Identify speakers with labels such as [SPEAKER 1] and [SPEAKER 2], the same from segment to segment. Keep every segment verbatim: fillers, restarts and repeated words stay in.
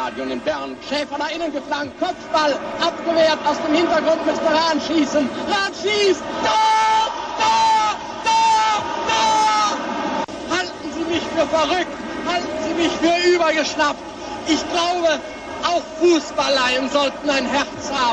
[SPEAKER 1] Stadion in Bern. Schäfer nach innen geflankt, Kopfball, abgewehrt, aus dem Hintergrund müsste Rahn schießen. Rahn schießt, Tor, Tor, Tor, Tor! Halten Sie mich für verrückt, halten Sie mich für übergeschnappt. Ich glaube, auch Fußballleien sollten ein Herz haben.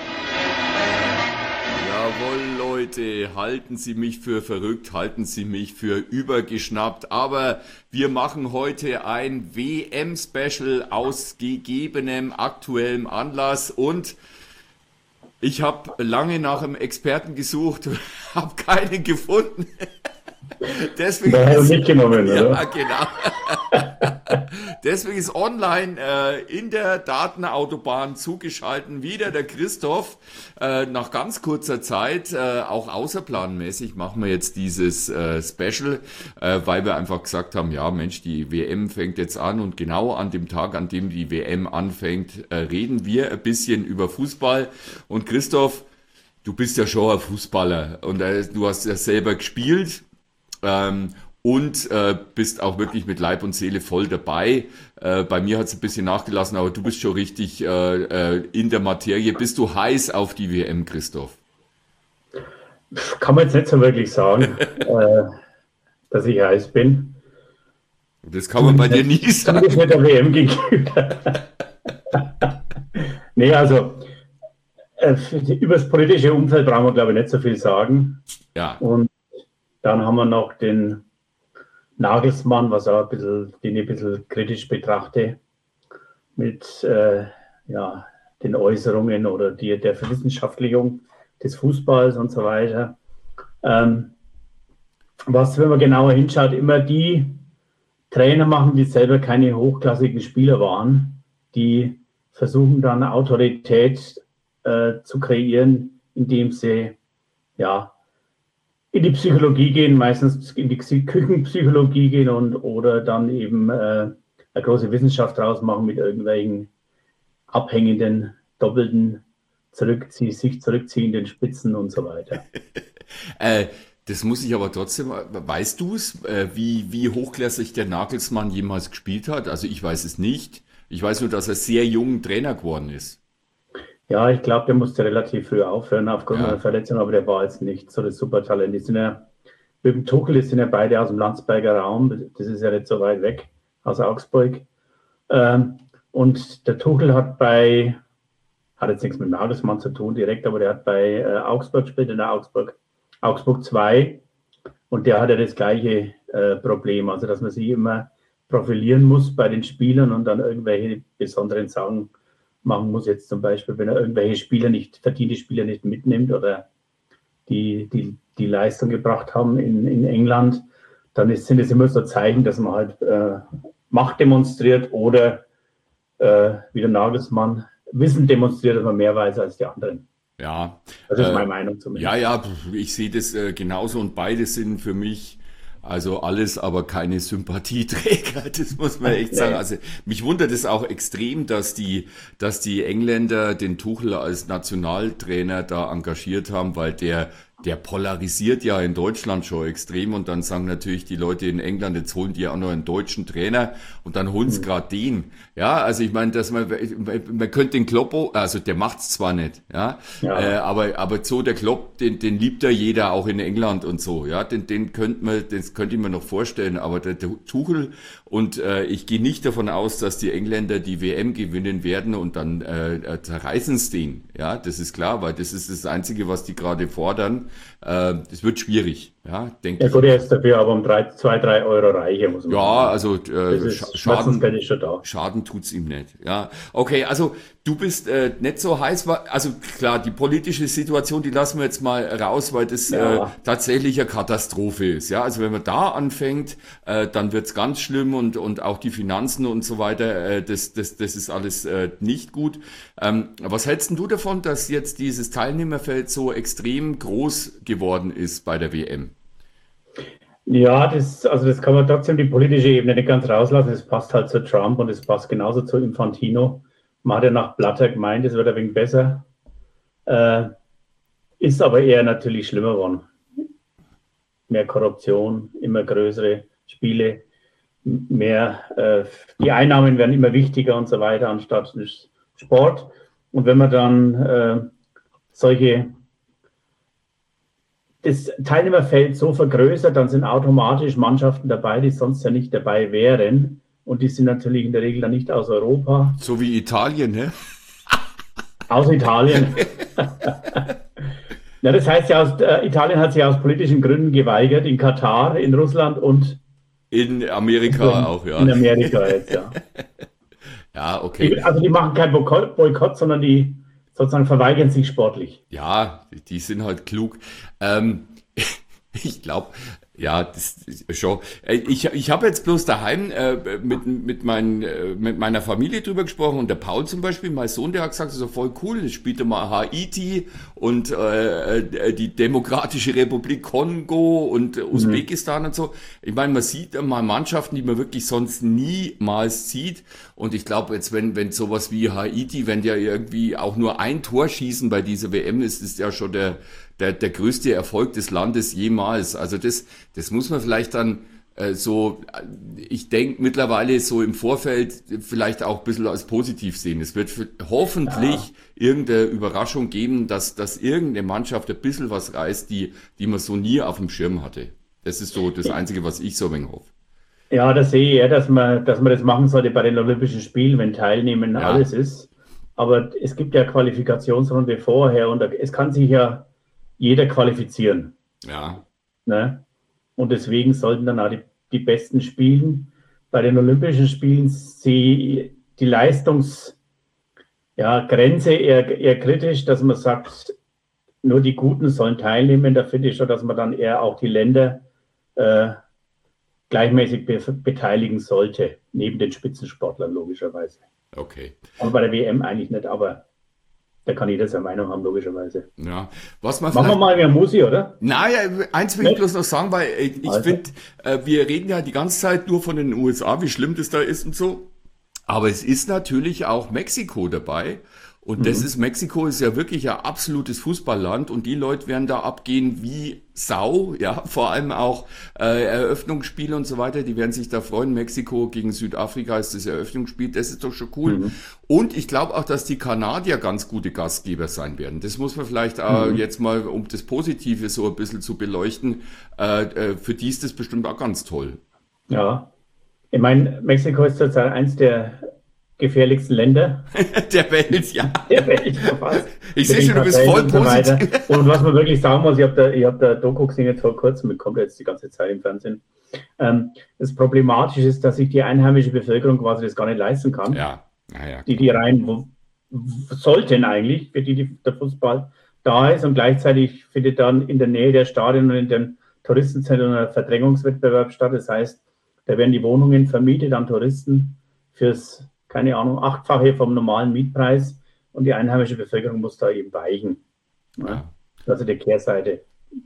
[SPEAKER 2] Jawohl, Leute, halten Sie mich für verrückt, halten Sie mich für übergeschnappt, aber wir machen heute ein W M-Special aus gegebenem aktuellem Anlass und ich habe lange nach einem Experten gesucht, habe keinen gefunden. Deswegen
[SPEAKER 3] da
[SPEAKER 2] ist,
[SPEAKER 3] mitgenommen,
[SPEAKER 2] ja,
[SPEAKER 3] oder?
[SPEAKER 2] genau. Deswegen ist online äh, in der Datenautobahn zugeschalten wieder der Christoph. Äh, nach ganz kurzer Zeit, äh, auch außerplanmäßig, machen wir jetzt dieses äh, Special, äh, weil wir einfach gesagt haben, ja Mensch, die W M fängt jetzt an und genau an dem Tag, an dem die W M anfängt, äh, reden wir ein bisschen über Fußball. Und Christoph, du bist ja schon ein Fußballer und äh, du hast ja selber gespielt. Ähm, und äh, bist auch wirklich mit Leib und Seele voll dabei. Äh, bei mir hat es ein bisschen nachgelassen, aber du bist schon richtig äh, äh, in der Materie. Bist du heiß auf die W M, Christoph?
[SPEAKER 3] Kann man jetzt nicht so wirklich sagen, äh, dass ich heiß bin.
[SPEAKER 2] Das kann man bei dir nie sagen.
[SPEAKER 3] Zumindest mit der W M gegenüber. Nee, also äh, über das politische Umfeld brauchen wir, glaube ich, nicht so viel sagen.
[SPEAKER 2] Ja.
[SPEAKER 3] Und dann haben wir noch den Nagelsmann, was auch ein bisschen, den ich ein bisschen kritisch betrachte, mit äh, ja, den Äußerungen oder die, der Verwissenschaftlichung des Fußballs und so weiter. Ähm, was, wenn man genauer hinschaut, immer die Trainer machen, die selber keine hochklassigen Spieler waren, die versuchen dann Autorität äh, zu kreieren, indem sie ja in die Psychologie gehen, meistens in die Küchenpsychologie gehen und oder dann eben äh, eine große Wissenschaft draus machen mit irgendwelchen abhängenden, doppelten, zurückzie sich zurückziehenden Spitzen und so weiter.
[SPEAKER 2] äh, das muss ich aber trotzdem, weißt du es, äh, wie, wie hochklassig der Nagelsmann jemals gespielt hat? Also ich weiß es nicht. Ich weiß nur, dass er sehr jung Trainer geworden ist.
[SPEAKER 3] Ja, ich glaube, der musste relativ früh aufhören aufgrund
[SPEAKER 2] Ja.
[SPEAKER 3] einer Verletzung, aber der war jetzt nicht so das Supertalent. Die sind ja, mit dem Tuchel, die sind ja beide aus dem Landsberger Raum, das ist ja nicht so weit weg, aus Augsburg. Ähm, und der Tuchel hat bei, hat jetzt nichts mit Nagelsmann zu tun direkt, aber der hat bei äh, Augsburg gespielt, in der Augsburg, Augsburg zwei, und der hat ja das gleiche äh, Problem, also dass man sich immer profilieren muss bei den Spielern und dann irgendwelche besonderen Sachen machen muss, jetzt zum Beispiel, wenn er irgendwelche Spieler nicht, verdiente Spieler nicht mitnimmt oder die, die, die Leistung gebracht haben in, in England, dann ist, sind es immer so Zeichen, dass man halt äh, Macht demonstriert oder äh, wie der Nagelsmann Wissen demonstriert, dass man mehr weiß als die anderen.
[SPEAKER 2] Ja.
[SPEAKER 3] Das ist
[SPEAKER 2] äh,
[SPEAKER 3] meine Meinung zumindest.
[SPEAKER 2] Ja, ja, ich sehe das äh, genauso und beide sind für mich also alles, aber keine Sympathieträger, das muss man echt sagen. Also mich wundert es auch extrem, dass die, dass die Engländer den Tuchel als Nationaltrainer da engagiert haben, weil der der polarisiert ja in Deutschland schon extrem und dann sagen natürlich die Leute in England, jetzt holen die ja auch noch einen deutschen Trainer und dann holen sie gerade den. Ja, also ich meine, dass man, man könnte den Kloppo, also der macht's zwar nicht, ja,
[SPEAKER 3] Ja.
[SPEAKER 2] Äh, aber aber so der Klopp, den den liebt ja jeder auch in England und so, ja, den den könnte man, das könnte ich mir noch vorstellen, aber der, der Tuchel und äh, ich gehe nicht davon aus, dass die Engländer die W M gewinnen werden und dann äh, zerreißen es den, ja, das ist klar, weil das ist das Einzige, was die gerade fordern. Es wird schwierig, ja, denke
[SPEAKER 3] Ja
[SPEAKER 2] ich.
[SPEAKER 3] gut, er ist dafür aber um drei, zwei, drei Euro reicher, muss man
[SPEAKER 2] Ja,
[SPEAKER 3] sagen.
[SPEAKER 2] also äh,
[SPEAKER 3] Das ist,
[SPEAKER 2] Schaden,
[SPEAKER 3] Schmerzensgeld ist schon da.
[SPEAKER 2] Schaden tut's ihm nicht. Ja, okay, also du bist äh, nicht so heiß, wa- also klar, die politische Situation, die lassen wir jetzt mal raus, weil das
[SPEAKER 3] Ja.
[SPEAKER 2] äh, tatsächlich eine Katastrophe ist. Ja, also wenn man da anfängt, äh, dann wird's ganz schlimm und und auch die Finanzen und so weiter, äh, das das das ist alles äh, nicht gut. Ähm, was hältst denn du davon, dass jetzt dieses Teilnehmerfeld so extrem groß geworden ist bei der W M?
[SPEAKER 3] Ja, das, also das kann man trotzdem die politische Ebene nicht ganz rauslassen. Es passt halt zu Trump und es passt genauso zu Infantino. Man hat ja nach Blatter gemeint, es wird ein wenig besser. Äh, ist aber eher natürlich schlimmer geworden. Mehr Korruption, immer größere Spiele. mehr, äh, die Einnahmen werden immer wichtiger und so weiter, anstatt Sport. Und wenn man dann äh, solche, das Teilnehmerfeld so vergrößert, dann sind automatisch Mannschaften dabei, die sonst ja nicht dabei wären. Und die sind natürlich in der Regel dann nicht aus Europa.
[SPEAKER 2] So wie Italien, ne?
[SPEAKER 3] Aus Italien. Ja, das heißt ja, aus, äh, Italien hat sich aus politischen Gründen geweigert, in Katar, in Russland und
[SPEAKER 2] in Amerika in, auch, ja.
[SPEAKER 3] In Amerika jetzt, ja.
[SPEAKER 2] Ja, okay.
[SPEAKER 3] Die, also die machen keinen Boykott, Boykott, sondern die sozusagen verweigern sich sportlich.
[SPEAKER 2] Ja, die sind halt klug. Ähm, ich glaube, ja, das ist schon. Ich, ich habe jetzt bloß daheim äh, mit, mit, mein, äh, mit meiner Familie drüber gesprochen und der Paul zum Beispiel, mein Sohn, der hat gesagt, das ist voll cool, das spielte mal Haiti und äh, die Demokratische Republik Kongo und Usbekistan mhm. und so. Ich meine, man sieht mal Mannschaften, die man wirklich sonst niemals sieht. Und ich glaube jetzt, wenn wenn sowas wie Haiti, wenn die ja irgendwie auch nur ein Tor schießen bei dieser W M, ist ist ja schon der Der, der größte Erfolg des Landes jemals. Also das, das muss man vielleicht dann äh, so, ich denke mittlerweile so im Vorfeld vielleicht auch ein bisschen als positiv sehen. Es wird für, hoffentlich ja. irgendeine Überraschung geben, dass, dass irgendeine Mannschaft ein bisschen was reißt, die, die man so nie auf dem Schirm hatte. Das ist so das Einzige, was ich so ein wenig hoffe.
[SPEAKER 3] Ja, das sehe ich ja, dass man, dass man das machen sollte bei den Olympischen Spielen, wenn Teilnehmen ja. alles ist. Aber es gibt ja Qualifikationsrunde vorher und es kann sich ja jeder qualifizieren.
[SPEAKER 2] Ja.
[SPEAKER 3] Ne? Und deswegen sollten dann auch die, die Besten spielen. Bei den Olympischen Spielen sie die Leistungsgrenze ja, eher, eher kritisch, dass man sagt, nur die Guten sollen teilnehmen. Da finde ich schon, dass man dann eher auch die Länder äh, gleichmäßig be beteiligen sollte, neben den Spitzensportlern logischerweise.
[SPEAKER 2] Okay.
[SPEAKER 3] Aber bei der W M eigentlich nicht, aber da kann jeder seine Meinung haben, logischerweise.
[SPEAKER 2] Ja. Was man
[SPEAKER 3] Machen wir mal mehr Musi, oder?
[SPEAKER 2] Naja, eins will ich bloß noch sagen, weil ich
[SPEAKER 3] also.
[SPEAKER 2] finde, äh, wir reden ja die ganze Zeit nur von den U S A, wie schlimm das da ist und so. Aber es ist natürlich auch Mexiko dabei. Und das mhm. ist, Mexiko ist ja wirklich ein absolutes Fußballland und die Leute werden da abgehen wie Sau, ja, vor allem auch äh, Eröffnungsspiele und so weiter, die werden sich da freuen. Mexiko gegen Südafrika ist das Eröffnungsspiel, das ist doch schon cool. Mhm. Und ich glaube auch, dass die Kanadier ganz gute Gastgeber sein werden. Das muss man vielleicht äh, mhm. jetzt mal, um das Positive so ein bisschen zu beleuchten, äh, äh, für die ist das bestimmt auch ganz toll.
[SPEAKER 3] Ja, ich meine, Mexiko ist zurzeit eins der gefährlichsten Länder
[SPEAKER 2] der Welt, ja.
[SPEAKER 3] Der Welt, fast.
[SPEAKER 2] Ich sehe schon, du bist voll positiv.
[SPEAKER 3] Und, und was man wirklich sagen muss, ich habe da, ich hab da Doku gesehen jetzt vor kurzem, kommt jetzt die ganze Zeit im Fernsehen. Ähm, das Problematische ist, dass sich die einheimische Bevölkerung quasi das gar nicht leisten kann.
[SPEAKER 2] Ja, naja.
[SPEAKER 3] Die, die rein wo, sollten eigentlich, für die, die der Fußball da ist und gleichzeitig findet dann in der Nähe der Stadien und in den Touristenzentren ein Verdrängungswettbewerb statt. Das heißt, da werden die Wohnungen vermietet an Touristen fürs keine Ahnung, achtfache vom normalen Mietpreis und die einheimische Bevölkerung muss da eben weichen. Ja. Also die Kehrseite.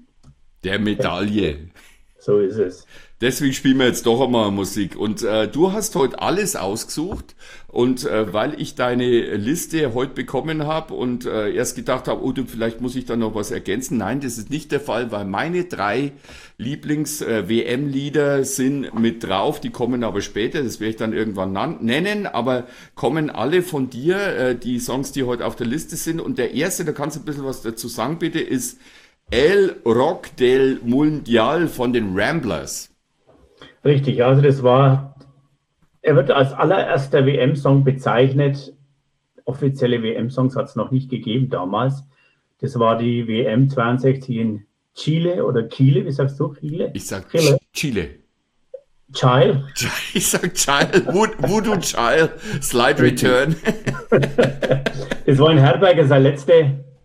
[SPEAKER 2] Der Medaille.
[SPEAKER 3] So ist es.
[SPEAKER 2] Deswegen spielen wir jetzt doch einmal Musik. Und äh, du hast heute alles ausgesucht. Und äh, weil ich deine Liste heute bekommen habe und äh, erst gedacht habe, oh, du, vielleicht muss ich da noch was ergänzen. Nein, das ist nicht der Fall, weil meine drei Lieblings-W M-Lieder äh, sind mit drauf. Die kommen aber später, das werde ich dann irgendwann nennen. Aber kommen alle von dir, äh, die Songs, die heute auf der Liste sind. Und der erste, da kannst du ein bisschen was dazu sagen, bitte, ist El Rock del Mundial von den Ramblers.
[SPEAKER 3] Richtig, also das war, er wird als allererster W M-Song bezeichnet. Offizielle W M-Songs hat es noch nicht gegeben damals. Das war die W M zweiundsechzig in Chile oder Chile, wie sagst du? Chile?
[SPEAKER 2] Ich sag Chile. Chile.
[SPEAKER 3] Chile?
[SPEAKER 2] Ich sag Chile, Voodoo Chile, Slide Return.
[SPEAKER 3] Das war in Herberger seine letzte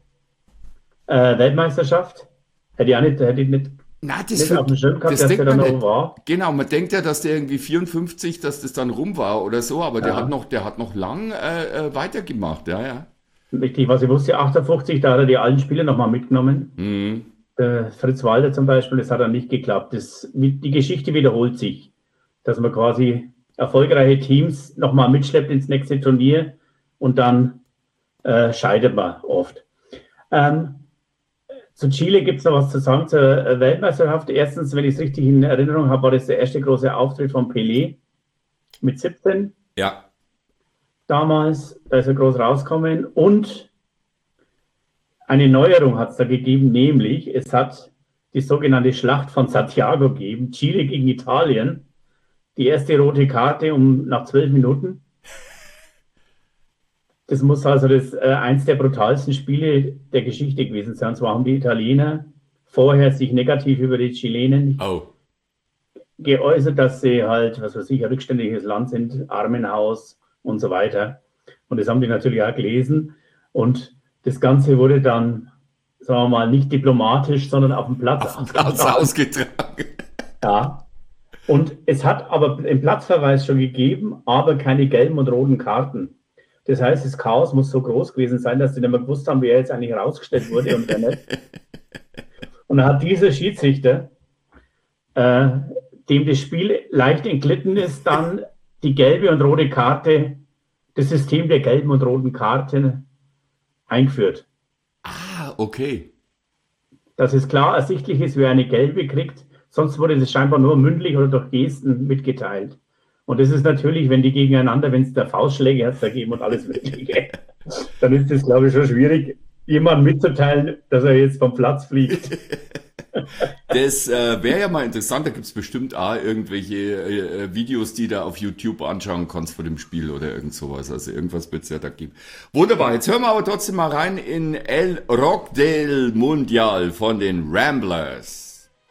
[SPEAKER 3] äh, Weltmeisterschaft. Hätte ich auch nicht, hätte ich nicht
[SPEAKER 2] Na, das, für, das
[SPEAKER 3] gehabt, denkt man nicht. War.
[SPEAKER 2] Genau, man denkt ja, dass der irgendwie vierundfünfzig, dass das dann rum war oder so, aber ja. der hat noch, der hat noch lang äh, weitergemacht, ja, ja.
[SPEAKER 3] Richtig, was ich wusste, achtundfünfzig, da hat er die alten Spiele nochmal mitgenommen.
[SPEAKER 2] Mhm.
[SPEAKER 3] Der Fritz Walter zum Beispiel, das hat dann nicht geklappt. Das, die Geschichte wiederholt sich, dass man quasi erfolgreiche Teams nochmal mitschleppt ins nächste Turnier und dann äh, scheitert man oft. Ähm, Zu Chile gibt es noch was zu sagen zur Weltmeisterschaft. Erstens, wenn ich es richtig in Erinnerung habe, war das der erste große Auftritt von Pelé mit siebzehn.
[SPEAKER 2] Ja.
[SPEAKER 3] Damals, da ist er groß rausgekommen. Und eine Neuerung hat es da gegeben, nämlich es hat die sogenannte Schlacht von Santiago gegeben, Chile gegen Italien. Die erste rote Karte um nach zwölf Minuten. Das muss also das, äh, eins der brutalsten Spiele der Geschichte gewesen sein. Und zwar haben die Italiener vorher sich negativ über die Chilenen
[SPEAKER 2] Oh.
[SPEAKER 3] geäußert, dass sie halt, was weiß ich, ein rückständiges Land sind, Armenhaus und so weiter. Und das haben die natürlich auch gelesen. Und das Ganze wurde dann, sagen wir mal, nicht diplomatisch, sondern auf dem Platz,
[SPEAKER 2] Auf dem Platz ausgetragen.
[SPEAKER 3] Ja. Und es hat aber den Platzverweis schon gegeben, aber keine gelben und roten Karten. Das heißt, das Chaos muss so groß gewesen sein, dass sie nicht mehr gewusst haben, wer jetzt eigentlich rausgestellt wurde und wer nicht. Und dann hat dieser Schiedsrichter, äh, dem das Spiel leicht entglitten ist, dann die gelbe und rote Karte, das System der gelben und roten Karten eingeführt.
[SPEAKER 2] Ah, okay.
[SPEAKER 3] Dass es klar ersichtlich ist, wer eine gelbe kriegt. Sonst wurde das scheinbar nur mündlich oder durch Gesten mitgeteilt. Und das ist natürlich, wenn die gegeneinander, wenn es da Faustschläge hat, ergeben und alles Mögliche, dann ist es, glaube ich, schon schwierig, jemandem mitzuteilen, dass er jetzt vom Platz fliegt.
[SPEAKER 2] Das äh, wäre ja mal interessant, da gibt es bestimmt auch irgendwelche äh, Videos, die du auf YouTube anschauen kannst vor dem Spiel oder irgend sowas. Also irgendwas wird es ja da geben. Wunderbar, jetzt hören wir aber trotzdem mal rein in El Rock del Mundial von den Ramblers.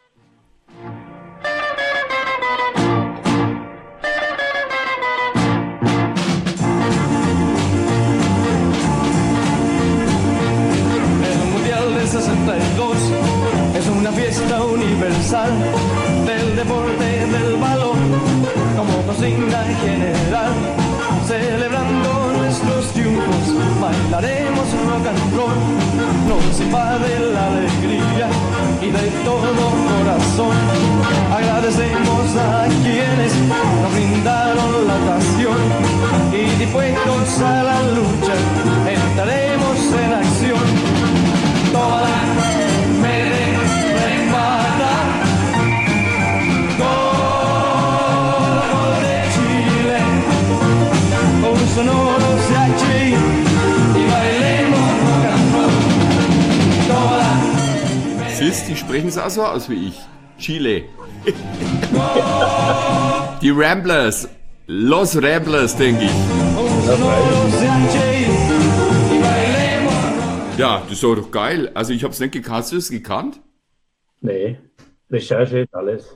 [SPEAKER 4] sesenta y dos es una fiesta universal del deporte del balón como consigna general. Celebrando nuestros triunfos, bailaremos rock and roll. Nos invade la alegría y de todo corazón agradecemos a quienes nos brindaron la ocasión y dispuestos a la lucha entraremos en acción. Toda la me remata, gol de Chile, un sonoro se achí y bailemos rock and roll. Toda
[SPEAKER 2] Siehst, die sprechen es auch so aus wie ich. Chile. Die Ramblers. Los Ramblers, denke ich.
[SPEAKER 4] un sonoro se achí y bailemos.
[SPEAKER 2] Ja, das war doch geil. Also ich habe es nicht gekannt. Hast du es gekannt?
[SPEAKER 3] Nee, Recherche ist alles.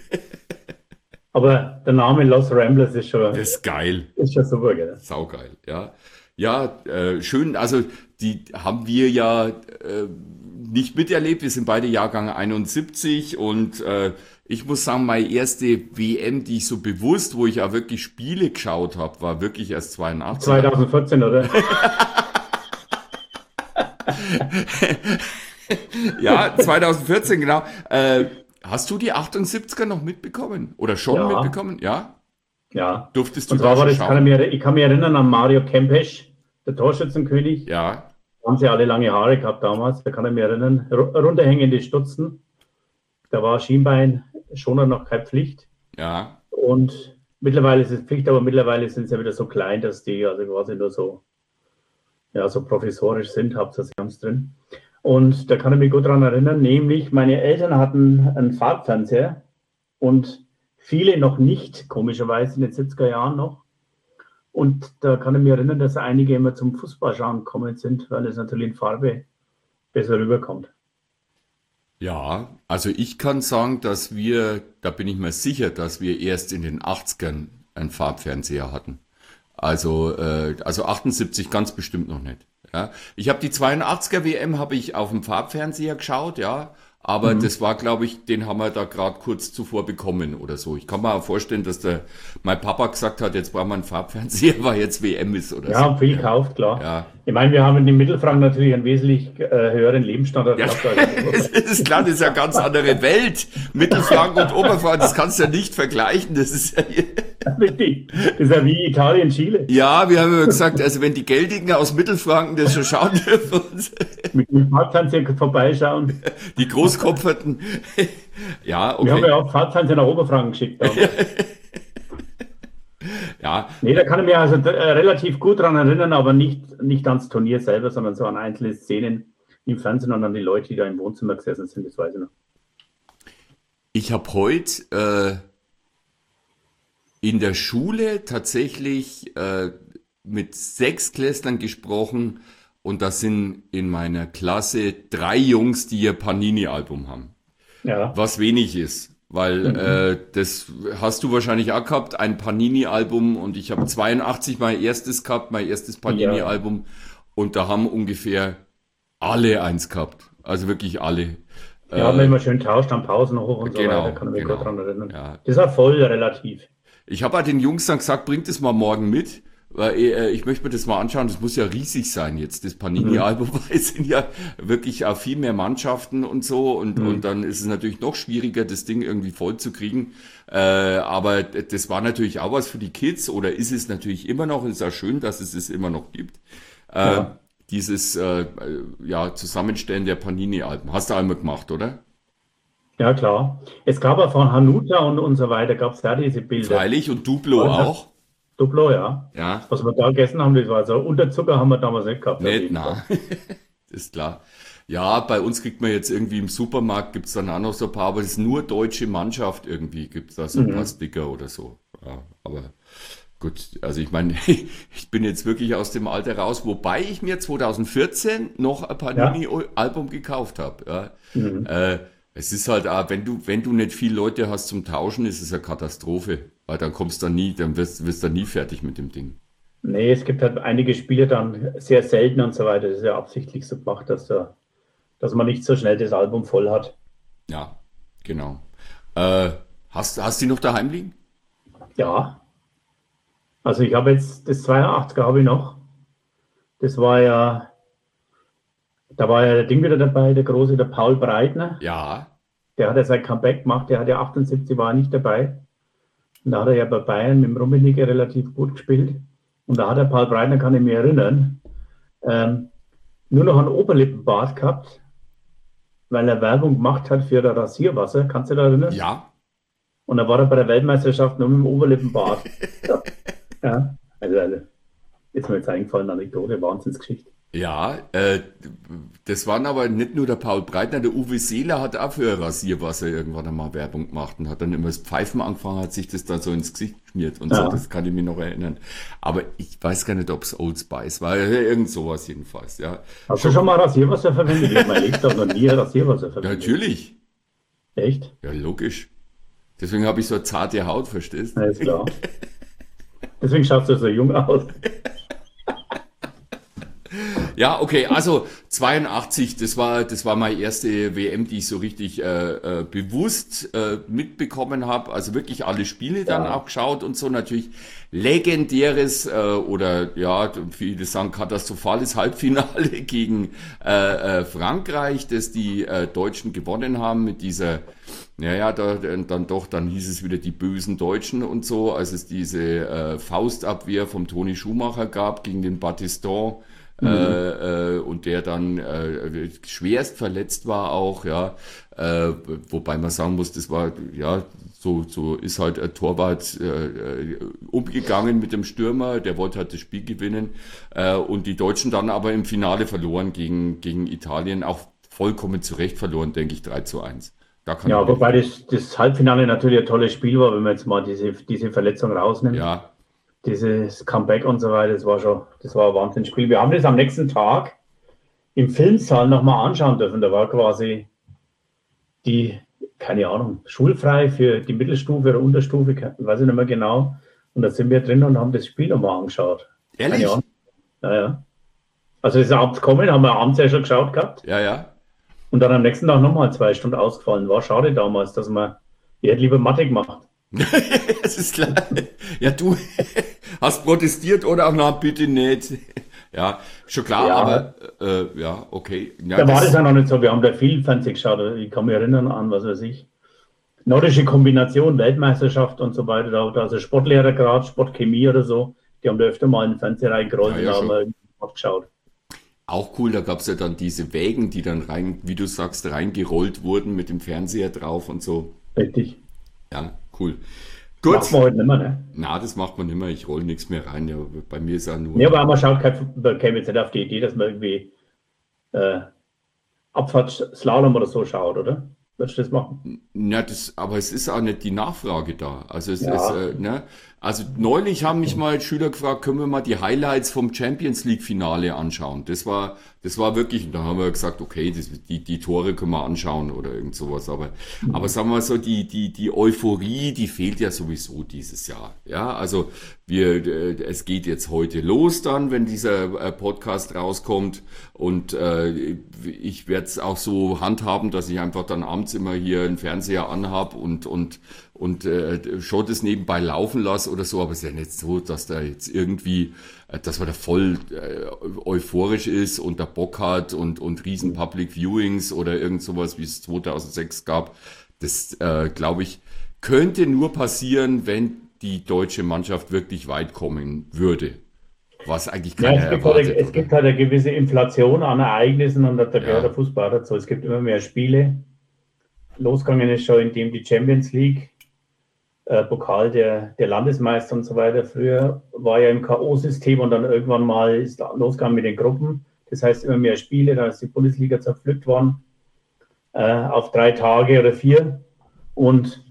[SPEAKER 3] Aber der Name Los Ramblers ist schon,
[SPEAKER 2] Das ist geil.
[SPEAKER 3] ist schon super, gell?
[SPEAKER 2] Saugeil, ja. Ja, äh, schön. Also die haben wir ja äh, nicht miterlebt. Wir sind beide Jahrgang einundsiebzig und äh, ich muss sagen, meine erste W M, die ich so bewusst, wo ich auch wirklich Spiele geschaut habe, war wirklich erst zweiundachtzig.
[SPEAKER 3] zwanzig vierzehn, oder?
[SPEAKER 2] Ja, zwanzig vierzehn, genau. Äh, hast du die achtundsiebziger noch mitbekommen? Oder schon
[SPEAKER 3] Ja.
[SPEAKER 2] mitbekommen? Ja?
[SPEAKER 3] Ja.
[SPEAKER 2] Durftest du
[SPEAKER 3] Und zwar
[SPEAKER 2] da
[SPEAKER 3] war
[SPEAKER 2] schon
[SPEAKER 3] das, kann ich,
[SPEAKER 2] schauen?
[SPEAKER 3] mich, ich kann mich erinnern an Mario Kempes, der Torschützenkönig.
[SPEAKER 2] Ja,
[SPEAKER 3] Da haben sie alle lange Haare gehabt damals, da kann ich mich erinnern. Ru- Runterhängende Stutzen. Da war Schienbein schon noch keine Pflicht.
[SPEAKER 2] ja.
[SPEAKER 3] Und mittlerweile ist es Pflicht, aber mittlerweile sind sie ja wieder so klein, dass die also quasi nur so, ja, so provisorisch sind, hauptsächlich haben es drin. Und da kann ich mich gut daran erinnern, nämlich meine Eltern hatten einen Farbfernseher und viele noch nicht, komischerweise in den siebziger Jahren noch. Und da kann ich mich erinnern, dass einige immer zum Fußballschauen gekommen sind, weil es natürlich in Farbe besser rüberkommt.
[SPEAKER 2] Ja, also ich kann sagen, dass wir, da bin ich mir sicher, dass wir erst in den achtzigern einen Farbfernseher hatten. Also, äh, also achtundsiebzig ganz bestimmt noch nicht. Ja. Ich habe die zweiundachtziger W M habe ich auf dem Farbfernseher geschaut, ja. Aber das war, glaube ich, den haben wir da gerade kurz zuvor bekommen oder so. Ich kann mir auch vorstellen, dass der mein Papa gesagt hat, jetzt brauchen wir einen Farbfernseher, weil jetzt W M ist oder
[SPEAKER 3] Ja,
[SPEAKER 2] so.
[SPEAKER 3] viel gekauft, klar.
[SPEAKER 2] Ja.
[SPEAKER 3] Ich meine, wir haben in den Mittelfranken natürlich einen wesentlich äh, höheren Lebensstandard
[SPEAKER 2] Ja,
[SPEAKER 3] gehabt. als-
[SPEAKER 2] das ist klar, das ist ja eine ganz andere Welt. Mittelfranken und Oberfranken, das kannst du ja nicht vergleichen. Das ist ja
[SPEAKER 3] Richtig. Das ist ja wie Italien, Chile.
[SPEAKER 2] Ja, wir haben immer gesagt, also wenn die Geldigen aus Mittelfranken das schon schauen dürfen,
[SPEAKER 3] Mit dem Fahrtfernseher vorbeischauen.
[SPEAKER 2] die Großkopferten. Ja,
[SPEAKER 3] Wir haben
[SPEAKER 2] okay.
[SPEAKER 3] ja auch Fahrtfernseher nach Oberfranken geschickt. damals.
[SPEAKER 2] Ja,
[SPEAKER 3] Nee, da kann ich mich also äh, relativ gut dran erinnern, aber nicht, nicht ans Turnier selber, sondern so an einzelne Szenen im Fernsehen und an die Leute, die da im Wohnzimmer gesessen sind, das weiß ich noch.
[SPEAKER 2] ich habe heute äh, in der Schule tatsächlich äh, mit Sechsklässlern gesprochen und das sind in meiner Klasse drei Jungs, die ihr Panini-Album haben.
[SPEAKER 3] Ja,
[SPEAKER 2] Was wenig ist, weil äh, das hast du wahrscheinlich auch gehabt, ein Panini-Album und ich habe zweiundachtzig mein erstes gehabt, mein erstes Panini-Album und da haben ungefähr alle eins gehabt, also wirklich alle.
[SPEAKER 3] wir haben immer schön tauscht am Pausenhof und
[SPEAKER 2] genau,
[SPEAKER 3] so weiter, kann ich mich
[SPEAKER 2] genau.
[SPEAKER 3] gut dran erinnern.
[SPEAKER 2] Ja.
[SPEAKER 3] Das ist ja voll relativ.
[SPEAKER 2] Ich habe halt den Jungs dann gesagt, bringt es mal morgen mit, weil äh, ich möchte mir das mal anschauen. Das muss ja riesig sein jetzt, das Panini-Album, weil es sind ja wirklich auch viel mehr Mannschaften und so und, und dann ist es natürlich noch schwieriger, das Ding irgendwie voll zu kriegen. Äh, aber das war natürlich auch was für die Kids oder ist es natürlich immer noch. Es ist auch schön, dass es es immer noch gibt. Äh,
[SPEAKER 3] Ja.
[SPEAKER 2] Dieses äh, ja, Zusammenstellen der Panini-Alben. Hast du einmal gemacht, oder?
[SPEAKER 3] Ja, klar. Es gab ja von Hanuta und, und so weiter, gab es ja diese Bilder.
[SPEAKER 2] Freilich und Duplo
[SPEAKER 3] Ja.
[SPEAKER 2] auch.
[SPEAKER 3] Duplo, ja.
[SPEAKER 2] Ja.
[SPEAKER 3] Was wir da gegessen haben, das war so Unterzucker haben wir damals nicht gehabt. auf
[SPEAKER 2] Nicht,
[SPEAKER 3] jeden Fall.
[SPEAKER 2] na. Ist klar. Ja, bei uns kriegt man jetzt irgendwie im Supermarkt, gibt's dann auch noch so ein paar, aber es ist nur deutsche Mannschaft irgendwie, gibt's da so ein paar Sticker oder so. Ja, aber gut, also ich meine, ich bin jetzt wirklich aus dem Alter raus, wobei ich mir zwanzig vierzehn noch ein Panini-Album gekauft habe. Ja.
[SPEAKER 3] Mhm.
[SPEAKER 2] Äh, es ist halt auch, wenn du, wenn du nicht viele Leute hast zum Tauschen, ist es eine Katastrophe. Weil dann kommst du nie, dann wirst, wirst du nie fertig mit dem Ding.
[SPEAKER 3] Nee, es gibt halt einige Spiele dann sehr selten und so weiter. Das ist ja absichtlich so gemacht, dass, da, dass man nicht so schnell das Album voll hat.
[SPEAKER 2] Ja, genau. Äh, hast, hast du die noch daheim liegen?
[SPEAKER 3] Ja. Also ich habe jetzt das zweiundachtziger habe ich noch. Das war ja, da war ja der Ding wieder dabei, der große, der Paul Breitner.
[SPEAKER 2] Ja.
[SPEAKER 3] Der hat ja sein Comeback gemacht, der hat ja achtundsiebzig, war er nicht dabei. Und da hat er ja bei Bayern mit dem Rummenigge relativ gut gespielt. Und da hat der Paul Breitner, kann ich mich erinnern, ähm, nur noch einen Oberlippenbart gehabt, weil er Werbung gemacht hat für das Rasierwasser. Kannst du dich da erinnern?
[SPEAKER 2] Ja.
[SPEAKER 3] Und da war er bei der Weltmeisterschaft nur mit dem Oberlippenbart. ja. ja. Also, also, ist mir jetzt eingefallen, Anekdote, Wahnsinnsgeschichte.
[SPEAKER 2] Ja, äh, das waren aber nicht nur der Paul Breitner, der Uwe Seeler hat auch für Rasierwasser irgendwann einmal Werbung gemacht und hat dann immer das Pfeifen angefangen, hat sich das da so ins Gesicht geschmiert und
[SPEAKER 3] Ja.
[SPEAKER 2] so, das kann ich mich noch erinnern. Aber ich weiß gar nicht, ob es Old Spice war, irgend sowas jedenfalls, ja.
[SPEAKER 3] Hast du schon mal Rasierwasser verwendet? Ich habe mein Leben noch nie Rasierwasser
[SPEAKER 2] Ja,
[SPEAKER 3] verwendet.
[SPEAKER 2] natürlich,
[SPEAKER 3] Echt?
[SPEAKER 2] ja logisch. Deswegen habe ich so eine zarte Haut, verstehst du?
[SPEAKER 3] Ja, ist klar. Deswegen schaust du so jung aus.
[SPEAKER 2] Ja, okay, also zweiundachtzig, das war, das war meine erste W M, die ich so richtig äh, äh, bewusst äh, mitbekommen habe. Also wirklich alle Spiele dann
[SPEAKER 3] Ja.
[SPEAKER 2] auch geschaut und so. Natürlich legendäres äh, oder ja, viele sagen katastrophales Halbfinale gegen äh, äh, Frankreich, das die äh, Deutschen gewonnen haben mit dieser, naja, da, dann doch, dann hieß es wieder die bösen Deutschen und so, als es diese äh, Faustabwehr vom Toni Schumacher gab gegen den Battiston.
[SPEAKER 3] Mhm.
[SPEAKER 2] Äh, äh, und der dann äh, schwerst verletzt war auch, ja, äh, wobei man sagen muss, das war, ja, so, so ist halt ein Torwart äh, umgegangen mit dem Stürmer, der wollte halt das Spiel gewinnen äh, und die Deutschen dann aber im Finale verloren gegen, gegen Italien, auch vollkommen zu Recht verloren, denke ich, drei zu eins. Da kann
[SPEAKER 3] Ja,
[SPEAKER 2] ich
[SPEAKER 3] wobei das, das Halbfinale natürlich ein tolles Spiel war, wenn man jetzt mal diese, diese Verletzung rausnimmt.
[SPEAKER 2] ja,
[SPEAKER 3] Dieses Comeback und so weiter, das war schon, das war ein Wahnsinnsspiel. Wir haben das am nächsten Tag im Filmsaal nochmal anschauen dürfen. Da war quasi die, keine Ahnung, schulfrei für die Mittelstufe oder Unterstufe, ke- weiß ich nicht mehr genau. Und da sind wir drin und haben das Spiel nochmal angeschaut.
[SPEAKER 2] ehrlich?
[SPEAKER 3] Keine Ahnung. Naja. Also das ist abends gekommen, haben wir abends ja schon geschaut gehabt.
[SPEAKER 2] Ja, ja.
[SPEAKER 3] Und dann am nächsten Tag nochmal zwei Stunden ausgefallen. War schade damals, dass man, ich hätte lieber Mathe gemacht.
[SPEAKER 2] Das ist klar. Ja, du hast protestiert oder auch noch bitte nicht. Ja, schon klar,
[SPEAKER 3] Ja.
[SPEAKER 2] aber äh, ja, okay. Ja,
[SPEAKER 3] Da war
[SPEAKER 2] das-
[SPEAKER 3] das ja noch nicht so. Wir haben da viel Fernsehen geschaut. Ich kann mich erinnern an, was weiß ich, nordische Kombination, Weltmeisterschaft und so weiter. Da, da also Sportlehrer gerade, Sportchemie oder so, die haben da öfter mal in den Fernseher reingerollt
[SPEAKER 2] Ja,
[SPEAKER 3] und
[SPEAKER 2] ja,
[SPEAKER 3] da haben
[SPEAKER 2] schon.
[SPEAKER 3] wir irgendwie Sport geschaut.
[SPEAKER 2] Auch cool, da gab es ja dann diese Wägen, die dann rein, wie du sagst, reingerollt wurden mit dem Fernseher drauf und so.
[SPEAKER 3] Richtig.
[SPEAKER 2] Ja, cool.
[SPEAKER 3] Machen
[SPEAKER 2] Gut.
[SPEAKER 3] wir heute nicht mehr, ne?
[SPEAKER 2] Na, das macht man immer. Ich roll nichts mehr rein. Ja, bei mir ist ja
[SPEAKER 3] Ja,
[SPEAKER 2] nur.
[SPEAKER 3] aber man schaut kein, man käme jetzt nicht auf die Idee, dass man irgendwie äh, Abfahrtsslalom oder so schaut, oder? Würdest du das machen?
[SPEAKER 2] Na, das, aber es ist auch nicht die Nachfrage da. Also es ist,
[SPEAKER 3] Ja.
[SPEAKER 2] äh, ne? Also neulich haben mich mal Schüler gefragt, können wir mal die Highlights vom Champions League Finale anschauen? Das war, das war wirklich, und da haben wir gesagt, okay, das, die, die Tore können wir anschauen oder irgend sowas. Aber, aber sagen wir mal so, die, die, die Euphorie, die fehlt ja sowieso dieses Jahr. Ja, also wir, äh, es geht jetzt heute los dann, wenn dieser äh, Podcast rauskommt. Und äh, ich werde es auch so handhaben, dass ich einfach dann abends immer hier einen Fernseher anhab und, und, und äh, schon das nebenbei laufen lasse oder so. Aber es ist ja nicht so, dass da jetzt irgendwie, äh, dass man da voll äh, euphorisch ist und da Bock hat und, und riesen Public Viewings oder irgend sowas, wie es zweitausendsechs gab. Das, äh, glaube ich, könnte nur passieren, wenn die deutsche Mannschaft wirklich weit kommen würde. Was eigentlich
[SPEAKER 3] Ja,
[SPEAKER 2] keiner
[SPEAKER 3] es gibt, halt,
[SPEAKER 2] erwartet,
[SPEAKER 3] es
[SPEAKER 2] oder?
[SPEAKER 3] gibt halt eine gewisse Inflation an Ereignissen und da gehört
[SPEAKER 2] Ja.
[SPEAKER 3] der Fußball dazu. Es gibt immer mehr Spiele. Losgegangen ist schon, indem die Champions League, äh, Pokal der, der Landesmeister und so weiter, früher war ja im K O-System und dann irgendwann mal ist da losgegangen mit den Gruppen. Das heißt immer mehr Spiele, dann ist die Bundesliga zerpflückt worden äh, auf drei Tage oder vier. Und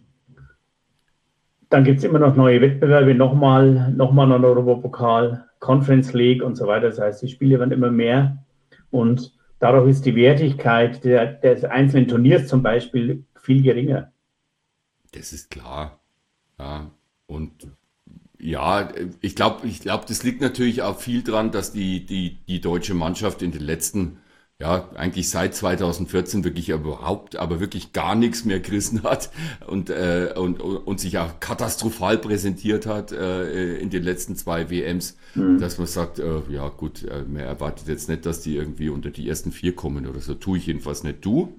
[SPEAKER 3] dann gibt es immer noch neue Wettbewerbe, nochmal noch mal einen Europapokal, Conference League und so weiter. Das heißt, die Spiele werden immer mehr und dadurch ist die Wertigkeit der, des einzelnen Turniers zum Beispiel viel geringer.
[SPEAKER 2] Das ist klar. Ja, und ja, ich glaube, ich glaube, das liegt natürlich auch viel dran, dass die, die, die deutsche Mannschaft in den letzten, ja, eigentlich seit zweitausendvierzehn wirklich überhaupt, aber wirklich gar nichts mehr gerissen hat und, äh, und, und sich auch katastrophal präsentiert hat äh, in den letzten zwei W Ms, dass man sagt, äh, ja gut, äh, man erwartet jetzt nicht, dass die irgendwie unter die ersten vier kommen oder so. Tue ich jedenfalls nicht. Du?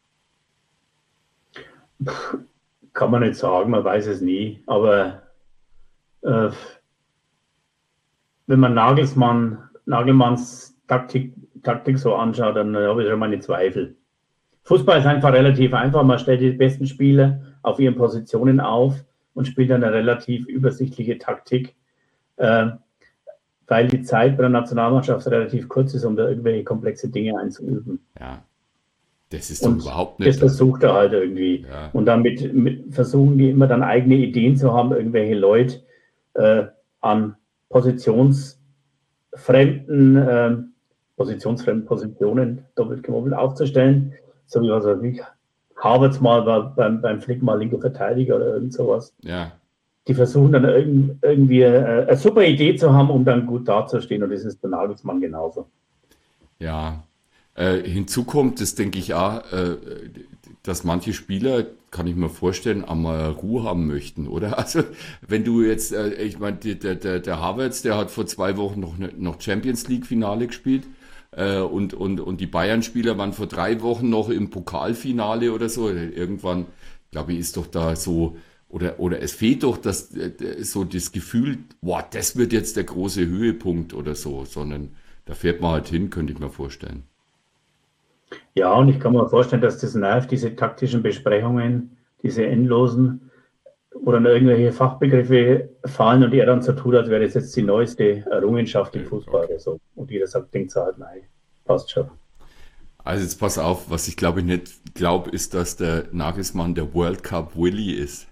[SPEAKER 3] Kann man nicht sagen, man weiß es nie. Aber äh, wenn man Nagelsmann, Nagelmanns Taktik, Taktik so anschaut, dann äh, habe ich schon meine Zweifel. Fußball ist einfach relativ einfach. Man stellt die besten Spieler auf ihren Positionen auf und spielt dann eine relativ übersichtliche Taktik, äh, weil die Zeit bei der Nationalmannschaft relativ kurz ist, um da irgendwelche komplexe Dinge einzuüben.
[SPEAKER 2] Ja, das ist doch
[SPEAKER 3] Und
[SPEAKER 2] überhaupt
[SPEAKER 3] das
[SPEAKER 2] nicht.
[SPEAKER 3] versucht er halt irgendwie.
[SPEAKER 2] Ja.
[SPEAKER 3] Und dann mit, mit versuchen die immer dann eigene Ideen zu haben, irgendwelche Leute äh, an positionsfremden, äh, positionsfremden Positionen doppelt gemoppelt aufzustellen. So wie was weiß ich, Havertz mal war beim, beim Flick mal linker Verteidiger oder irgend sowas.
[SPEAKER 2] Ja,
[SPEAKER 3] Die versuchen dann irgend, irgendwie äh, eine super Idee zu haben, um dann gut dazustehen. Und das ist bei Nagelsmann genauso.
[SPEAKER 2] ja. Äh, hinzu kommt, das denke ich auch, äh, dass manche Spieler, kann ich mir vorstellen, einmal Ruhe haben möchten, oder? Also, wenn du jetzt, äh, ich meine, der, der, der Havertz, der hat vor zwei Wochen noch, noch Champions League Finale gespielt, äh, und, und, und die Bayern-Spieler waren vor drei Wochen noch im Pokalfinale oder so. Irgendwann, glaube ich, ist doch da so, oder, oder es fehlt doch das, äh, so das Gefühl, boah, das wird jetzt der große Höhepunkt oder so, sondern da fährt man halt hin, könnte ich mir vorstellen.
[SPEAKER 3] Ja, und ich kann mir vorstellen, dass das nervt, diese taktischen Besprechungen, diese endlosen, wo dann irgendwelche Fachbegriffe fallen und er dann so tut, als wäre das jetzt die neueste Errungenschaft im Fußball oder so. Und jeder sagt, denkt so halt, nein, passt schon.
[SPEAKER 2] Also jetzt pass auf, was ich glaube ich nicht glaube, ist, dass der Nagelsmann der World Cup Willy ist.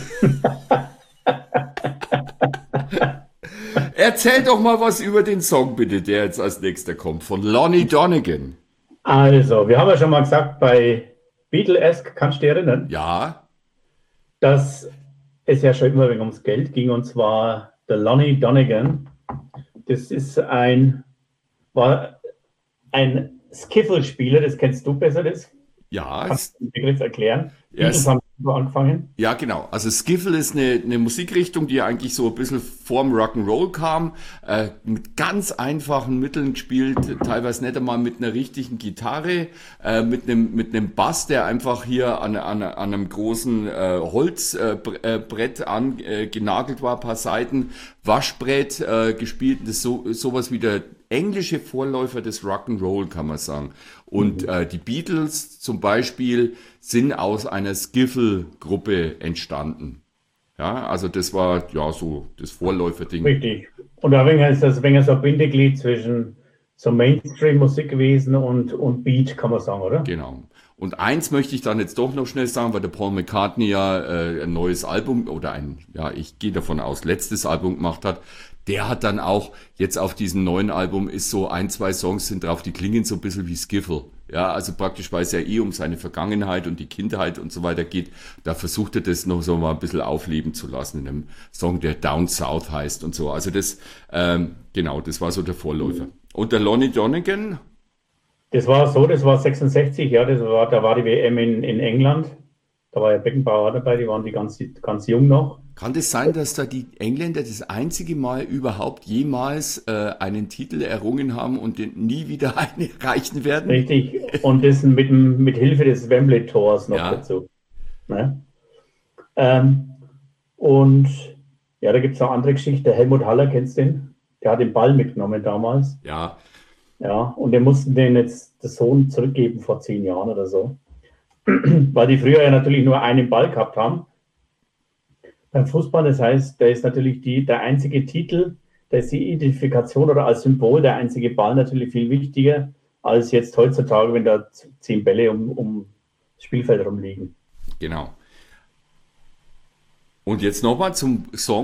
[SPEAKER 2] Erzähl doch mal was über den Song bitte, der jetzt als nächster kommt, von Lonnie Donegan.
[SPEAKER 3] Also, wir haben ja schon mal gesagt, bei Beatlesque, kannst du dich erinnern,
[SPEAKER 2] Ja,
[SPEAKER 3] dass es ja schon immer wegen ums Geld ging, und zwar der Lonnie Donegan. Das ist ein, war ein Skiffle-Spieler, das kennst du besser, das
[SPEAKER 2] ja, es,
[SPEAKER 3] kannst du den Begriff erklären.
[SPEAKER 2] Ja, es-
[SPEAKER 3] Beatles haben so angefangen?
[SPEAKER 2] Ja, genau. Also Skiffle ist eine, eine Musikrichtung, die eigentlich so ein bisschen vorm Rock'n'Roll kam, äh, mit ganz einfachen Mitteln gespielt, teilweise nicht einmal mit einer richtigen Gitarre, äh, mit einem mit einem Bass, der einfach hier an, an, an einem großen äh, Holzbrett äh, Brett an äh, genagelt war, paar Seiten, Waschbrett äh, gespielt. Das ist so sowas wie der englische Vorläufer des Rock'n'Roll, kann man sagen. Und äh, die Beatles zum Beispiel sind aus einer Skiffle-Gruppe entstanden. Ja, also das war ja so das Vorläuferding.
[SPEAKER 3] Richtig. Und ein wenig ist das ein wenig so ein Bindeglied zwischen so Mainstream-Musik gewesen und, und Beat, kann man sagen, oder?
[SPEAKER 2] Genau. Und eins möchte ich dann jetzt doch noch schnell sagen, weil der Paul McCartney ja äh, ein neues Album oder ein, ja, ich gehe davon aus, letztes Album gemacht hat. Der hat dann auch jetzt auf diesem neuen Album ist so ein, zwei Songs sind drauf, die klingen so ein bisschen wie Skiffle. Ja, also praktisch, weil es ja eh um seine Vergangenheit und die Kindheit und so weiter geht, da versucht er das noch so mal ein bisschen aufleben zu lassen in einem Song, der Down South heißt und so. Also das, ähm, genau, das war so der Vorläufer. Und der Lonnie Donegan?
[SPEAKER 3] Das war so, das war sechsundsechzig, ja, das war, da war die W M in, in England. Da war ja Beckenbauer dabei, die waren die ganz, ganz jung noch.
[SPEAKER 2] Kann das sein, dass da die Engländer das einzige Mal überhaupt jemals äh, einen Titel errungen haben und den nie wieder einen erreichen werden?
[SPEAKER 3] Richtig. Und das mit, dem- mit Hilfe des Wembley-Tors noch
[SPEAKER 2] Ja.
[SPEAKER 3] dazu. Ne? Ähm, und ja, da gibt es noch andere Geschichte. Der Helmut Haller, kennst du den? Der hat den Ball mitgenommen damals.
[SPEAKER 2] Ja,
[SPEAKER 3] Ja, und den mussten den jetzt der Sohn zurückgeben vor zehn Jahren oder so. Weil die früher ja natürlich nur einen Ball gehabt haben. Beim Fußball, das heißt, da ist natürlich die, der einzige Titel, da ist die Identifikation oder als Symbol der einzige Ball natürlich viel wichtiger als jetzt heutzutage, wenn da zehn Bälle um, um das Spielfeld rumliegen.
[SPEAKER 2] genau. Und jetzt nochmal zum Song.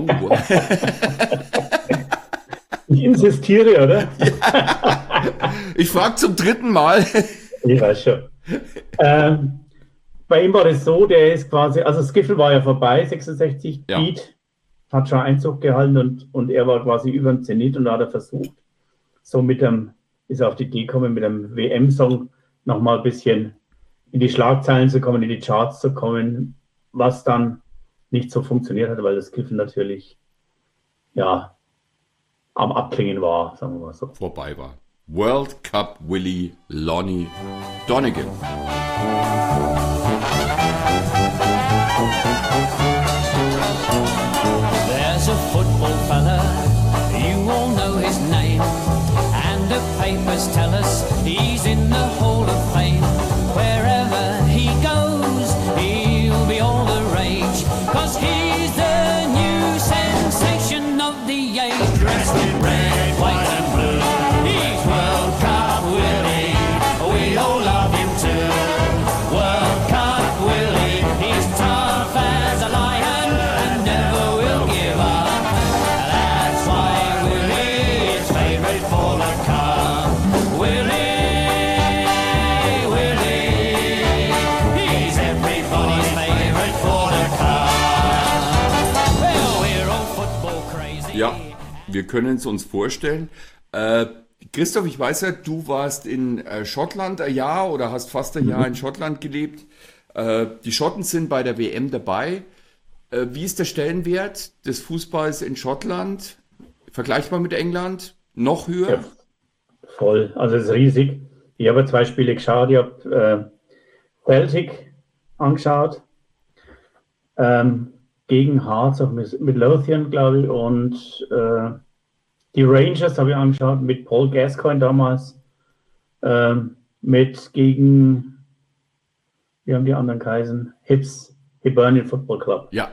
[SPEAKER 3] Ich insistiere, oder?
[SPEAKER 2] Ich frage zum dritten Mal.
[SPEAKER 3] Ich weiß schon. Ähm, bei ihm war das so, der ist quasi, also Skiffle war ja vorbei, sechsundsechzig,
[SPEAKER 2] Ja.
[SPEAKER 3] Beat hat schon Einzug gehalten und, und er war quasi über dem Zenit und da hat er versucht, so mit dem, ist er auf die Idee gekommen, mit einem W M-Song nochmal ein bisschen in die Schlagzeilen zu kommen, in die Charts zu kommen, was dann nicht so funktioniert hat, weil das Skiffle natürlich, ja, am Abklingen war, sagen wir mal so.
[SPEAKER 2] Vorbei war. World Cup Willie Lonnie Donegan.
[SPEAKER 4] There's a football fella, you all know his name, and the papers tell us he's in the Hall of Fame. Wherever he goes, he'll be all the rage, 'cause he's the new sensation of the age. Dressed in red, white and blue, he's World Cup Willie, we all love him too. World Cup Willie, he's tough as a lion and never will give up. That's why Willie is favourite for the cup. Willie, Willie, he's everybody's favourite for the cup. Well, we're all football crazy.
[SPEAKER 2] Ja, wir können es uns vorstellen. Äh, Christoph, ich weiß ja, du warst in äh, Schottland ein Jahr oder hast fast ein Jahr in Schottland gelebt. Äh, die Schotten sind bei der W M dabei. Äh, wie ist der Stellenwert des Fußballs in Schottland? Vergleichbar mit England? Noch höher?
[SPEAKER 3] Ja, voll, also es ist riesig. Ich habe zwei Spiele geschaut. Ich habe äh, Celtic angeschaut, ähm, gegen Hearts of Midlothian, glaube ich, und äh, die Rangers habe ich angeschaut mit Paul Gascoigne damals, ähm, mit gegen, wie haben die anderen geheißen? Hibs, Hibernian Football Club.
[SPEAKER 2] Ja,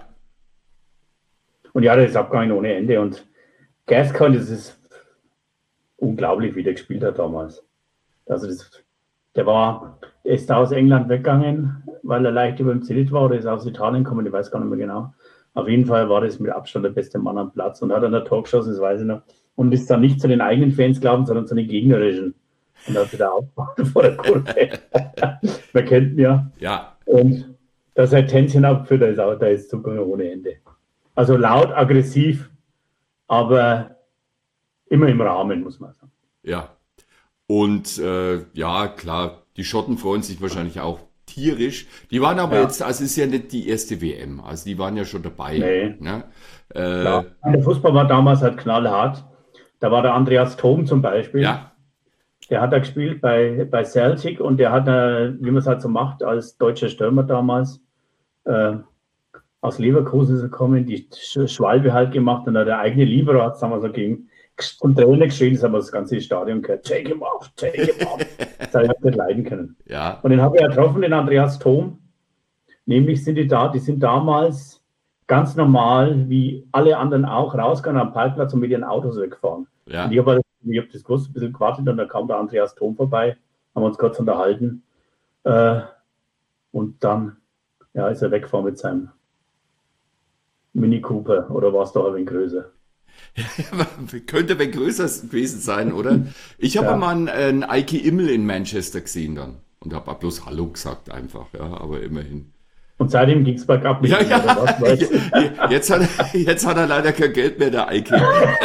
[SPEAKER 3] Und ja, das ist abgegangen ohne Ende. Und Gascoigne, das ist unglaublich, wie der gespielt hat damals. Also das, der war, er ist da aus England weggegangen, weil er leicht über dem Zenit war, oder ist aus Italien gekommen, ich weiß gar nicht mehr genau. Auf jeden Fall war das mit Abstand der beste Mann am Platz und hat an der Tor geschossen, das weiß ich noch. Und ist dann nicht zu den eigenen Fans glauben, sondern zu den gegnerischen. Und hat sich da aufgebaut vor der Kurve. Man kennt ihn ja.
[SPEAKER 2] ja,
[SPEAKER 3] Und dass er Tänzchen abführt, da ist auch, da ist Zugang ohne Ende. Also laut, aggressiv, aber immer im Rahmen, muss man sagen.
[SPEAKER 2] ja. Und äh, ja, klar, die Schotten freuen sich wahrscheinlich auch tierisch. Die waren aber
[SPEAKER 3] Ja.
[SPEAKER 2] jetzt, also es ist ja nicht die erste W M, also die waren ja schon dabei.
[SPEAKER 3] Nee.
[SPEAKER 2] Ne? Äh,
[SPEAKER 3] Ja. Der Fußball war damals halt knallhart. Da war der Andreas Thom zum Beispiel.
[SPEAKER 2] ja,
[SPEAKER 3] Der hat da gespielt bei, bei Celtic und der hat, äh, wie man es halt so macht, als deutscher Stürmer damals, äh, aus Leverkusen ist er gekommen, die Sch- Schwalbe halt gemacht und hat der eigene Libero hat es damals so gegen und Trainer geschrien, das haben wir das ganze Stadion gehört. Take him off, take him off. Das habe ich nicht leiden können.
[SPEAKER 2] ja,
[SPEAKER 3] Und den habe ich ja getroffen, den Andreas Thom. Nämlich sind die da, die sind damals ganz normal, wie alle anderen auch, rausgegangen am Parkplatz und mit ihren Autos weggefahren.
[SPEAKER 2] ja.
[SPEAKER 3] Und ich habe ich hab das gewusst, ein bisschen gewartet und dann kam der Andreas Thom vorbei, haben uns kurz unterhalten. Äh, und dann ja, ist er weggefahren mit seinem Mini Cooper oder war es doch ein wenig größer?
[SPEAKER 2] Könnte ein größer gewesen sein, oder? Ich habe
[SPEAKER 3] Ja.
[SPEAKER 2] mal einen, einen Eike Immel in Manchester gesehen dann und habe bloß Hallo gesagt einfach, ja, aber immerhin.
[SPEAKER 3] Und seitdem ging es bergab mit
[SPEAKER 2] Ja,
[SPEAKER 3] ihm,
[SPEAKER 2] ja,
[SPEAKER 3] oder was? Weißt du?
[SPEAKER 2] jetzt hat, er, jetzt hat er leider kein Geld mehr, der Eike.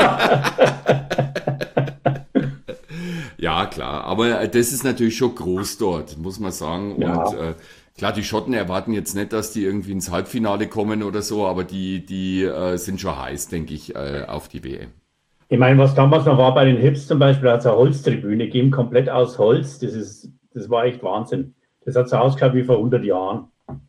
[SPEAKER 2] Ja, klar, aber das ist natürlich schon groß dort, muss man sagen. Und
[SPEAKER 3] Ja.
[SPEAKER 2] äh, klar, die Schotten erwarten jetzt nicht, dass die irgendwie ins Halbfinale kommen oder so, aber die, die äh, sind schon heiß, denke ich, äh, auf die W M.
[SPEAKER 3] Ich meine, was damals noch war bei den Hips zum Beispiel, da hat es eine Holztribüne gegeben, komplett aus Holz. Das, ist, das war echt Wahnsinn. Das hat so ausgeschaut wie vor hundert Jahren.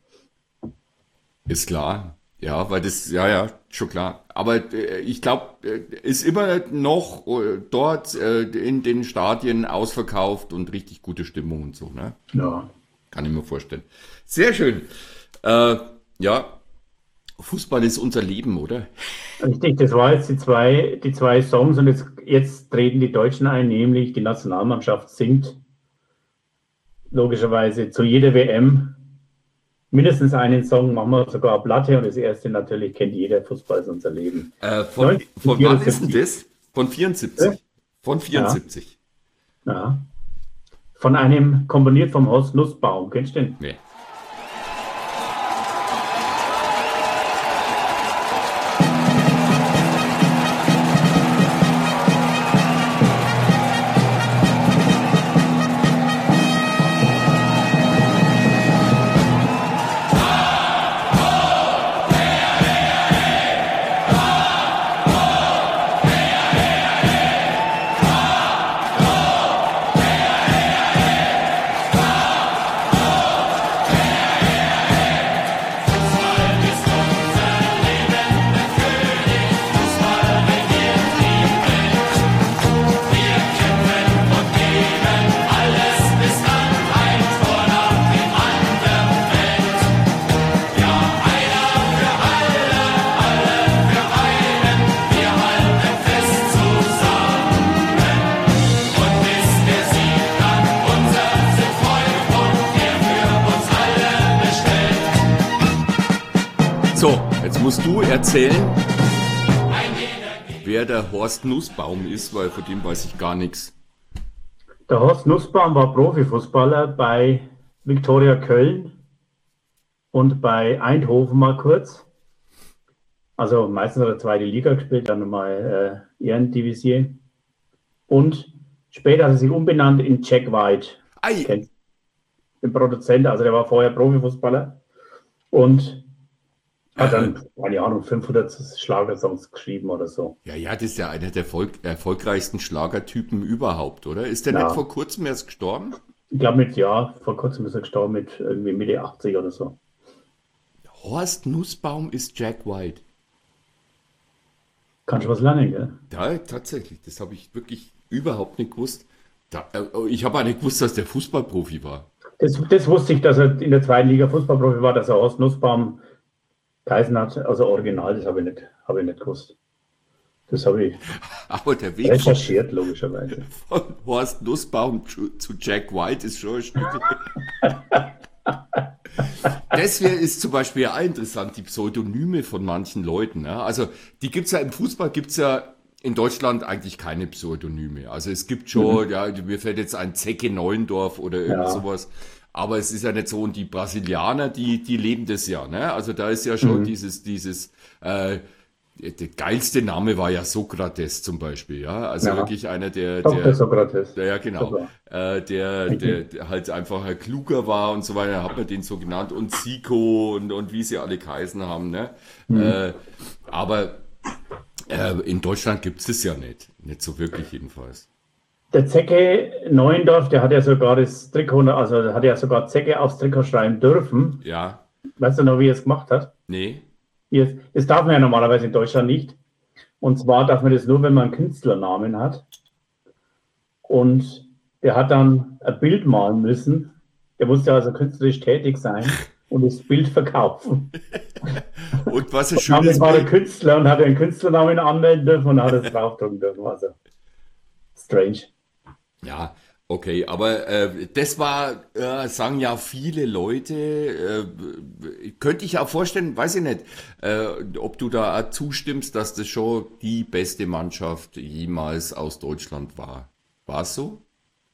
[SPEAKER 2] Ist klar, ja, weil das, ja, ja, schon klar. Aber äh, ich glaube, äh, ist immer noch äh, dort äh, in den Stadien ausverkauft und richtig gute Stimmung und so, ne?
[SPEAKER 3] Ja.
[SPEAKER 2] Kann ich mir vorstellen. Sehr schön. Äh, ja, Fußball ist unser Leben, oder?
[SPEAKER 3] Richtig, das war jetzt die zwei, die zwei Songs und jetzt, jetzt treten die Deutschen ein, nämlich die Nationalmannschaft singt logischerweise zu jeder W M mindestens einen Song, machen wir sogar eine Platte und das erste natürlich kennt jeder, Fußball ist unser Leben.
[SPEAKER 2] Äh, von von wann ist denn das? Von vierundsiebzig.
[SPEAKER 3] Ja.
[SPEAKER 2] Von vierundsiebzig.
[SPEAKER 3] Ja. Von einem, komponiert vom Horst Nussbaum, kennst du den?
[SPEAKER 2] Nee. So, jetzt musst du erzählen, wer der Horst Nussbaum ist, weil von dem weiß ich gar nichts.
[SPEAKER 3] Der Horst Nussbaum war Profifußballer bei Viktoria Köln und bei Eindhoven mal kurz. Also meistens hat er zweite Liga gespielt, dann nochmal äh, Ehrendivisie. Und später hat er sich umbenannt in Jack White.
[SPEAKER 2] Ei,
[SPEAKER 3] Kennt den Produzent, also der war vorher Profifußballer und hat dann, keine Ahnung, fünfhundert Schlagersongs geschrieben oder so.
[SPEAKER 2] ja, ja, das ist ja einer der Volk erfolgreichsten Schlagertypen überhaupt, oder? Ist der
[SPEAKER 3] Ja.
[SPEAKER 2] nicht vor kurzem erst gestorben?
[SPEAKER 3] Ich glaube mit, ja, vor kurzem ist er gestorben mit irgendwie Mitte achtzig oder so.
[SPEAKER 2] Horst Nussbaum ist Jack White.
[SPEAKER 3] Kannst du was lernen, gell?
[SPEAKER 2] Ja, tatsächlich, das habe ich wirklich überhaupt nicht gewusst. Da, äh, ich habe auch nicht gewusst, dass der Fußballprofi war.
[SPEAKER 3] Das, das wusste ich, dass er in der zweiten Liga Fußballprofi war, dass er Horst Nussbaum geheißen hat, also original, das habe ich nicht, habe ich nicht gewusst. Das habe ich
[SPEAKER 2] Aber der Weg von,
[SPEAKER 3] recherchiert, logischerweise.
[SPEAKER 2] von Horst Nussbaum zu, zu Jack White ist schon ein Stück. Das wär, ist zum Beispiel auch interessant, die Pseudonyme von manchen Leuten. Ja? Also die gibt's ja im Fußball, gibt's ja in Deutschland eigentlich keine Pseudonyme. Also es gibt schon,
[SPEAKER 3] Mhm.
[SPEAKER 2] ja, mir fällt jetzt ein Zecke Neuendorf oder irgend
[SPEAKER 3] Ja.
[SPEAKER 2] sowas. Aber es ist ja nicht so, und die Brasilianer, die, die leben das ja, ne? Also da ist ja schon
[SPEAKER 3] Mhm.
[SPEAKER 2] dieses, dieses, äh, der geilste Name war ja Sokrates zum Beispiel, ja. Also
[SPEAKER 3] Ja.
[SPEAKER 2] wirklich einer, der,
[SPEAKER 3] Doktor
[SPEAKER 2] der,
[SPEAKER 3] Sokrates.
[SPEAKER 2] ja, genau,
[SPEAKER 3] Super.
[SPEAKER 2] äh, der, der, der halt einfach ein kluger war und so weiter, hat man den so genannt. Und Zico und, und wie sie alle geheißen haben, ne? Äh, aber äh, in Deutschland gibt es das ja nicht. Nicht so wirklich jedenfalls.
[SPEAKER 3] Der Zecke Neuendorf, der hat ja sogar das Trikot, also der hat ja sogar Zecke aufs Trikot schreiben dürfen.
[SPEAKER 2] Ja,
[SPEAKER 3] Weißt du noch, wie er es gemacht hat?
[SPEAKER 2] nee,
[SPEAKER 3] Jetzt, das darf man ja normalerweise in Deutschland nicht. Und zwar darf man das nur, wenn man einen Künstlernamen hat. Und der hat dann ein Bild malen müssen. Der musste also künstlerisch tätig sein und das Bild verkaufen.
[SPEAKER 2] und was ein
[SPEAKER 3] Damit
[SPEAKER 2] schönes
[SPEAKER 3] war der
[SPEAKER 2] Bild.
[SPEAKER 3] Künstler und hat den Künstlernamen anmelden dürfen und hat es draufdrucken dürfen. Also strange.
[SPEAKER 2] Ja, okay, aber äh, das war, äh, sagen ja viele Leute, äh, könnte ich auch vorstellen, weiß ich nicht, äh, ob du da auch zustimmst, dass das schon die beste Mannschaft jemals aus Deutschland war. War es so?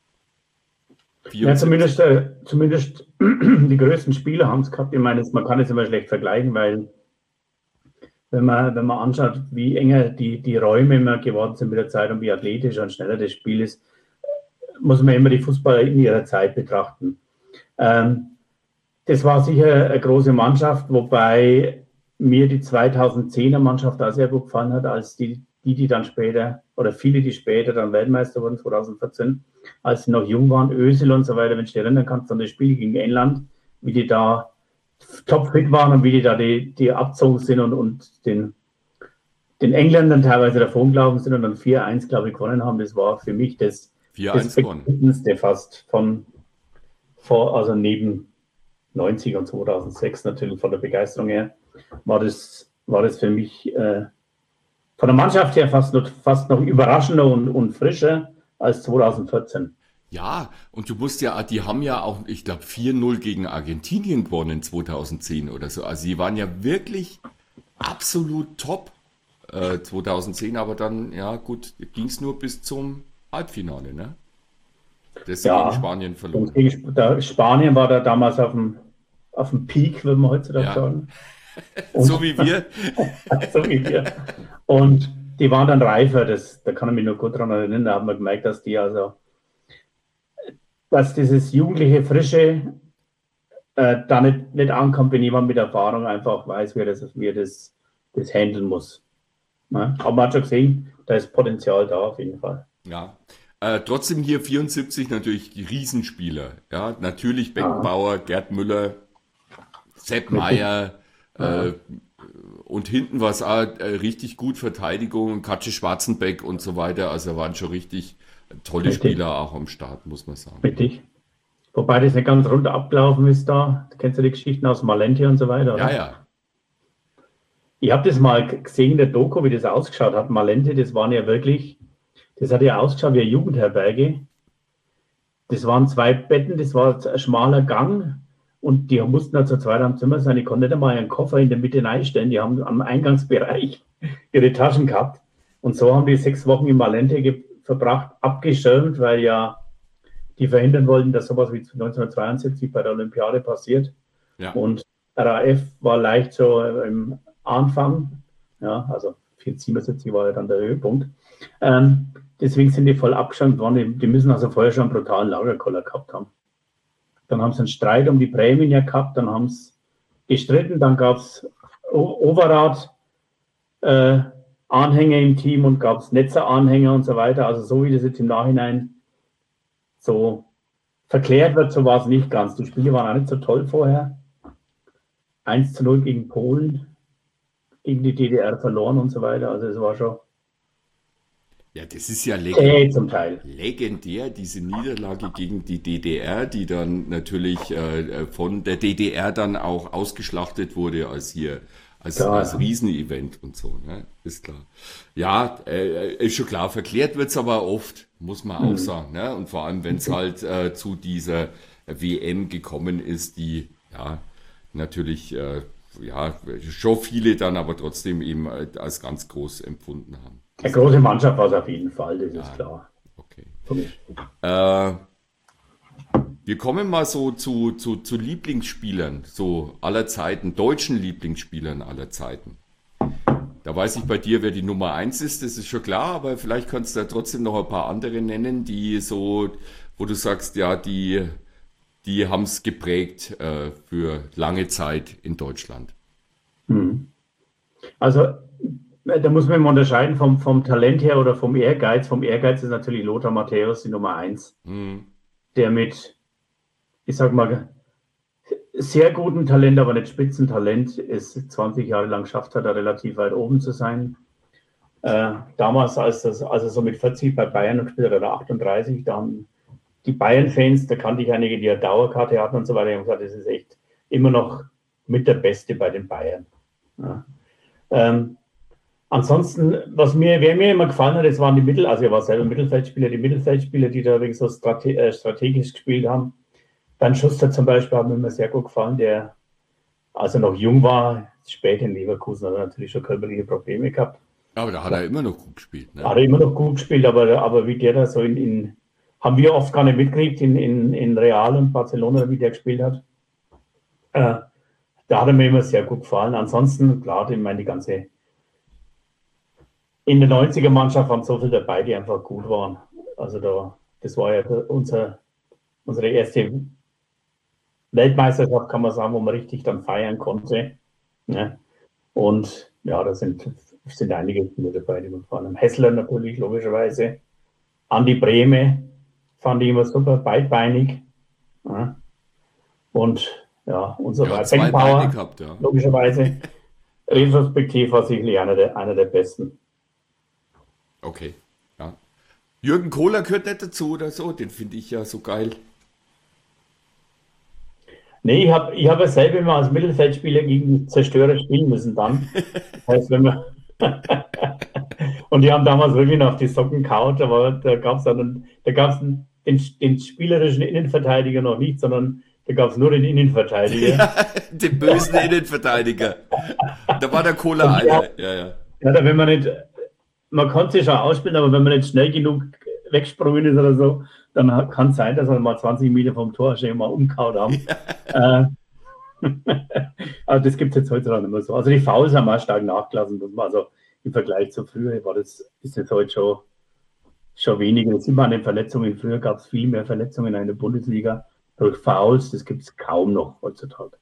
[SPEAKER 3] Ja,
[SPEAKER 2] vierundsiebzig?
[SPEAKER 3] zumindest, äh, zumindest die größten Spieler haben es gehabt. Ich meine, man kann es immer schlecht vergleichen, weil wenn man, wenn man anschaut, wie enger die, die Räume immer geworden sind mit der Zeit und wie athletischer und schneller das Spiel ist, muss man immer die Fußballer in ihrer Zeit betrachten. Ähm, das war sicher eine große Mannschaft, wobei mir die zweitausendzehner Mannschaft auch sehr gut gefallen hat, als die, die, die dann später, oder viele, die später dann Weltmeister wurden, zweitausendvierzehn, als sie noch jung waren, Özil und so weiter, wenn du dich erinnern kannst an das Spiel gegen England, wie die da topfit waren und wie die da die, die abgezogen sind und, und den, den Engländern teilweise davon gelaufen sind und dann vier eins, glaube ich, gewonnen haben. Das war für mich das,
[SPEAKER 2] vier
[SPEAKER 3] das
[SPEAKER 2] eins gewonnen.
[SPEAKER 3] bedeutendste fast von, vor, also neben neunzig und zweitausendsechs natürlich von der Begeisterung her, war das, war das für mich äh, von der Mannschaft her fast noch, fast noch überraschender und, und frischer als zweitausendvierzehn.
[SPEAKER 2] Ja, und du musst ja, die haben ja auch, ich glaube, vier null gegen Argentinien gewonnen zweitausendzehn oder so. Also sie waren ja wirklich absolut top äh, zweitausendzehn, aber dann, ja gut, ging es nur bis zum Halbfinale, ne? Das
[SPEAKER 3] Ja.
[SPEAKER 2] gegen Spanien verloren.
[SPEAKER 3] Gegen der Spanien war da damals auf dem, auf dem Peak, würde man heutzutage
[SPEAKER 2] Ja.
[SPEAKER 3] sagen.
[SPEAKER 2] So wie wir.
[SPEAKER 3] So wie wir. Und die waren dann reifer, das, da kann ich mich nur gut daran erinnern, da haben wir gemerkt, dass die also, dass dieses jugendliche, frische äh, da nicht, nicht ankommt, wenn jemand mit Erfahrung einfach weiß, wie er das, wie er das, das handeln muss. Ne? Aber man hat schon gesehen, da ist Potenzial da auf jeden Fall.
[SPEAKER 2] Ja. Äh, trotzdem hier vierundsiebzig natürlich die Riesenspieler. Ja, natürlich Beckenbauer, Gerd Müller, Sepp Maier, äh, und hinten war es auch äh, richtig gut, Verteidigung, Katsche Schwarzenbeck und so weiter. Also waren schon richtig tolle
[SPEAKER 3] Richtig.
[SPEAKER 2] Spieler auch am Start, muss man sagen.
[SPEAKER 3] Richtig. Wobei das nicht ganz runter abgelaufen ist da. Kennst du die Geschichten aus Malente und so weiter? Oder?
[SPEAKER 2] Ja, ja.
[SPEAKER 3] Ich habe das mal gesehen in der Doku, wie das ausgeschaut hat. Malente, das waren ja wirklich, das hat ja ausgeschaut wie eine Jugendherberge. Das waren zwei Betten, das war ein schmaler Gang und die mussten da zu zweit am Zimmer sein. Ich konnte nicht einmal einen Koffer in der Mitte reinstellen. Die haben am Eingangsbereich ihre Taschen gehabt. Und so haben die sechs Wochen in Malente ge- verbracht, abgeschirmt, weil ja die verhindern wollten, dass sowas wie neunzehnhundertdreiundsiebzig bei der Olympiade passiert.
[SPEAKER 2] Ja.
[SPEAKER 3] Und R A F war leicht so im Anfang, ja, also vierhundertsiebenundsiebzig war ja dann der Höhepunkt. Ähm, deswegen sind die voll abgeschirmt worden. Die, die müssen also vorher schon einen brutalen Lagerkoller gehabt haben. Dann haben sie einen Streit um die Prämien ja gehabt, dann haben sie gestritten, dann gab es Overath äh, Anhänger im Team und gab es Netzer-Anhänger und so weiter. Also so wie das jetzt im Nachhinein so verklärt wird, so war es nicht ganz. Die Spiele waren auch nicht so toll vorher. eins zu null gegen Polen, gegen die D D R verloren und so weiter. Also es war schon
[SPEAKER 2] Ja, das ist ja legendär.
[SPEAKER 3] äh, zum Teil.
[SPEAKER 2] Legendär, diese Niederlage gegen die D D R, die dann natürlich äh, von der D D R dann auch ausgeschlachtet wurde als hier, als,
[SPEAKER 3] Klar.
[SPEAKER 2] als Riesenevent und so, ne? Ist klar. Ja, äh, ist schon klar, verklärt wird's aber oft, muss man auch sagen, ne? Und vor allem, wenn es halt äh, zu dieser W M gekommen ist, die, ja, natürlich, äh, ja, schon viele dann aber trotzdem eben äh, als ganz groß empfunden haben.
[SPEAKER 3] Eine große Mannschaft war es auf jeden Fall, das ist klar.
[SPEAKER 2] Okay.
[SPEAKER 3] Für mich.
[SPEAKER 2] Äh, wir kommen mal so zu, zu, zu Lieblingsspielern, so aller Zeiten, deutschen Lieblingsspielern aller Zeiten. Da weiß ich bei dir, wer die Nummer eins ist, das ist schon klar, aber vielleicht kannst du da trotzdem noch ein paar andere nennen, die so, wo du sagst, ja, die, die haben es geprägt äh, für lange Zeit in Deutschland.
[SPEAKER 3] Hm. Also da muss man immer unterscheiden vom, vom Talent her oder vom Ehrgeiz. Vom Ehrgeiz ist natürlich Lothar Matthäus die Nummer eins,
[SPEAKER 2] Hm.
[SPEAKER 3] der mit, ich sag mal, sehr gutem Talent, aber nicht Spitzentalent, es zwanzig Jahre lang geschafft hat, da relativ weit oben zu sein. Äh, damals, als, das, als er so mit vierzig bei Bayern gespielt hat, oder achtunddreißig, da haben die Bayern-Fans, da kannte ich einige, die eine Dauerkarte hatten und so weiter, die haben gesagt, das ist echt immer noch mit der Beste bei den Bayern. Ja. Ähm, ansonsten, was mir, wer mir immer gefallen hat, das waren die Mittel, also er war selber Mittelfeldspieler, die Mittelfeldspieler, die da so strate äh, strategisch gespielt haben. Dan Schuster zum Beispiel hat mir immer sehr gut gefallen, der, als er noch jung war, später in Leverkusen, hat er natürlich schon körperliche Probleme gehabt.
[SPEAKER 2] Aber da hat er immer noch gut gespielt. Ne?
[SPEAKER 3] Hat er immer noch gut gespielt, aber, aber wie der da so in, in haben wir oft gar nicht mitgekriegt, in, in, in Real und Barcelona, wie der gespielt hat. Äh, da hat er mir immer sehr gut gefallen. Ansonsten, klar, ich meine, die ganze, in der neunziger-Mannschaft waren so viele dabei, die einfach gut waren. Also da, das war ja unser, unsere erste Weltmeisterschaft, kann man sagen, wo man richtig dann feiern konnte. Ja. Und ja, da sind, sind einige Spieler dabei, die man vor allem Hessler natürlich, logischerweise. Andi Brehme fand ich immer super, beidbeinig. Ja. Und ja, unser
[SPEAKER 2] Ja, zwei Beine gehabt, ja.
[SPEAKER 3] logischerweise. Retrospektiv war sicherlich einer der, einer der besten.
[SPEAKER 2] Okay, ja. Jürgen Kohler gehört nicht dazu oder so, den finde ich ja so geil.
[SPEAKER 3] Nee, ich habe ich hab ja selber immer als Mittelfeldspieler gegen die Zerstörer spielen müssen dann. Das heißt, wenn wir und die haben damals wirklich noch die Socken kaut, aber da gab es dann, da gab's den, den spielerischen Innenverteidiger noch nicht, sondern da gab es nur den Innenverteidiger.
[SPEAKER 2] Ja, den bösen Innenverteidiger. Da war der Kohler einer. Ja, ja.
[SPEAKER 3] Ja, da, wenn man nicht, man konnte sich schon ausspielen, aber wenn man nicht schnell genug wegsprungen ist oder so, dann kann es sein, dass wir mal zwanzig Meter vom Tor schon mal umgehauen haben. Ja. Äh, also das gibt es jetzt heutzutage nicht mehr so. Also die Fouls haben auch stark nachgelassen. Also im Vergleich zu früher war das, ist das heute schon, schon weniger. Jetzt sind wir an den Verletzungen. Früher gab es viel mehr Verletzungen in der Bundesliga. Durch Fouls, das gibt es kaum noch heutzutage.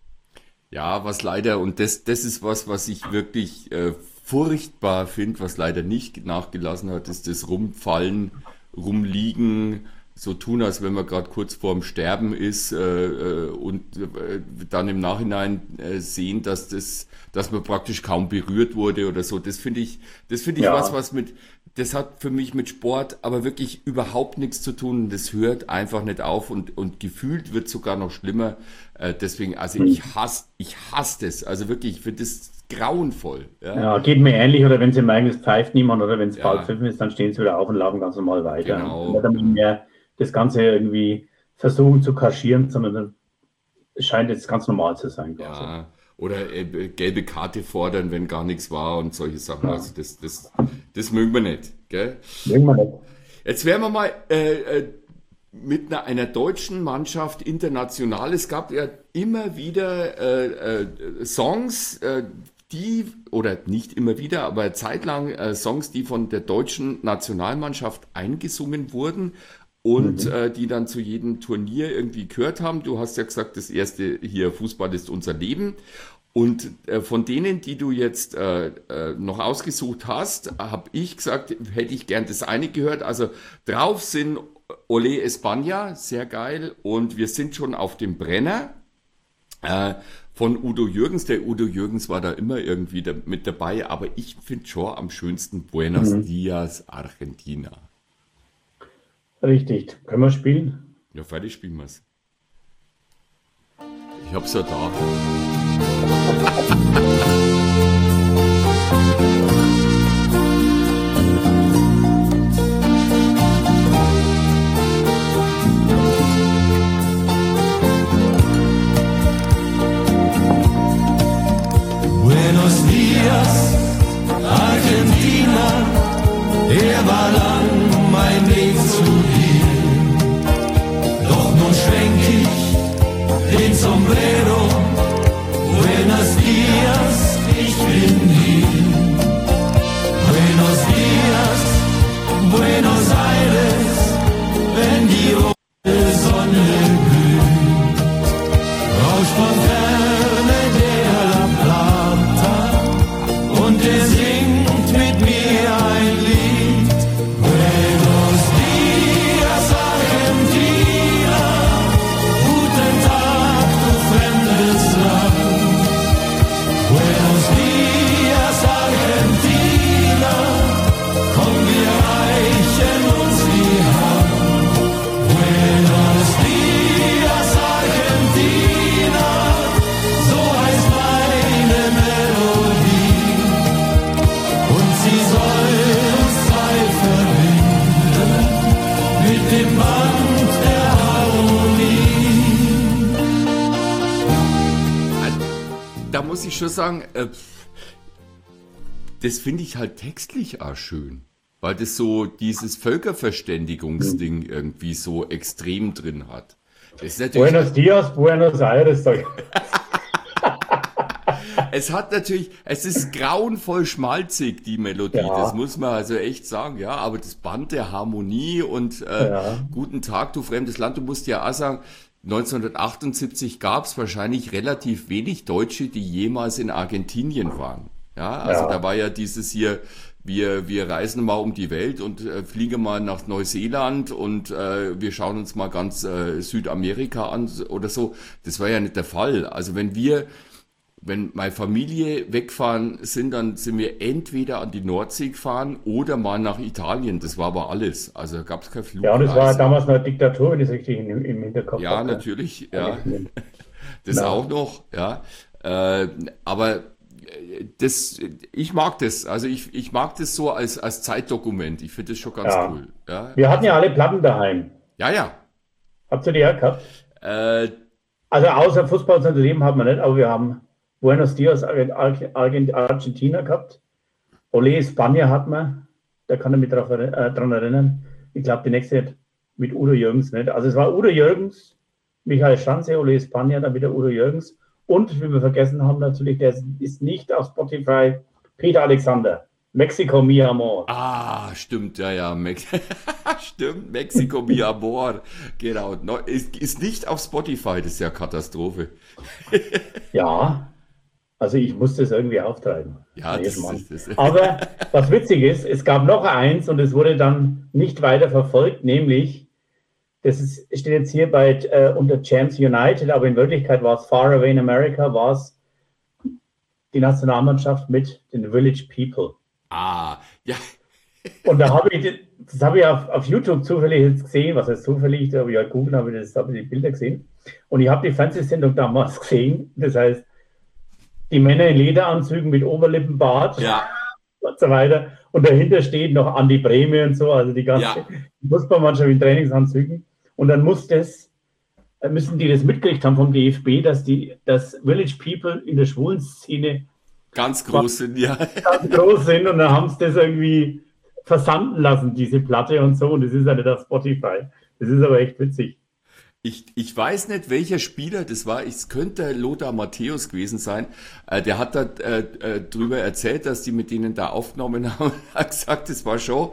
[SPEAKER 2] Ja, was leider, und das, das ist was, was ich wirklich äh, furchtbar finde, was leider nicht nachgelassen hat, ist das Rumfallen, Rumliegen, so tun, als wenn man gerade kurz vorm Sterben ist äh, und äh, dann im Nachhinein äh, sehen, dass das, dass man praktisch kaum berührt wurde oder so. Das finde ich, das finde ich
[SPEAKER 3] Ja.
[SPEAKER 2] was, was mit, das hat für mich mit Sport aber wirklich überhaupt nichts zu tun. Das hört einfach nicht auf und, und gefühlt wird sogar noch schlimmer. Äh, deswegen, also ich hasse, ich hasse das. Also wirklich, ich finde das grauenvoll. Ja.
[SPEAKER 3] Ja, geht mir ähnlich, oder wenn sie im eigenes pfeift niemand, oder wenn es
[SPEAKER 2] Ja.
[SPEAKER 3] Foul pfiffen ist, dann stehen sie wieder auf und laufen ganz normal weiter.
[SPEAKER 2] Genau.
[SPEAKER 3] Nicht damit mehr das Ganze irgendwie versuchen zu kaschieren, sondern dann scheint es ganz normal zu sein. quasi.
[SPEAKER 2] Ja, oder äh, gelbe Karte fordern, wenn gar nichts war und solche Sachen. Also das, das, das mögen wir nicht. Gell?
[SPEAKER 3] Mögen wir nicht.
[SPEAKER 2] Jetzt wären wir mal äh, äh, mit einer, einer deutschen Mannschaft international. Es gab ja immer wieder äh, äh, Songs, äh, die, oder nicht immer wieder, aber zeitlang äh, Songs, die von der deutschen Nationalmannschaft eingesungen wurden und äh, die dann zu jedem Turnier irgendwie gehört haben. Du hast ja gesagt, das erste hier, Fußball ist unser Leben. Und äh, von denen, die du jetzt äh, äh, noch ausgesucht hast, habe ich gesagt, hätte ich gern das eine gehört. Also drauf sind Olé España, sehr geil. Und wir sind schon auf dem Brenner äh, von Udo Jürgens. Der Udo Jürgens war da immer irgendwie da, mit dabei. Aber ich finde schon am schönsten Buenos Dias, Argentina.
[SPEAKER 3] Richtig. Können wir spielen?
[SPEAKER 2] Ja, fertig spielen wir's. Ich hab's ja da.
[SPEAKER 5] Buenos Dias, Argentina, er war lang mein Weg zu dir. Doch nun schwenk ich den Sombrero. Buenos Dias.
[SPEAKER 2] da muss ich schon sagen, äh, das finde ich halt textlich auch schön. Weil das so dieses Völkerverständigungsding irgendwie so extrem drin hat. Das ist natürlich,
[SPEAKER 3] Buenos Dias, Buenos Aires. Sag ich.
[SPEAKER 2] es hat natürlich, es ist grauenvoll schmalzig, die Melodie,
[SPEAKER 3] Ja.
[SPEAKER 2] das muss man also echt sagen, ja, aber das Band der Harmonie und äh,
[SPEAKER 3] Ja.
[SPEAKER 2] Guten Tag, du fremdes Land, du musst ja auch sagen, neunzehnhundertachtundsiebzig gab es wahrscheinlich relativ wenig Deutsche, die jemals in Argentinien waren. Ja, also
[SPEAKER 3] Ja.
[SPEAKER 2] da war ja dieses hier, wir, wir reisen mal um die Welt und äh, fliegen mal nach Neuseeland und äh, wir schauen uns mal ganz äh, Südamerika an oder so. Das war ja nicht der Fall. Also wenn wir, wenn meine Familie wegfahren sind, dann sind wir entweder an die Nordsee gefahren oder mal nach Italien. Das war aber alles. Also gab es keine
[SPEAKER 3] Ja, und es war
[SPEAKER 2] Flugreise.
[SPEAKER 3] damals noch Diktatur, wenn ich es richtig im, im Hinterkopf
[SPEAKER 2] Ja,
[SPEAKER 3] habe.
[SPEAKER 2] natürlich, ja. Das
[SPEAKER 3] Ja.
[SPEAKER 2] auch noch, ja. Äh, aber äh, das, ich mag das. Also ich, ich mag das so als, als Zeitdokument. Ich finde das schon ganz
[SPEAKER 3] Ja.
[SPEAKER 2] cool. Ja,
[SPEAKER 3] Wir hatten ja alle Platten daheim.
[SPEAKER 2] ja. ja.
[SPEAKER 3] Habt ihr die auch gehabt?
[SPEAKER 2] Äh,
[SPEAKER 3] Also außer Fußball zu Leben haben wir nicht, aber wir haben Buenos Dias, Argent- Argent- Argentina gehabt. Ole España hatten wir. Da kann ich mich drauf, erinn- äh, dran erinnern. Ich glaube, die nächste mit Udo Jürgens nicht. Also es war Udo Jürgens, Michael Schanze, Ole España, dann wieder Udo Jürgens. Und, wie wir vergessen haben, natürlich, der ist nicht auf Spotify, Peter Alexander. Mexico Mi Amor.
[SPEAKER 2] ah, stimmt, ja, ja. Mex stimmt, Mexico Mi Amor. Genau. No, ist, ist nicht auf Spotify, das ist ja Katastrophe.
[SPEAKER 3] Ja, also ich musste es irgendwie auftreiben.
[SPEAKER 2] Ja,
[SPEAKER 3] Nee,
[SPEAKER 2] das
[SPEAKER 3] Mann.
[SPEAKER 2] ist das.
[SPEAKER 3] Aber was witzig ist, es gab noch eins und es wurde dann nicht weiter verfolgt, nämlich, das ist, steht jetzt hier bei äh, unter Champs United, aber in Wirklichkeit war es Far Away in America, war es die Nationalmannschaft mit den Village People.
[SPEAKER 2] Ah, ja.
[SPEAKER 3] Und da habe ich, das habe ich auf, auf YouTube zufällig jetzt gesehen, was heißt zufällig, da habe ich halt googeln, habe ich das, habe ich die Bilder gesehen. Und ich habe die Fernsehsendung damals gesehen, das heißt, die Männer in Lederanzügen mit Oberlippenbart
[SPEAKER 2] Ja,
[SPEAKER 3] und so weiter. Und dahinter steht noch Andi Brehme und so, also die ganze
[SPEAKER 2] Ja.
[SPEAKER 3] Fußballmannschaft in Trainingsanzügen. Und dann muss das, müssen die das mitgekriegt haben vom D F B, dass die, dass Village People in der schwulen Szene
[SPEAKER 2] ganz groß sind, ja.
[SPEAKER 3] ganz groß sind und dann haben sie das irgendwie versanden lassen, diese Platte und so. Und das ist ja nicht auf Spotify. Das ist aber echt witzig.
[SPEAKER 2] Ich, ich weiß nicht, welcher Spieler das war. Es könnte Lothar Matthäus gewesen sein. Äh, der hat da äh, äh, drüber erzählt, dass die mit denen da aufgenommen haben. Er hat gesagt, das war schon,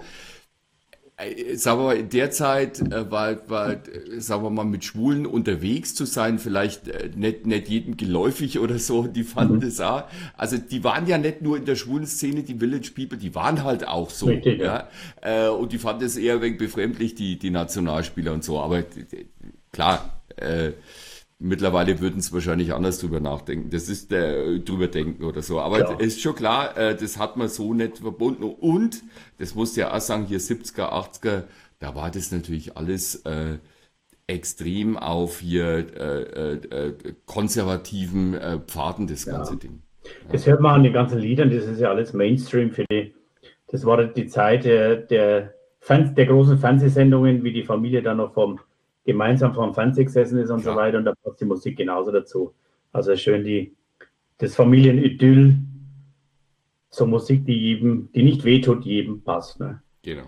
[SPEAKER 2] äh, sagen wir mal, in der Zeit äh, war, war, äh, sagen wir mal, mit Schwulen unterwegs zu sein, vielleicht äh, nicht, nicht jedem geläufig oder so. Die fanden das auch. Also die waren ja nicht nur in der schwulen Szene, die Village People, die waren halt auch so.
[SPEAKER 3] Richtig,
[SPEAKER 2] ja. Äh, und die fanden es eher ein wenig befremdlich, die, die Nationalspieler und so. Aber d- d- klar, äh, mittlerweile würden es wahrscheinlich anders drüber nachdenken. Das ist der drüber denken oder so. Aber
[SPEAKER 3] Ja.
[SPEAKER 2] ist schon klar, äh, das hat man so nicht verbunden. Und, das musst du ja auch sagen, hier siebziger, achtziger, da war das natürlich alles äh, extrem auf hier äh, äh, äh, konservativen äh, Pfaden, das ganze Ding.
[SPEAKER 3] Das hört man an den ganzen Liedern, das ist ja alles Mainstream für die. Das war die Zeit der, der, Fern- der großen Fernsehsendungen, wie die Familie dann noch vom, gemeinsam vom Fernseher gesessen ist und
[SPEAKER 2] Ja.
[SPEAKER 3] so weiter. Und da passt die Musik genauso dazu. Also schön die, das Familienidyll, so Musik, die jedem, die nicht wehtut, jedem passt. Ne?
[SPEAKER 2] Genau.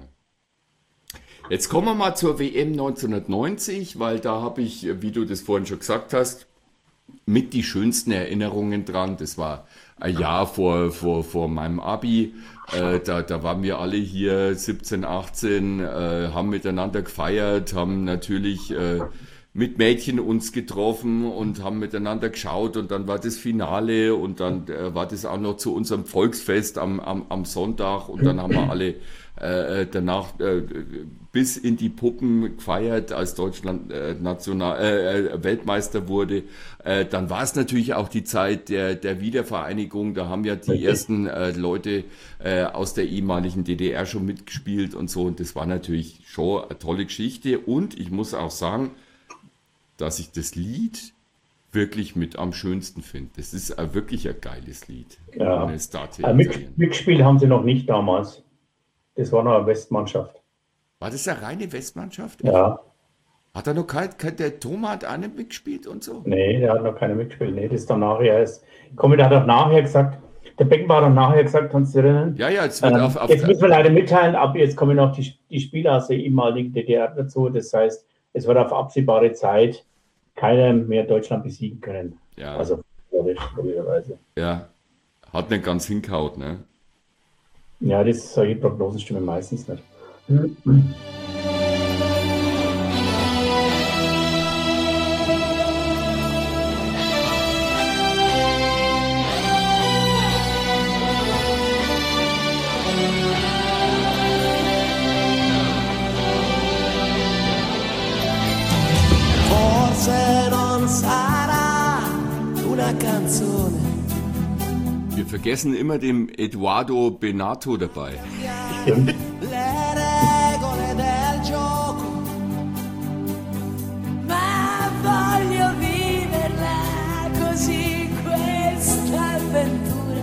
[SPEAKER 2] Jetzt kommen wir mal zur W M neunzehnhundertneunzig, weil da habe ich, wie du das vorhin schon gesagt hast, mit die schönsten Erinnerungen dran. Das war ein Jahr vor, vor, vor meinem Abi. Äh, da, da waren wir alle hier siebzehn, achtzehn, äh, haben miteinander gefeiert, haben natürlich äh, mit Mädchen uns getroffen und haben miteinander geschaut und dann war das Finale und dann äh, war das auch noch zu unserem Volksfest am, am, am Sonntag und dann haben wir alle äh, danach äh, bis in die Puppen gefeiert, als Deutschland äh, National, äh, Weltmeister wurde. Äh, dann war es natürlich auch die Zeit der, der Wiedervereinigung. Da haben ja die
[SPEAKER 3] Richtig.
[SPEAKER 2] ersten äh, Leute äh, aus der ehemaligen D D R schon mitgespielt und so. Und das war natürlich schon eine tolle Geschichte. Und ich muss auch sagen, dass ich das Lied wirklich mit am schönsten finde. Das ist ein, wirklich ein geiles Lied.
[SPEAKER 3] Ja.
[SPEAKER 2] Eine Start
[SPEAKER 3] Äh, mit, mitgespielt haben sie noch nicht damals. Das war noch eine Westmannschaft.
[SPEAKER 2] War das eine reine Westmannschaft?
[SPEAKER 3] Ja.
[SPEAKER 2] Hat er noch kein, kein der Thomas hat auch nicht mitgespielt und so?
[SPEAKER 3] Nee, der hat noch keine mitgespielt. Nee, das ist dann nachher erst. Komm, der hat auch nachher gesagt, der Beckenbauer hat nachher gesagt, kannst du dich erinnern?
[SPEAKER 2] Ja, ja, jetzt wird
[SPEAKER 3] Ähm,
[SPEAKER 2] auf, auf
[SPEAKER 3] jetzt müssen wir leider mitteilen, ab jetzt kommen noch die, die Spieler aus der ehemaligen D D R dazu. Das heißt, es wird auf absehbare Zeit keiner mehr Deutschland besiegen können.
[SPEAKER 2] ja,
[SPEAKER 3] Also, logischerweise.
[SPEAKER 2] ja, hat nicht ganz hingehaut, ne?
[SPEAKER 3] Ja, das solche Prognosen stimmen meistens nicht.
[SPEAKER 5] Forse non sarà una canzone.
[SPEAKER 2] Wir vergessen immer den Eduardo Benato dabei.
[SPEAKER 3] Stimmt.
[SPEAKER 5] Le regole del gioco,
[SPEAKER 4] Ma voglio viverla così questa avventura,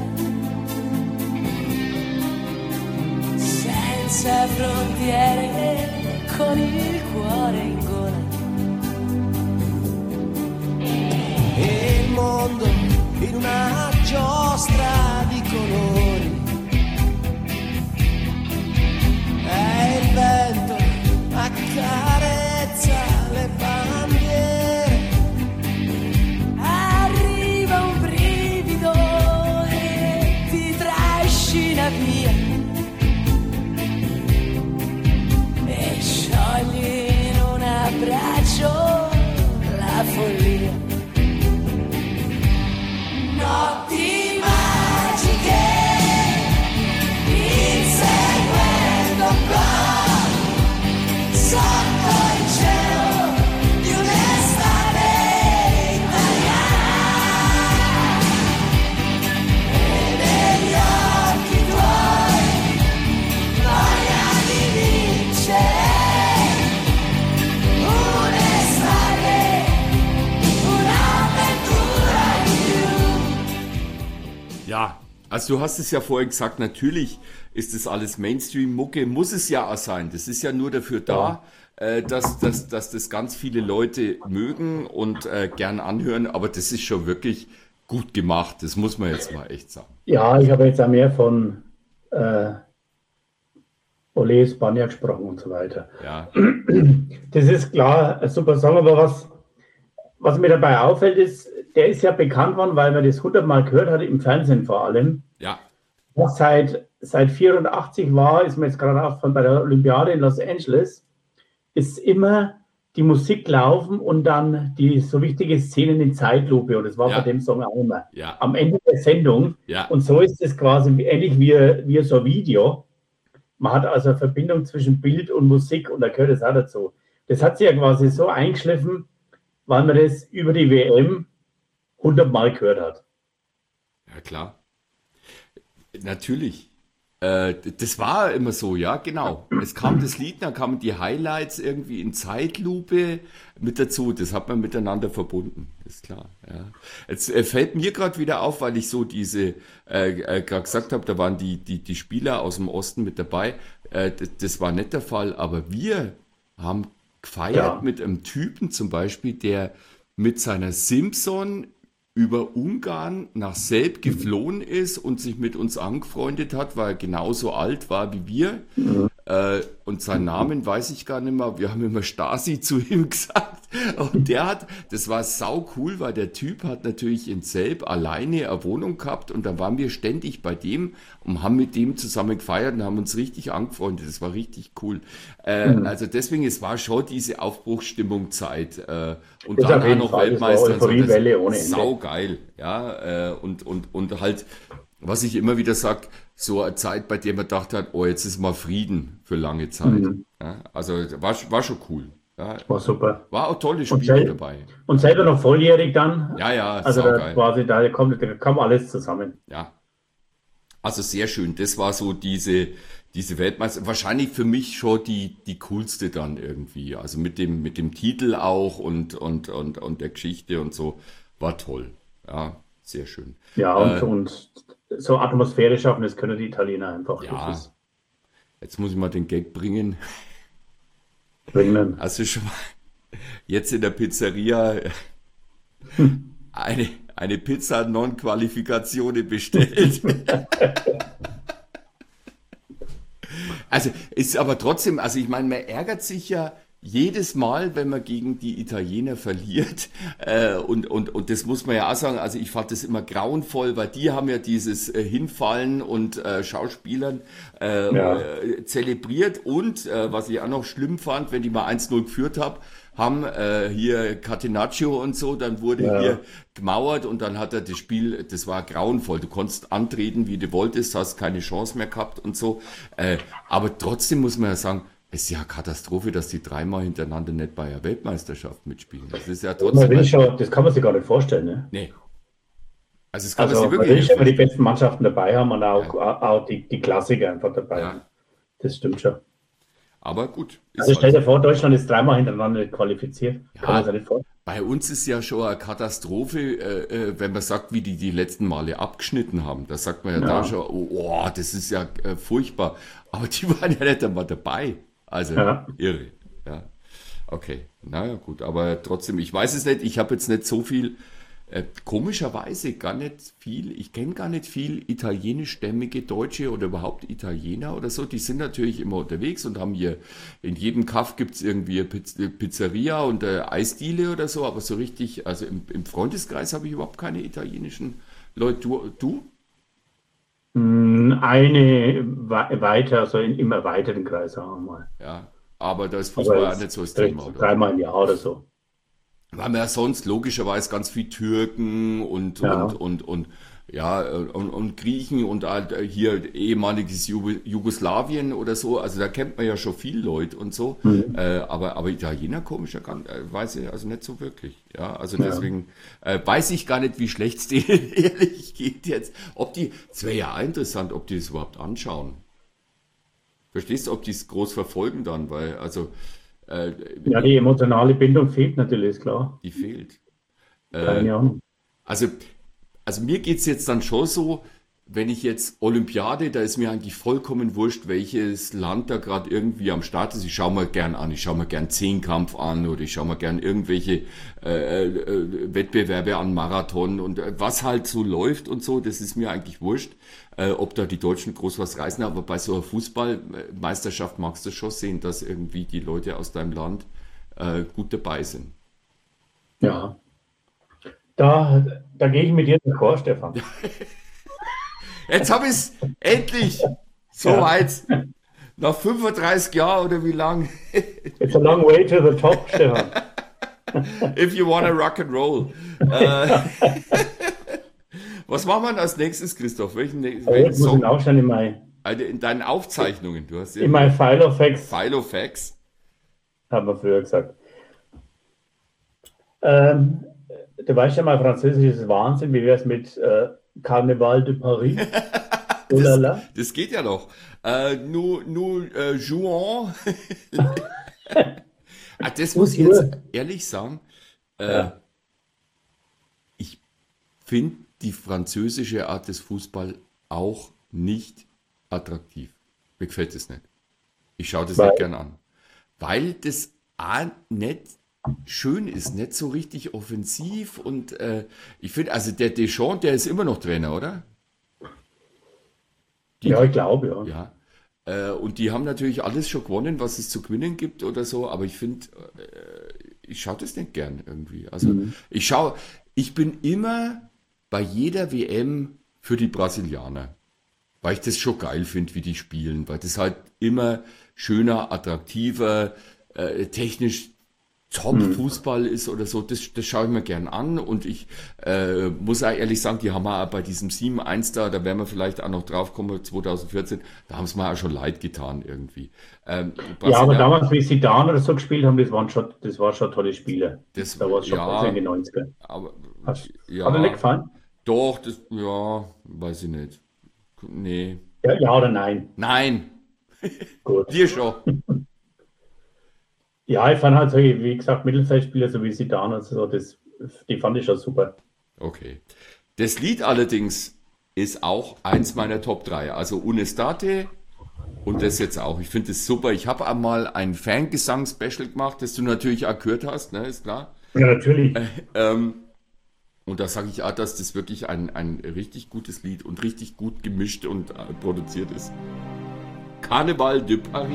[SPEAKER 4] senza frontiere, con il cuore in gola.
[SPEAKER 5] e il mondo in una giostra di colori. E il vento accarezza le bandiere.
[SPEAKER 4] Arriva un brivido e ti trascina via e sciogli in un abbraccio la follia. Notti magiche, inseguendo qua, sotto il cielo di un'estate italiana. E negli occhi tuoi, voglia di vincere, un'estate, un'avventura in più.
[SPEAKER 2] Ja, also du hast es ja vorhin gesagt, natürlich ist das alles Mainstream-Mucke, muss es ja auch sein. Das ist ja nur dafür da, äh, dass, dass, dass das ganz viele Leute mögen und äh, gern anhören, aber das ist schon wirklich gut gemacht, das muss man jetzt mal echt sagen.
[SPEAKER 3] Ja, ich habe jetzt auch mehr von äh, Ole Spanier gesprochen und so weiter.
[SPEAKER 2] Ja,
[SPEAKER 3] Das ist klar, ein super Song, aber was, was mir dabei auffällt, ist, der ist ja bekannt worden, weil man das hundertmal gehört hat, im Fernsehen vor allem.
[SPEAKER 2] ja,
[SPEAKER 3] Was seit, seit vierundachtzig war, ist mir jetzt gerade aufgefallen, bei der Olympiade in Los Angeles, ist immer die Musik laufen und dann die so wichtige Szenen in Zeitlupe. Und das war
[SPEAKER 2] Ja.
[SPEAKER 3] bei dem Song auch immer.
[SPEAKER 2] ja,
[SPEAKER 3] Am Ende der Sendung.
[SPEAKER 2] ja,
[SPEAKER 3] Und so ist es quasi wie- ähnlich wie, wie so ein Video. Man hat also eine Verbindung zwischen Bild und Musik und da gehört es auch dazu. Das hat sich ja quasi so eingeschliffen, weil man das über die W M hundertmal gehört hat.
[SPEAKER 2] ja klar. Natürlich. Äh, das war immer so, ja, genau. Es kam das Lied, dann kamen die Highlights irgendwie in Zeitlupe mit dazu. Das hat man miteinander verbunden, ist klar. Ja. Jetzt äh, fällt mir gerade wieder auf, weil ich so diese, äh, äh, gerade gesagt habe, da waren die, die, die Spieler aus dem Osten mit dabei. Äh, das, das war nicht der Fall, aber wir haben gefeiert
[SPEAKER 3] Ja.
[SPEAKER 2] mit einem Typen zum Beispiel, der mit seiner Simpson über Ungarn nach Selb geflohen ist und sich mit uns angefreundet hat, weil er genauso alt war wie wir. Äh, und seinen Namen weiß ich gar nicht mehr. Wir haben immer Stasi zu ihm gesagt. Und der hat, das war sau cool, weil der Typ hat natürlich in Selb alleine eine Wohnung gehabt und da waren wir ständig bei dem und haben mit dem zusammen gefeiert und haben uns richtig angefreundet. Das war richtig cool. Äh, Also deswegen, es war schon diese Aufbruchsstimmung Zeit. Äh, und
[SPEAKER 3] Das
[SPEAKER 2] dann
[SPEAKER 3] auf
[SPEAKER 2] auch
[SPEAKER 3] jeden
[SPEAKER 2] noch
[SPEAKER 3] Fall. Das war
[SPEAKER 2] Weltmeister. und so.
[SPEAKER 3] Euphoriewelle
[SPEAKER 2] Das
[SPEAKER 3] ohne
[SPEAKER 2] ist
[SPEAKER 3] Ende.
[SPEAKER 2] saugeil. Ja, äh, und, und, und halt, was ich immer wieder sag, so eine Zeit, bei der man gedacht hat, oh, jetzt ist mal Frieden für lange Zeit.
[SPEAKER 3] Mhm.
[SPEAKER 2] Ja, also war, war schon cool. Ja,
[SPEAKER 3] War super.
[SPEAKER 2] war auch tolle
[SPEAKER 3] Und
[SPEAKER 2] Spiele
[SPEAKER 3] sel-
[SPEAKER 2] dabei.
[SPEAKER 3] Und selber noch volljährig dann.
[SPEAKER 2] Ja, ja,
[SPEAKER 3] Also da
[SPEAKER 2] saugeil.
[SPEAKER 3] quasi, da kommt, da kam alles zusammen.
[SPEAKER 2] Ja. Also sehr schön. Das war so diese, diese Weltmeister, wahrscheinlich für mich schon die, die coolste dann irgendwie. Also mit dem, mit dem Titel auch und, und, und, und der Geschichte und so. War toll. Ja, sehr schön.
[SPEAKER 3] Ja, und,
[SPEAKER 2] Äh,
[SPEAKER 3] und so Atmosphäre schaffen, das können die Italiener einfach.
[SPEAKER 2] Ja.
[SPEAKER 3] Das ist
[SPEAKER 2] Jetzt muss ich mal den Gag bringen.
[SPEAKER 3] dringend.
[SPEAKER 2] Hast du schon mal, Jetzt in der Pizzeria eine, eine Pizza non Qualificatione bestellt. Also ist aber trotzdem, also ich meine, man ärgert sich ja jedes Mal, wenn man gegen die Italiener verliert. Äh, und, und, und das muss man ja auch sagen, also ich fand das immer grauenvoll, weil die haben ja dieses äh, Hinfallen und äh, Schauspielern äh,
[SPEAKER 3] Ja.
[SPEAKER 2] äh, zelebriert. Und äh, was ich auch noch schlimm fand, wenn die mal eins null geführt haben, haben äh, hier Catenaccio und so, dann wurde
[SPEAKER 3] Ja.
[SPEAKER 2] hier gemauert und dann hat er das Spiel, das war grauenvoll. Du konntest antreten, wie du wolltest, hast keine Chance mehr gehabt und so. Äh, aber trotzdem muss man ja sagen, es ist ja eine Katastrophe, dass die dreimal hintereinander nicht bei der Weltmeisterschaft mitspielen. Das ist ja
[SPEAKER 3] Man
[SPEAKER 2] trotzdem.
[SPEAKER 3] will schon, das kann man sich gar nicht vorstellen. Ne?
[SPEAKER 2] Nee. Also das kann
[SPEAKER 3] Also
[SPEAKER 2] man sich
[SPEAKER 3] man will
[SPEAKER 2] wirklich
[SPEAKER 3] schon
[SPEAKER 2] nicht
[SPEAKER 3] immer die
[SPEAKER 2] vorstellen.
[SPEAKER 3] besten Mannschaften dabei haben und auch, auch die, die Klassiker einfach dabei
[SPEAKER 2] Ja.
[SPEAKER 3] haben. Das stimmt schon.
[SPEAKER 2] Aber gut. Ist
[SPEAKER 3] Also stell
[SPEAKER 2] halt
[SPEAKER 3] dir vor, Deutschland ist dreimal hintereinander nicht qualifiziert.
[SPEAKER 2] Ja.
[SPEAKER 3] Kann man sich nicht vorstellen.
[SPEAKER 2] Bei uns ist ja schon eine Katastrophe, äh, äh, wenn man sagt, wie die die letzten Male abgeschnitten haben. Da sagt man ja, da
[SPEAKER 3] Ja.
[SPEAKER 2] schon, oh, oh, das ist ja äh, furchtbar. Aber die waren ja nicht einmal dabei. Also
[SPEAKER 3] Ja.
[SPEAKER 2] irre. Ja. Okay, naja gut, aber trotzdem, ich weiß es nicht, ich habe jetzt nicht so viel, äh, komischerweise gar nicht viel, ich kenne gar nicht viel italienischstämmige Deutsche oder überhaupt Italiener oder so, die sind natürlich immer unterwegs und haben hier, in jedem Kaff gibt es irgendwie eine Piz Pizzeria und äh, Eisdiele oder so, aber so richtig, also im, im Freundeskreis habe ich überhaupt keine italienischen Leute. Du? du?
[SPEAKER 3] Mm, Eine we- weiter, also in, im erweiterten Kreis, sagen wir mal.
[SPEAKER 2] Ja, aber da ist Fußball
[SPEAKER 3] Aber
[SPEAKER 2] auch
[SPEAKER 3] jetzt
[SPEAKER 2] nicht so das
[SPEAKER 3] direkt
[SPEAKER 2] Thema, oder?
[SPEAKER 3] dreimal im Jahr oder so.
[SPEAKER 2] Wir haben ja sonst logischerweise ganz viel Türken und,
[SPEAKER 3] Ja.
[SPEAKER 2] und, und, und, ja, äh, und, und Griechen und halt äh, hier ehemaliges Ju- Jugoslawien oder so. Also da kennt man ja schon viel Leute und so.
[SPEAKER 3] Mhm.
[SPEAKER 2] Äh, aber, aber Italiener komischer kann, äh, weiß ich also nicht so wirklich. Ja, also
[SPEAKER 3] Ja.
[SPEAKER 2] deswegen äh, weiß ich gar nicht, wie schlecht es denen ehrlich geht jetzt. Ob die, es wäre ja auch interessant, ob die das überhaupt anschauen. Verstehst du, ob die es groß verfolgen dann, weil, also, äh,
[SPEAKER 3] Ja, die emotionale Bindung fehlt natürlich, ist klar.
[SPEAKER 2] die fehlt.
[SPEAKER 3] Keine Ahnung.
[SPEAKER 2] Also, also mir geht's jetzt dann schon so, wenn ich jetzt Olympiade, da ist mir eigentlich vollkommen wurscht, welches Land da gerade irgendwie am Start ist. Ich schaue mal gern an, ich schaue mir gern Zehnkampf an oder ich schaue mir gern irgendwelche äh, äh, Wettbewerbe an, Marathon und äh, was halt so läuft und so, das ist mir eigentlich wurscht, äh, ob da die Deutschen groß was reißen. Aber bei so einer Fußballmeisterschaft magst du schon sehen, dass irgendwie die Leute aus deinem Land äh, gut dabei sind.
[SPEAKER 3] Ja. Da, da gehe ich mit dir d'accord, Stefan.
[SPEAKER 2] Jetzt habe ich es endlich soweit. Nach fünfunddreißig Jahren oder wie lang?
[SPEAKER 3] It's a long way to the top, Stefan.
[SPEAKER 2] If you wanna rock and roll. Äh, was machen wir als nächstes, Christoph? Welchen,
[SPEAKER 3] Aber
[SPEAKER 2] welchen
[SPEAKER 3] jetzt muss ich
[SPEAKER 2] Song?
[SPEAKER 3] nachschauen in mein,
[SPEAKER 2] Also in deinen Aufzeichnungen. Du hast ja
[SPEAKER 3] in mein File of Facts,
[SPEAKER 2] Filofax.
[SPEAKER 3] haben wir früher gesagt. Ähm, du weißt ja mal, Französisch ist Wahnsinn. Wie wäre es mit äh, Carnaval de Paris? Oh la la.
[SPEAKER 2] Das geht ja noch. Äh, nous nous äh, jouons. Ah, das muss ich jetzt ehrlich sagen. Äh,
[SPEAKER 3] Ja.
[SPEAKER 2] Ich finde die französische Art des Fußball auch nicht attraktiv. Mir gefällt es nicht. Ich schaue das
[SPEAKER 3] Weil?
[SPEAKER 2] nicht gern an. Weil das auch nicht schön ist, nicht so richtig offensiv und äh, ich finde, also der Deschamps, der ist immer noch Trainer, oder? Die-
[SPEAKER 3] Ja, ich glaube, ja.
[SPEAKER 2] Ja. Äh, und die haben natürlich alles schon gewonnen, was es zu gewinnen gibt oder so, aber ich finde, äh, ich schaue das nicht gern irgendwie. Also
[SPEAKER 3] Mhm.
[SPEAKER 2] ich schaue, ich bin immer bei jeder W M für die Brasilianer, weil ich das schon geil finde, wie die spielen, weil das halt immer schöner, attraktiver, äh, technisch Top-Fußball ist oder so, das, das schaue ich mir gern an und ich äh, muss auch ehrlich sagen, die haben wir auch bei diesem sieben eins da, da werden wir vielleicht auch noch drauf kommen, zwanzig vierzehn, da haben es mir auch schon leid getan irgendwie. Ähm,
[SPEAKER 3] Ja, aber
[SPEAKER 2] Brasilia-
[SPEAKER 3] damals, wie Zidane oder so gespielt haben, das waren schon, das war schon tolle Spiele.
[SPEAKER 2] Das-
[SPEAKER 3] da war es schon
[SPEAKER 2] ja.
[SPEAKER 3] in den neunziger.
[SPEAKER 2] aber,
[SPEAKER 3] Hast,
[SPEAKER 2] ja,
[SPEAKER 3] Hat dir nicht gefallen?
[SPEAKER 2] doch, das, ja, weiß ich nicht. Nee.
[SPEAKER 3] Ja, ja oder nein?
[SPEAKER 2] Nein,
[SPEAKER 3] Gut.
[SPEAKER 2] dir schon.
[SPEAKER 3] Ja, ich fand halt so, wie gesagt, Mittelfeldspieler, so wie Zidane und so, das, die fand ich schon super.
[SPEAKER 2] Okay. Das Lied allerdings ist auch eins meiner Top drei. Also Unestate, Und das jetzt auch. Ich finde das super. Ich habe einmal ein Fangesang-Special gemacht, das du natürlich auch gehört hast, ne, ist klar.
[SPEAKER 3] Ja, natürlich.
[SPEAKER 2] Äh, ähm, und da sage ich auch, dass das wirklich ein, ein richtig gutes Lied und richtig gut gemischt und äh, produziert ist. Carnaval de Paris.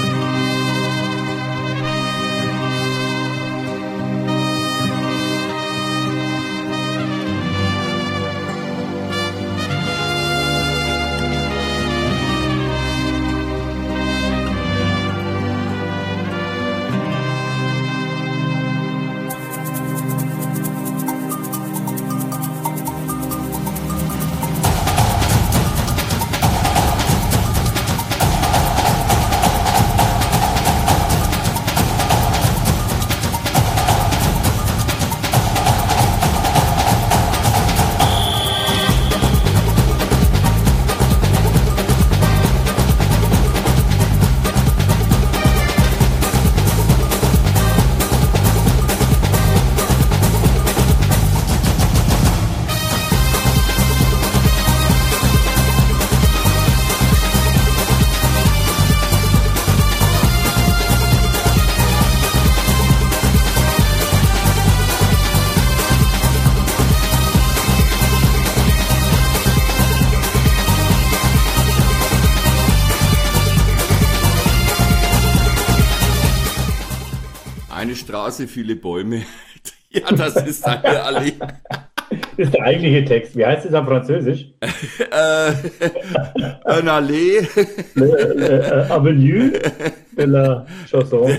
[SPEAKER 2] Eine Straße, viele Bäume. Ja, das ist eine Allee.
[SPEAKER 3] Das ist der eigentliche Text. Wie heißt es auf Französisch?
[SPEAKER 2] äh, eine Allee.
[SPEAKER 3] Le, le, äh, Avenue de la Chanson.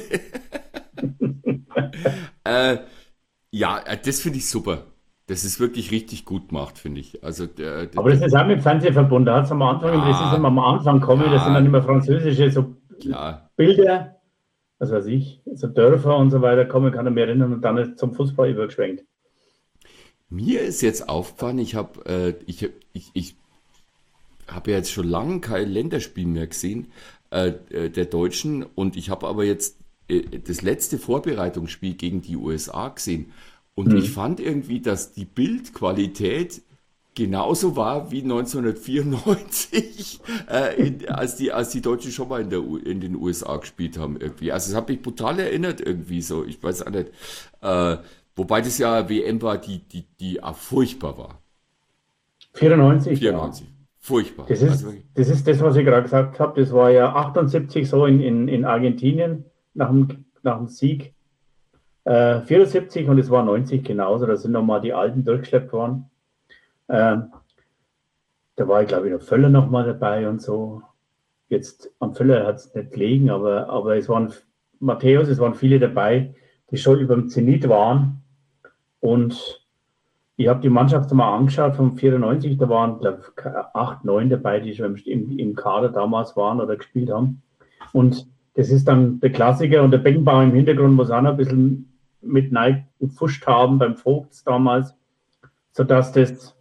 [SPEAKER 2] äh, ja, das finde ich super. Das ist wirklich richtig gut gemacht, finde ich. Also, der, der,
[SPEAKER 3] Aber das ist auch mit Fernsehen verbunden. Da hat es am Anfang,
[SPEAKER 2] Ja.
[SPEAKER 3] das ist immer am Anfang kommen,
[SPEAKER 2] Ja.
[SPEAKER 3] das sind dann immer französische so
[SPEAKER 2] klar.
[SPEAKER 3] Bilder, was weiß ich, so Dörfer und so weiter kommen, kann er mich erinnern und dann ist zum Fußball übergeschwenkt.
[SPEAKER 2] Mir ist jetzt aufgefallen, ich habe äh, ich, ich, ich hab ja jetzt schon lange kein Länderspiel mehr gesehen äh, äh, der Deutschen und ich habe aber jetzt äh, das letzte Vorbereitungsspiel gegen die U S A gesehen und
[SPEAKER 3] Hm.
[SPEAKER 2] ich fand irgendwie, dass die Bildqualität genauso war wie neunzehnhundertvierundneunzig, äh, in, als, die, als die Deutschen schon mal in, der, U- in den U S A gespielt haben irgendwie. Also es hat mich brutal erinnert irgendwie so, ich weiß auch nicht. Äh, wobei das ja W M war, die, die, die auch furchtbar war.
[SPEAKER 3] vierundneunzig,
[SPEAKER 2] vierundneunzig. Furchtbar.
[SPEAKER 3] Ja. Das ist,
[SPEAKER 2] Also wirklich-
[SPEAKER 3] das ist das, was ich gerade gesagt habe. Das war ja achtundsiebzig so in, in, in Argentinien nach dem, nach dem Sieg. Äh, vierundsiebzig und es war neunzig genauso. Da sind nochmal die Alten durchgeschleppt worden. Ähm, da war ich, glaube ich, noch Völler nochmal dabei und so. Jetzt am Völler hat es nicht gelegen, aber, aber es waren Matthäus, es waren viele dabei, die schon über dem Zenit waren. Und ich habe die Mannschaft mal angeschaut von vierundneunzig, da waren, glaube ich, acht, neun dabei, die schon im, im Kader damals waren oder gespielt haben. Und das ist dann der Klassiker und der Beckenbauer im Hintergrund muss auch noch ein bisschen mit Neid gepfuscht haben beim Vogts damals, sodass das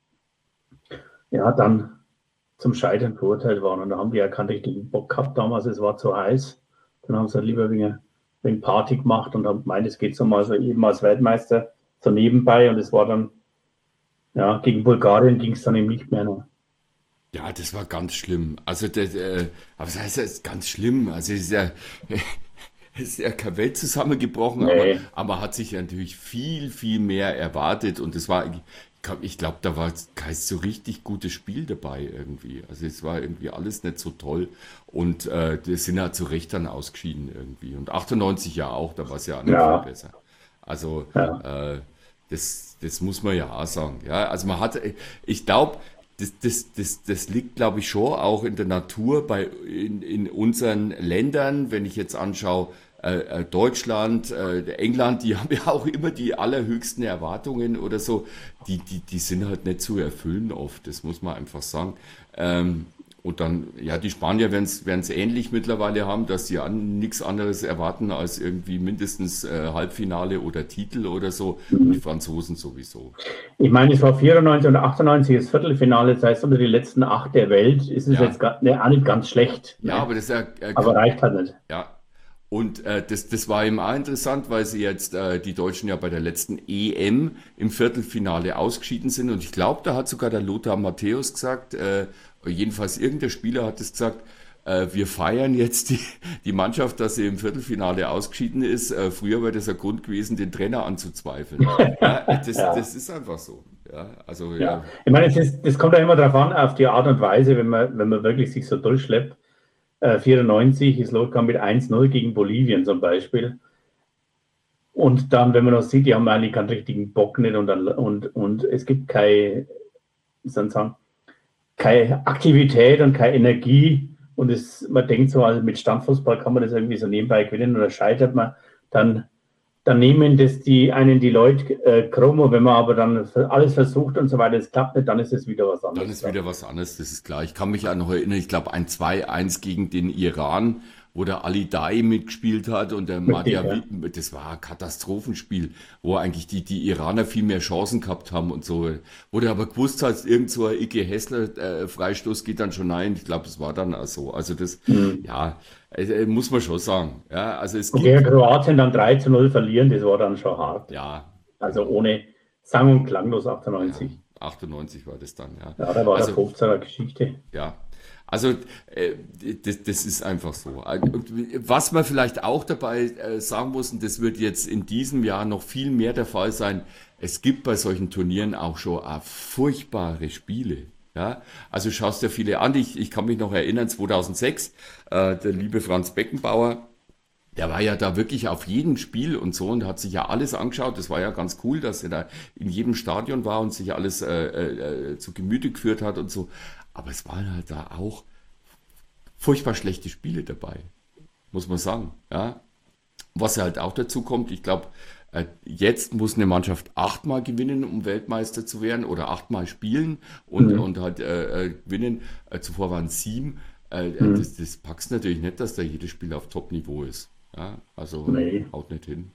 [SPEAKER 3] ja dann zum Scheitern verurteilt war. Und da haben die erkannt, ich den Bock gehabt damals, es war zu heiß. Dann haben sie halt lieber wegen, wegen Party gemacht und haben gemeint, es geht so mal so eben als Weltmeister so nebenbei. Und es war dann, ja, gegen Bulgarien ging es dann eben nicht mehr. Ne?
[SPEAKER 2] Ja, das war ganz schlimm. Also, das, äh, aber das heißt ja, es ist ganz schlimm. Also, es ist ja, es ist ja keine Welt zusammengebrochen,
[SPEAKER 3] Nee.
[SPEAKER 2] aber, aber man hat sich ja natürlich viel, viel mehr erwartet. Und das war, ich glaube, da war kein so richtig gutes Spiel dabei irgendwie. Also, es war irgendwie alles nicht so toll. Und äh, die sind halt zu Recht dann ausgeschieden irgendwie. Und achtundneunzig ja auch, da war es ja auch nicht
[SPEAKER 3] Ja.
[SPEAKER 2] viel besser. Also,
[SPEAKER 3] Ja.
[SPEAKER 2] äh, das, das muss man ja auch sagen. Ja, also man hat, ich glaube, das, das, das, das liegt, glaube ich, schon auch in der Natur bei in, in unseren Ländern, wenn ich jetzt anschaue, äh, äh, Deutschland, äh, England, die haben ja auch immer die allerhöchsten Erwartungen oder so, die, die, die sind halt nicht zu erfüllen oft, das muss man einfach sagen. Ähm, und dann, ja, die Spanier werden es ähnlich mittlerweile haben, dass sie an nichts anderes erwarten als irgendwie mindestens äh, Halbfinale oder Titel oder so. Und die Franzosen sowieso.
[SPEAKER 3] Ich meine, es war vierundneunzig und achtundneunzig das Viertelfinale, das heißt, unter die letzten acht der Welt ist es
[SPEAKER 2] Ja.
[SPEAKER 3] jetzt gar, ne, auch nicht ganz schlecht.
[SPEAKER 2] Ja,
[SPEAKER 3] ne?
[SPEAKER 2] aber das ist ja, äh,
[SPEAKER 3] Aber reicht halt nicht.
[SPEAKER 2] ja. Und äh, das, das war eben auch interessant, weil sie jetzt äh, die Deutschen ja bei der letzten E M im Viertelfinale ausgeschieden sind. Und ich glaube, da hat sogar der Lothar Matthäus gesagt, äh, jedenfalls irgendein Spieler hat es gesagt, äh, wir feiern jetzt die, die Mannschaft, dass sie im Viertelfinale ausgeschieden ist. Äh, früher wäre das ein Grund gewesen, den Trainer anzuzweifeln. Ja, das,
[SPEAKER 3] Ja.
[SPEAKER 2] das ist einfach so. Ja, also,
[SPEAKER 3] Ja.
[SPEAKER 2] ja.
[SPEAKER 3] Ich meine, es ist, das kommt ja immer darauf an, auf die Art und Weise, wenn man, wenn man wirklich sich so durchschleppt. Äh, vierundneunzig ist losgegangen mit eins null gegen Bolivien zum Beispiel. Und dann, wenn man noch sieht, die haben eigentlich keinen richtigen Bock nicht und, dann, und, und es gibt keine, wie soll ich sagen, keine Aktivität und keine Energie. Und es, man denkt so, also mit Standfußball kann man das irgendwie so nebenbei gewinnen oder scheitert man, dann, dann nehmen das die einen die Leute äh, krumm. Und wenn man aber dann alles versucht und so weiter, es klappt nicht, dann ist es wieder was anderes.
[SPEAKER 2] Dann ist wieder was anderes, das ist klar. Ich kann mich an noch erinnern, ich glaube ein zwei eins gegen den Iran, wo der Ali Dai mitgespielt hat und der Madia,
[SPEAKER 3] ja.
[SPEAKER 2] das war ein Katastrophenspiel, wo eigentlich die, die Iraner viel mehr Chancen gehabt haben und so. Wo du aber gewusst hast, irgend so ein Ike Hessler äh, Freistoß geht dann schon rein. Ich glaube, es war dann auch so. Also das,
[SPEAKER 3] Mhm.
[SPEAKER 2] ja, äh, muss man schon sagen. Ja, also es
[SPEAKER 3] Und
[SPEAKER 2] gibt,
[SPEAKER 3] gegen Kroatien dann drei zu null verlieren, das war dann schon hart.
[SPEAKER 2] ja,
[SPEAKER 3] Also ohne Sang- und Klanglos achtundneunzig.
[SPEAKER 2] achtundneunzig war das dann, ja.
[SPEAKER 3] Ja, da war
[SPEAKER 2] Also-
[SPEAKER 3] der fünfzehner Geschichte.
[SPEAKER 2] Ja, also äh, das, das ist einfach so. Und was man vielleicht auch dabei äh, sagen muss, und das wird jetzt in diesem Jahr noch viel mehr der Fall sein, es gibt bei solchen Turnieren auch schon äh, furchtbare Spiele. Ja, also schaust dir viele an. Ich, ich kann mich noch erinnern, zweitausendsechs, äh, der liebe Franz Beckenbauer, der war ja da wirklich auf jedem Spiel und so und hat sich ja alles angeschaut. Das war ja ganz cool, dass er da in jedem Stadion war und sich alles äh, äh, zu Gemüte geführt hat und so. Aber es waren halt da auch furchtbar schlechte Spiele dabei, muss man sagen. Ja. Was halt auch dazu kommt, ich glaube, äh, jetzt muss eine Mannschaft achtmal gewinnen, um Weltmeister zu werden oder achtmal spielen und,
[SPEAKER 3] Mhm.
[SPEAKER 2] und halt äh, äh, gewinnen. Äh, zuvor waren es sieben. Äh,
[SPEAKER 3] Mhm.
[SPEAKER 2] das, das packst natürlich nicht, dass da jedes Spiel auf Top-Niveau ist. Ja, also
[SPEAKER 3] Nee.
[SPEAKER 2] haut nicht hin.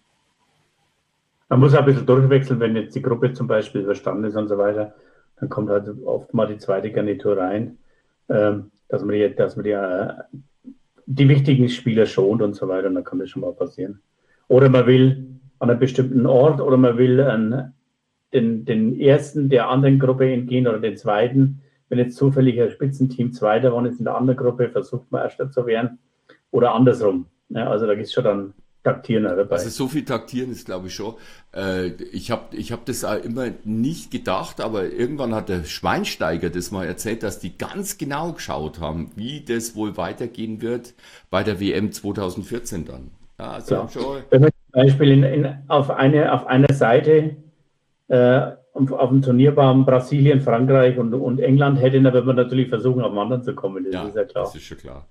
[SPEAKER 3] Man muss auch ein bisschen durchwechseln, wenn jetzt die Gruppe zum Beispiel überstanden ist und so weiter, dann kommt halt oft mal die zweite Garnitur rein, ähm, dass man, die, dass man die, äh, die wichtigen Spieler schont und so weiter, und dann kann das schon mal passieren. Oder man will an einem bestimmten Ort oder man will an den, den ersten der anderen Gruppe entgehen oder den zweiten. Wenn jetzt zufällig ein Spitzenteam Zweiter war, jetzt in der anderen Gruppe, versucht man Erster zu werden oder andersrum. Ja, also da gibt es schon dann Taktieren dabei.
[SPEAKER 2] Also so viel taktieren ist, glaube ich, schon. Äh, ich habe ich hab das auch immer nicht gedacht, aber irgendwann hat der Schweinsteiger das mal erzählt, dass die ganz genau geschaut haben, wie das wohl weitergehen wird bei der W M zweitausendvierzehn dann. Ja, also
[SPEAKER 3] Klar.
[SPEAKER 2] schon,
[SPEAKER 3] Wenn man zum Beispiel in, in, auf, eine, auf einer Seite äh, auf, auf dem Turnierbaum Brasilien, Frankreich und, und England hätte, dann würde man natürlich versuchen, auf den anderen zu kommen. Das
[SPEAKER 2] ja,
[SPEAKER 3] ist ja klar.
[SPEAKER 2] das ist schon klar.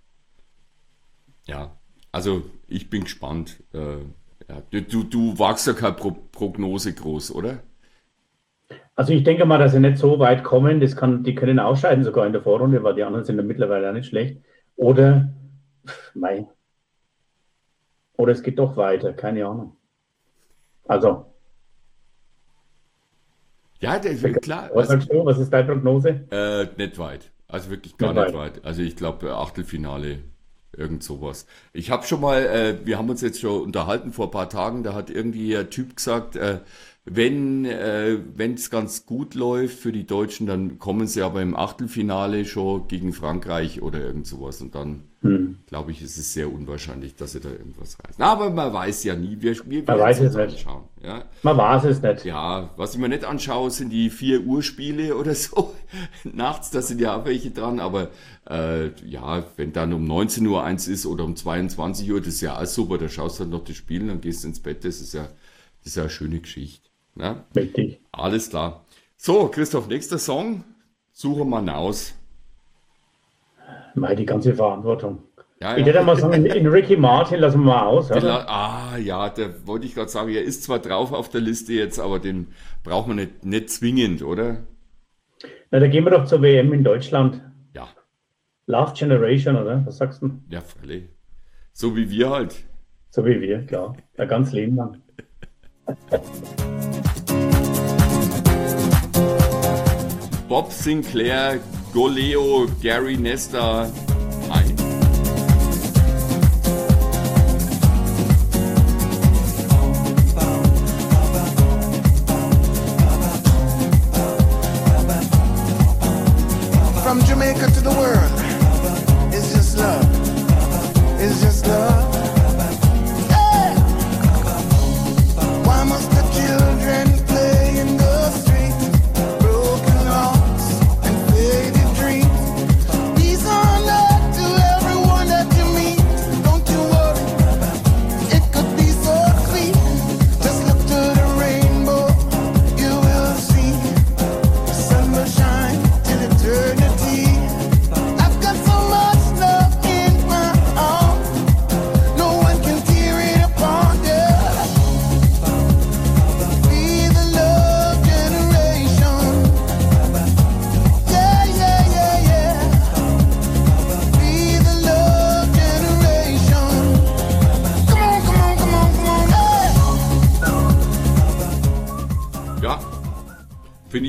[SPEAKER 2] Ja, also ich bin gespannt. Äh, ja, du, du wagst ja keine Pro Prognose groß, oder?
[SPEAKER 3] Also ich denke mal, dass sie nicht so weit kommen. Das kann, die können ausscheiden sogar in der Vorrunde, weil die anderen sind ja mittlerweile auch nicht schlecht. Oder, pff, mei. Oder es geht doch weiter, keine Ahnung. Also,
[SPEAKER 2] Ja, das, klar.
[SPEAKER 3] was
[SPEAKER 2] Also,
[SPEAKER 3] sagst du? Was ist deine Prognose?
[SPEAKER 2] Äh, nicht weit. Also wirklich gar
[SPEAKER 3] Nicht
[SPEAKER 2] nicht weit. Also ich glaube Achtelfinale, irgend sowas. Ich habe schon mal, äh, wir haben uns jetzt schon unterhalten vor ein paar Tagen, da hat irgendwie ein Typ gesagt, äh, wenn äh, wenn es ganz gut läuft für die Deutschen, dann kommen sie aber im Achtelfinale schon gegen Frankreich oder irgend sowas. Und dann,
[SPEAKER 3] Hm.
[SPEAKER 2] glaube ich, ist es sehr unwahrscheinlich, dass sie da irgendwas reißen. Aber man weiß ja nie. Wir, wir
[SPEAKER 3] Man
[SPEAKER 2] werden
[SPEAKER 3] weiß
[SPEAKER 2] uns
[SPEAKER 3] es nicht.
[SPEAKER 2] anschauen. Ja.
[SPEAKER 3] Man weiß es nicht.
[SPEAKER 2] Ja, was ich mir nicht anschaue, sind die vier Uhr Spiele oder so. Nachts, da sind ja auch welche dran, aber äh, ja, wenn dann um neunzehn Uhr eins ist oder um zweiundzwanzig Uhr, das ist ja auch super, da schaust du dann noch das Spiel, dann gehst du ins Bett, das ist ja, das ist ja eine schöne Geschichte. Ne?
[SPEAKER 3] Richtig.
[SPEAKER 2] Alles klar. So, Christoph, nächster Song, suchen wir mal aus.
[SPEAKER 3] Mei, die ganze Verantwortung.
[SPEAKER 2] Ja,
[SPEAKER 3] Ich
[SPEAKER 2] ja.
[SPEAKER 3] würde mal sagen, in, in Ricky Martin lassen wir mal aus.
[SPEAKER 2] Den
[SPEAKER 3] Oder?
[SPEAKER 2] La- Ah, ja, da wollte ich gerade sagen, er ist zwar drauf auf der Liste jetzt, aber den braucht man nicht, nicht zwingend, oder?
[SPEAKER 3] Na, da gehen wir doch zur W M in Deutschland.
[SPEAKER 2] Ja,
[SPEAKER 3] Love Generation, oder? Was sagst du?
[SPEAKER 2] ja, freilich. So wie wir halt.
[SPEAKER 3] So wie wir, klar. Ja, ganz Leben lang.
[SPEAKER 2] Bob Sinclair, Goleo, Gary Nesta. Hi.
[SPEAKER 5] From Jamaica to the world, it's just love.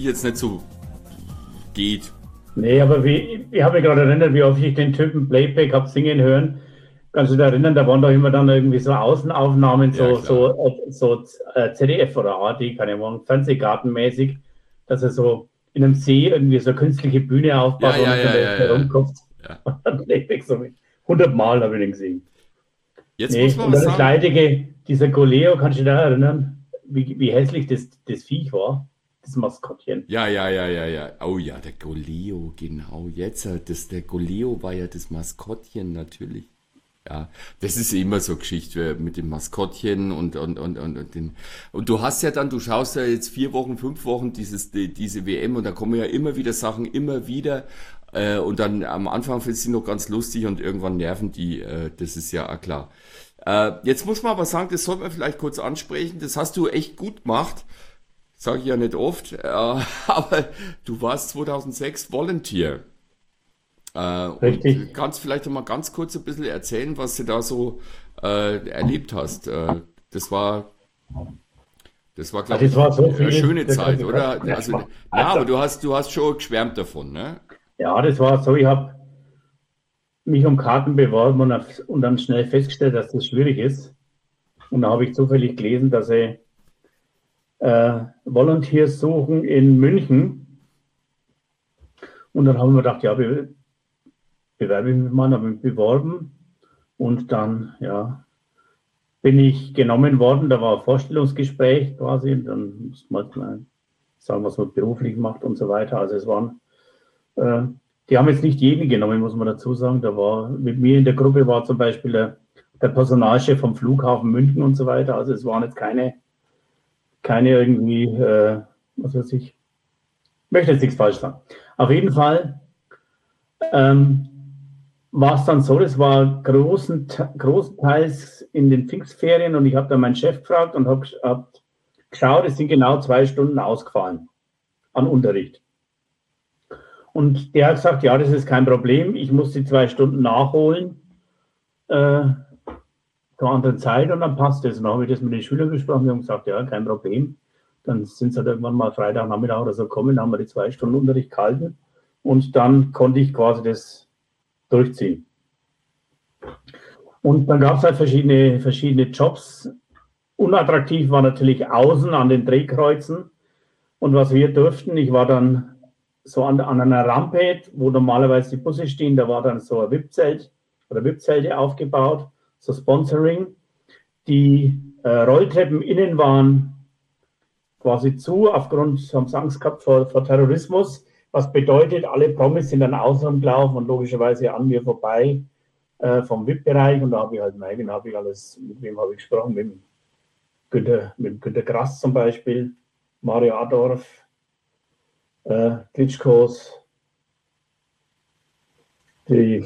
[SPEAKER 2] natürlich jetzt nicht so geht.
[SPEAKER 3] Nee, aber wie, ich habe mich gerade erinnert, wie oft ich den Typen Playback habe singen hören. Kannst du dich erinnern, da waren doch immer dann irgendwie so Außenaufnahmen, so,
[SPEAKER 2] Ja,
[SPEAKER 3] so, so äh, Z D F oder A R D, keine Ahnung, Fernsehgartenmäßig, dass er so in einem See irgendwie so eine künstliche Bühne aufbaut
[SPEAKER 2] Ja, ja,
[SPEAKER 3] und
[SPEAKER 2] ja,
[SPEAKER 3] dann
[SPEAKER 2] ja, ja.
[SPEAKER 3] herumkommt.
[SPEAKER 2] Ja.
[SPEAKER 3] Und dann Playback so mit hundert Mal habe ich den gesehen.
[SPEAKER 2] Jetzt
[SPEAKER 3] Nee,
[SPEAKER 2] muss man
[SPEAKER 3] und
[SPEAKER 2] was
[SPEAKER 3] dann das
[SPEAKER 2] sagen.
[SPEAKER 3] leidige, dieser Goleo, kannst du dich da erinnern, wie, wie hässlich das, das Viech war, das Maskottchen.
[SPEAKER 2] Ja, ja, ja, ja, ja. Oh ja, der Goleo, genau. Jetzt, äh, das, der Goleo war ja das Maskottchen natürlich. Ja, das ist immer so Geschichte mit dem Maskottchen und, und, und, und, und den. Und du hast ja dann, du schaust ja jetzt vier Wochen, fünf Wochen dieses, die, diese W M und da kommen ja immer wieder Sachen, immer wieder. Äh, und dann am Anfang findest du sie noch ganz lustig und irgendwann nerven die, äh, das ist ja auch klar. Äh, jetzt muss man aber sagen, das sollte man vielleicht kurz ansprechen, das hast du echt gut gemacht. Sage ich ja nicht oft, äh, aber du warst zweitausendsechs Volunteer. Äh,
[SPEAKER 3] Richtig.
[SPEAKER 2] und kannst vielleicht noch mal ganz kurz ein bisschen erzählen, was du da so äh, erlebt hast. Äh, das war, das war, glaube
[SPEAKER 3] Also es war so
[SPEAKER 2] ich, eine
[SPEAKER 3] viel,
[SPEAKER 2] schöne
[SPEAKER 3] das
[SPEAKER 2] Zeit,
[SPEAKER 3] kann ich
[SPEAKER 2] oder?
[SPEAKER 3] gar nicht
[SPEAKER 2] Also,
[SPEAKER 3] machen.
[SPEAKER 2] na,
[SPEAKER 3] Also-
[SPEAKER 2] aber du hast, du hast schon geschwärmt davon, ne?
[SPEAKER 3] Ja, das war so, ich habe mich um Karten beworben und, hab- und dann schnell festgestellt, dass das schwierig ist. Und da habe ich zufällig gelesen, dass sie äh, Volunteers suchen in München. Und dann haben wir gedacht, ja, be bewerbe ich mich mal, habe mich beworben. Und dann, ja, bin ich genommen worden. Da war ein Vorstellungsgespräch quasi. Und dann muss man mal sagen, was man beruflich macht und so weiter. Also es waren äh, die haben jetzt nicht jeden genommen, muss man dazu sagen. Da war, mit mir in der Gruppe war zum Beispiel der, der Personalchef vom Flughafen München und so weiter. Also es waren jetzt keine, keine irgendwie, äh, was weiß ich, ich möchte jetzt nichts falsch sagen. Auf jeden Fall ähm, war es dann so, das war großen, großenteils in den Pfingstferien und ich habe dann meinen Chef gefragt und habe hab geschaut, es sind genau zwei Stunden ausgefallen an Unterricht. Und der hat gesagt, ja, das ist kein Problem, ich muss die zwei Stunden nachholen äh, zur anderen Zeit und dann passt das. Und dann habe ich das mit den Schülern besprochen, die haben gesagt, ja, kein Problem. Dann sind sie halt irgendwann mal Freitagnachmittag oder so gekommen, dann haben wir die zwei Stunden Unterricht gehalten und dann konnte ich quasi das durchziehen. Und dann gab es halt verschiedene, verschiedene Jobs. Unattraktiv war natürlich außen an den Drehkreuzen. Und was wir durften, ich war dann so an, an einer Rampe, wo normalerweise die Busse stehen, da war dann so ein V I P-Zelt oder V I P-Zelte aufgebaut, so Sponsoring. Die äh, Rolltreppen innen waren quasi zu, aufgrund, haben sie Angst gehabt vor, vor Terrorismus, was bedeutet, alle Promis sind dann außen gelaufen und logischerweise an mir vorbei äh, vom V I P-Bereich und da habe ich halt, nein, habe ich alles, mit wem habe ich gesprochen, mit dem Günter, mit dem Günter Grass zum Beispiel, Mario Adorf, äh, Klitschkos, die,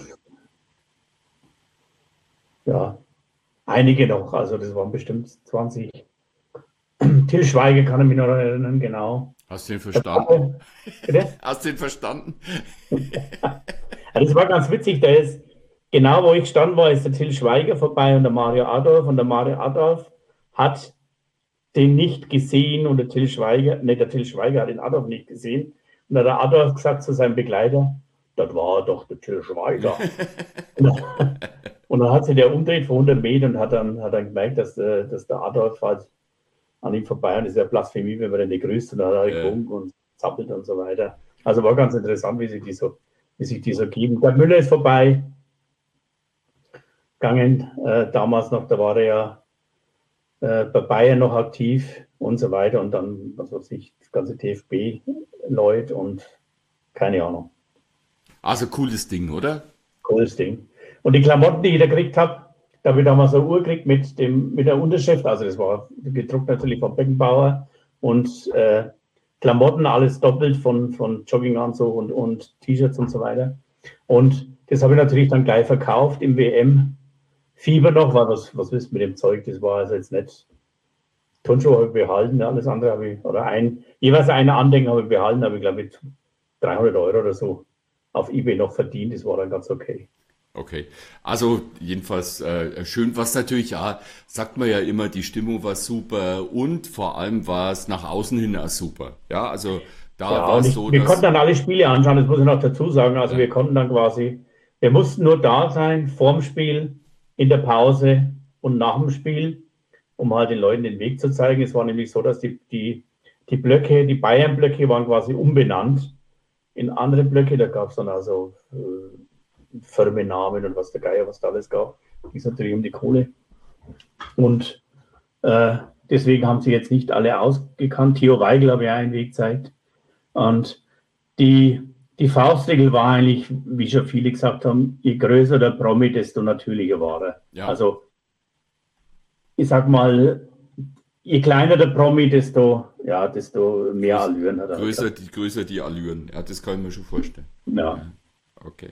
[SPEAKER 3] ja, einige noch, also das waren bestimmt zwanzig. Till Schweiger kann ich mich noch erinnern, genau.
[SPEAKER 2] Hast du den verstanden?
[SPEAKER 3] Bitte?
[SPEAKER 2] Hast du den verstanden?
[SPEAKER 3] Ja, das war ganz witzig, der ist, genau wo ich stand war, ist der Till Schweiger vorbei und der Mario Adorf und der Mario Adorf hat den nicht gesehen und der Till Schweiger, ne, der Till Schweiger hat den Adolf nicht gesehen. Und dann hat der Adolf gesagt zu seinem Begleiter, das war doch der Till Schweiger. und, dann, und dann hat sich der umdreht vor hundert Metern und hat dann, hat dann gemerkt, dass, dass der Adolf halt an ihm vorbei und das ist ja Blasphemie, wenn man den nicht grüßt und dann hat er
[SPEAKER 2] Ja.
[SPEAKER 3] gewunken und zappelt und so weiter. Also war ganz interessant, wie sich die so, wie sich die so geben. Der Müller ist vorbei gegangen, äh, damals noch, da war er ja äh, bei Bayern noch aktiv und so weiter und dann, was weiß ich, das ganze T F B-Leute und keine Ahnung,
[SPEAKER 2] Also cooles Ding, oder?
[SPEAKER 3] cooles Ding. Und die Klamotten, die ich da gekriegt habe, da habe ich damals eine Uhr gekriegt mit, dem, mit der Unterschrift, also das war gedruckt natürlich von Beckenbauer und äh, Klamotten, alles doppelt von, von Jogginganzug und, und T-Shirts und so weiter. Und das habe ich natürlich dann gleich verkauft im W M-Fieber noch, weil was, was wisst mit dem Zeug, das war also jetzt nicht. Turnschuhe habe ich behalten, alles andere habe ich, oder ein, jeweils eine Andenken habe ich behalten, habe ich glaube ich dreihundert Euro oder so auf eBay noch verdient, das war dann ganz okay.
[SPEAKER 2] Okay, also jedenfalls äh, schön, was natürlich, ja, sagt man ja immer, die Stimmung war super und vor allem war es nach außen hin auch super. Ja, also Da
[SPEAKER 3] Ja,
[SPEAKER 2] war
[SPEAKER 3] und
[SPEAKER 2] es
[SPEAKER 3] ich,
[SPEAKER 2] so,
[SPEAKER 3] wir
[SPEAKER 2] dass.
[SPEAKER 3] konnten dann alle Spiele anschauen, das muss ich noch dazu sagen. Also
[SPEAKER 2] Ja.
[SPEAKER 3] wir konnten dann quasi, wir mussten nur da sein, vorm Spiel, in der Pause und nach dem Spiel, um halt den Leuten den Weg zu zeigen. Es war nämlich so, dass die, die, die Blöcke, die Bayern-Blöcke waren quasi umbenannt in andere Blöcke. Da gab es dann also äh, Firmennamen und was der Geier, was da alles gab. Ging es natürlich um die Kohle. Und äh, deswegen haben sie jetzt nicht alle ausgekannt. Theo Weigel habe ja einen Weg gezeigt. Und die, die Faustregel war eigentlich, wie schon viele gesagt haben, je größer der Promi, desto natürlicher war er.
[SPEAKER 2] Ja.
[SPEAKER 3] Also, ich sag mal, je kleiner der Promi, desto, ja, desto mehr Allüren hat er.
[SPEAKER 2] Größer die, größer die Allüren. Ja, das kann ich mir schon vorstellen.
[SPEAKER 3] Ja.
[SPEAKER 2] Okay.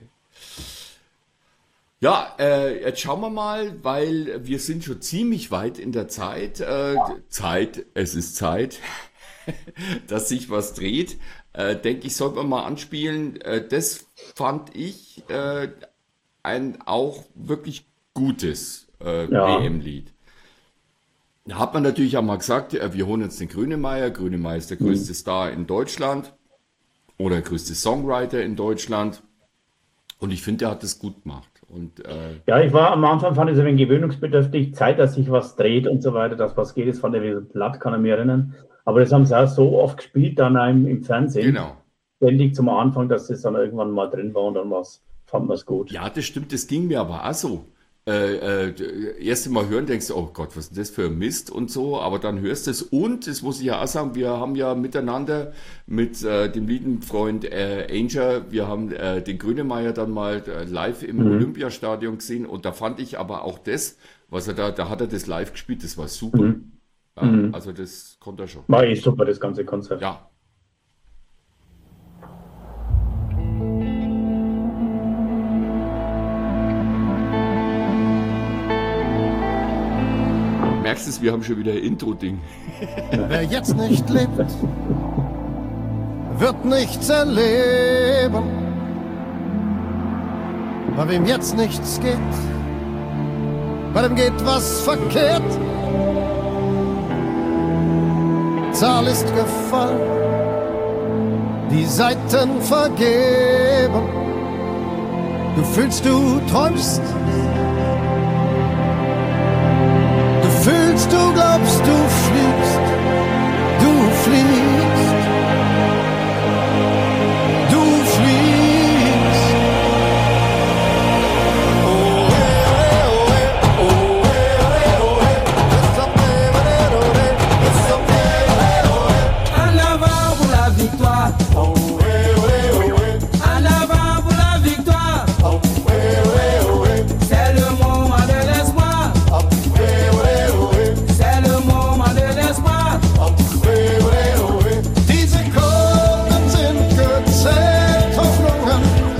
[SPEAKER 2] Ja, äh, jetzt schauen wir mal, weil wir sind schon ziemlich weit in der Zeit. Äh, Zeit, es ist Zeit, dass sich was dreht. Äh, denke ich, sollte man mal anspielen. Äh, das fand ich äh, ein auch wirklich gutes äh,
[SPEAKER 3] Ja.
[SPEAKER 2] W M-Lied. Da hat man natürlich auch mal gesagt, äh, wir holen jetzt den Grönemeyer. Grönemeyer ist der größte Star in Deutschland oder der größte Songwriter in Deutschland. Und ich finde, er hat das gut gemacht. Und äh,
[SPEAKER 3] Ja, ich war am Anfang, fand ich es ein wenig gewöhnungsbedürftig, Zeit, dass sich was dreht und so weiter, dass was geht, das fand ich ein bisschen platt, kann ich mich erinnern. Aber das haben sie auch so oft gespielt dann im, im Fernsehen,
[SPEAKER 2] genau.
[SPEAKER 3] ständig zum Anfang, dass das dann irgendwann mal drin war und dann war's, fand man es gut.
[SPEAKER 2] Ja, das stimmt, das ging mir aber auch so. Äh, äh, erst mal hören, denkst du, oh Gott, was ist denn das für ein Mist und so, aber dann hörst du es und, das muss ich ja auch sagen, wir haben ja miteinander mit äh, dem lieben Freund äh, Angel, wir haben äh, den Grönemeyer dann mal äh, live im
[SPEAKER 3] Mhm.
[SPEAKER 2] Olympiastadion gesehen und da fand ich aber auch das, was er da, da hat er das live gespielt, das war super.
[SPEAKER 3] Mhm.
[SPEAKER 2] Ja,
[SPEAKER 3] Mhm.
[SPEAKER 2] also das konnte er schon.
[SPEAKER 3] War eh super, das ganze Konzert.
[SPEAKER 2] Ja. Merkst du, wir haben schon wieder ein Intro-Ding.
[SPEAKER 6] Wer jetzt nicht lebt, wird nichts erleben. Bei wem jetzt nichts geht, bei dem geht was verkehrt. Zahl ist gefallen, die Seiten vergeben. Du fühlst, du träumst. Du fühlst, du glaubst, du fliegst, du fliegst, du fliegst. Oh, eh, oh, eh, oh, eh, oh, eh. It's okay, oh, eh, it's okay, oh, eh.
[SPEAKER 5] En avant pour la victoire.
[SPEAKER 6] Oh, eh, oh, eh, oh, eh.
[SPEAKER 5] En avant pour la victoire.
[SPEAKER 6] Oh, eh, oh, eh, oh, eh.
[SPEAKER 5] C'est le moment de l'espoir.
[SPEAKER 6] Oh, eh, oh, eh, oh, eh.
[SPEAKER 5] C'est le moment de l'espoir.
[SPEAKER 6] Oh, eh, oh, eh, oh, eh. Die Sekunden sind gezählt, Hoffnungen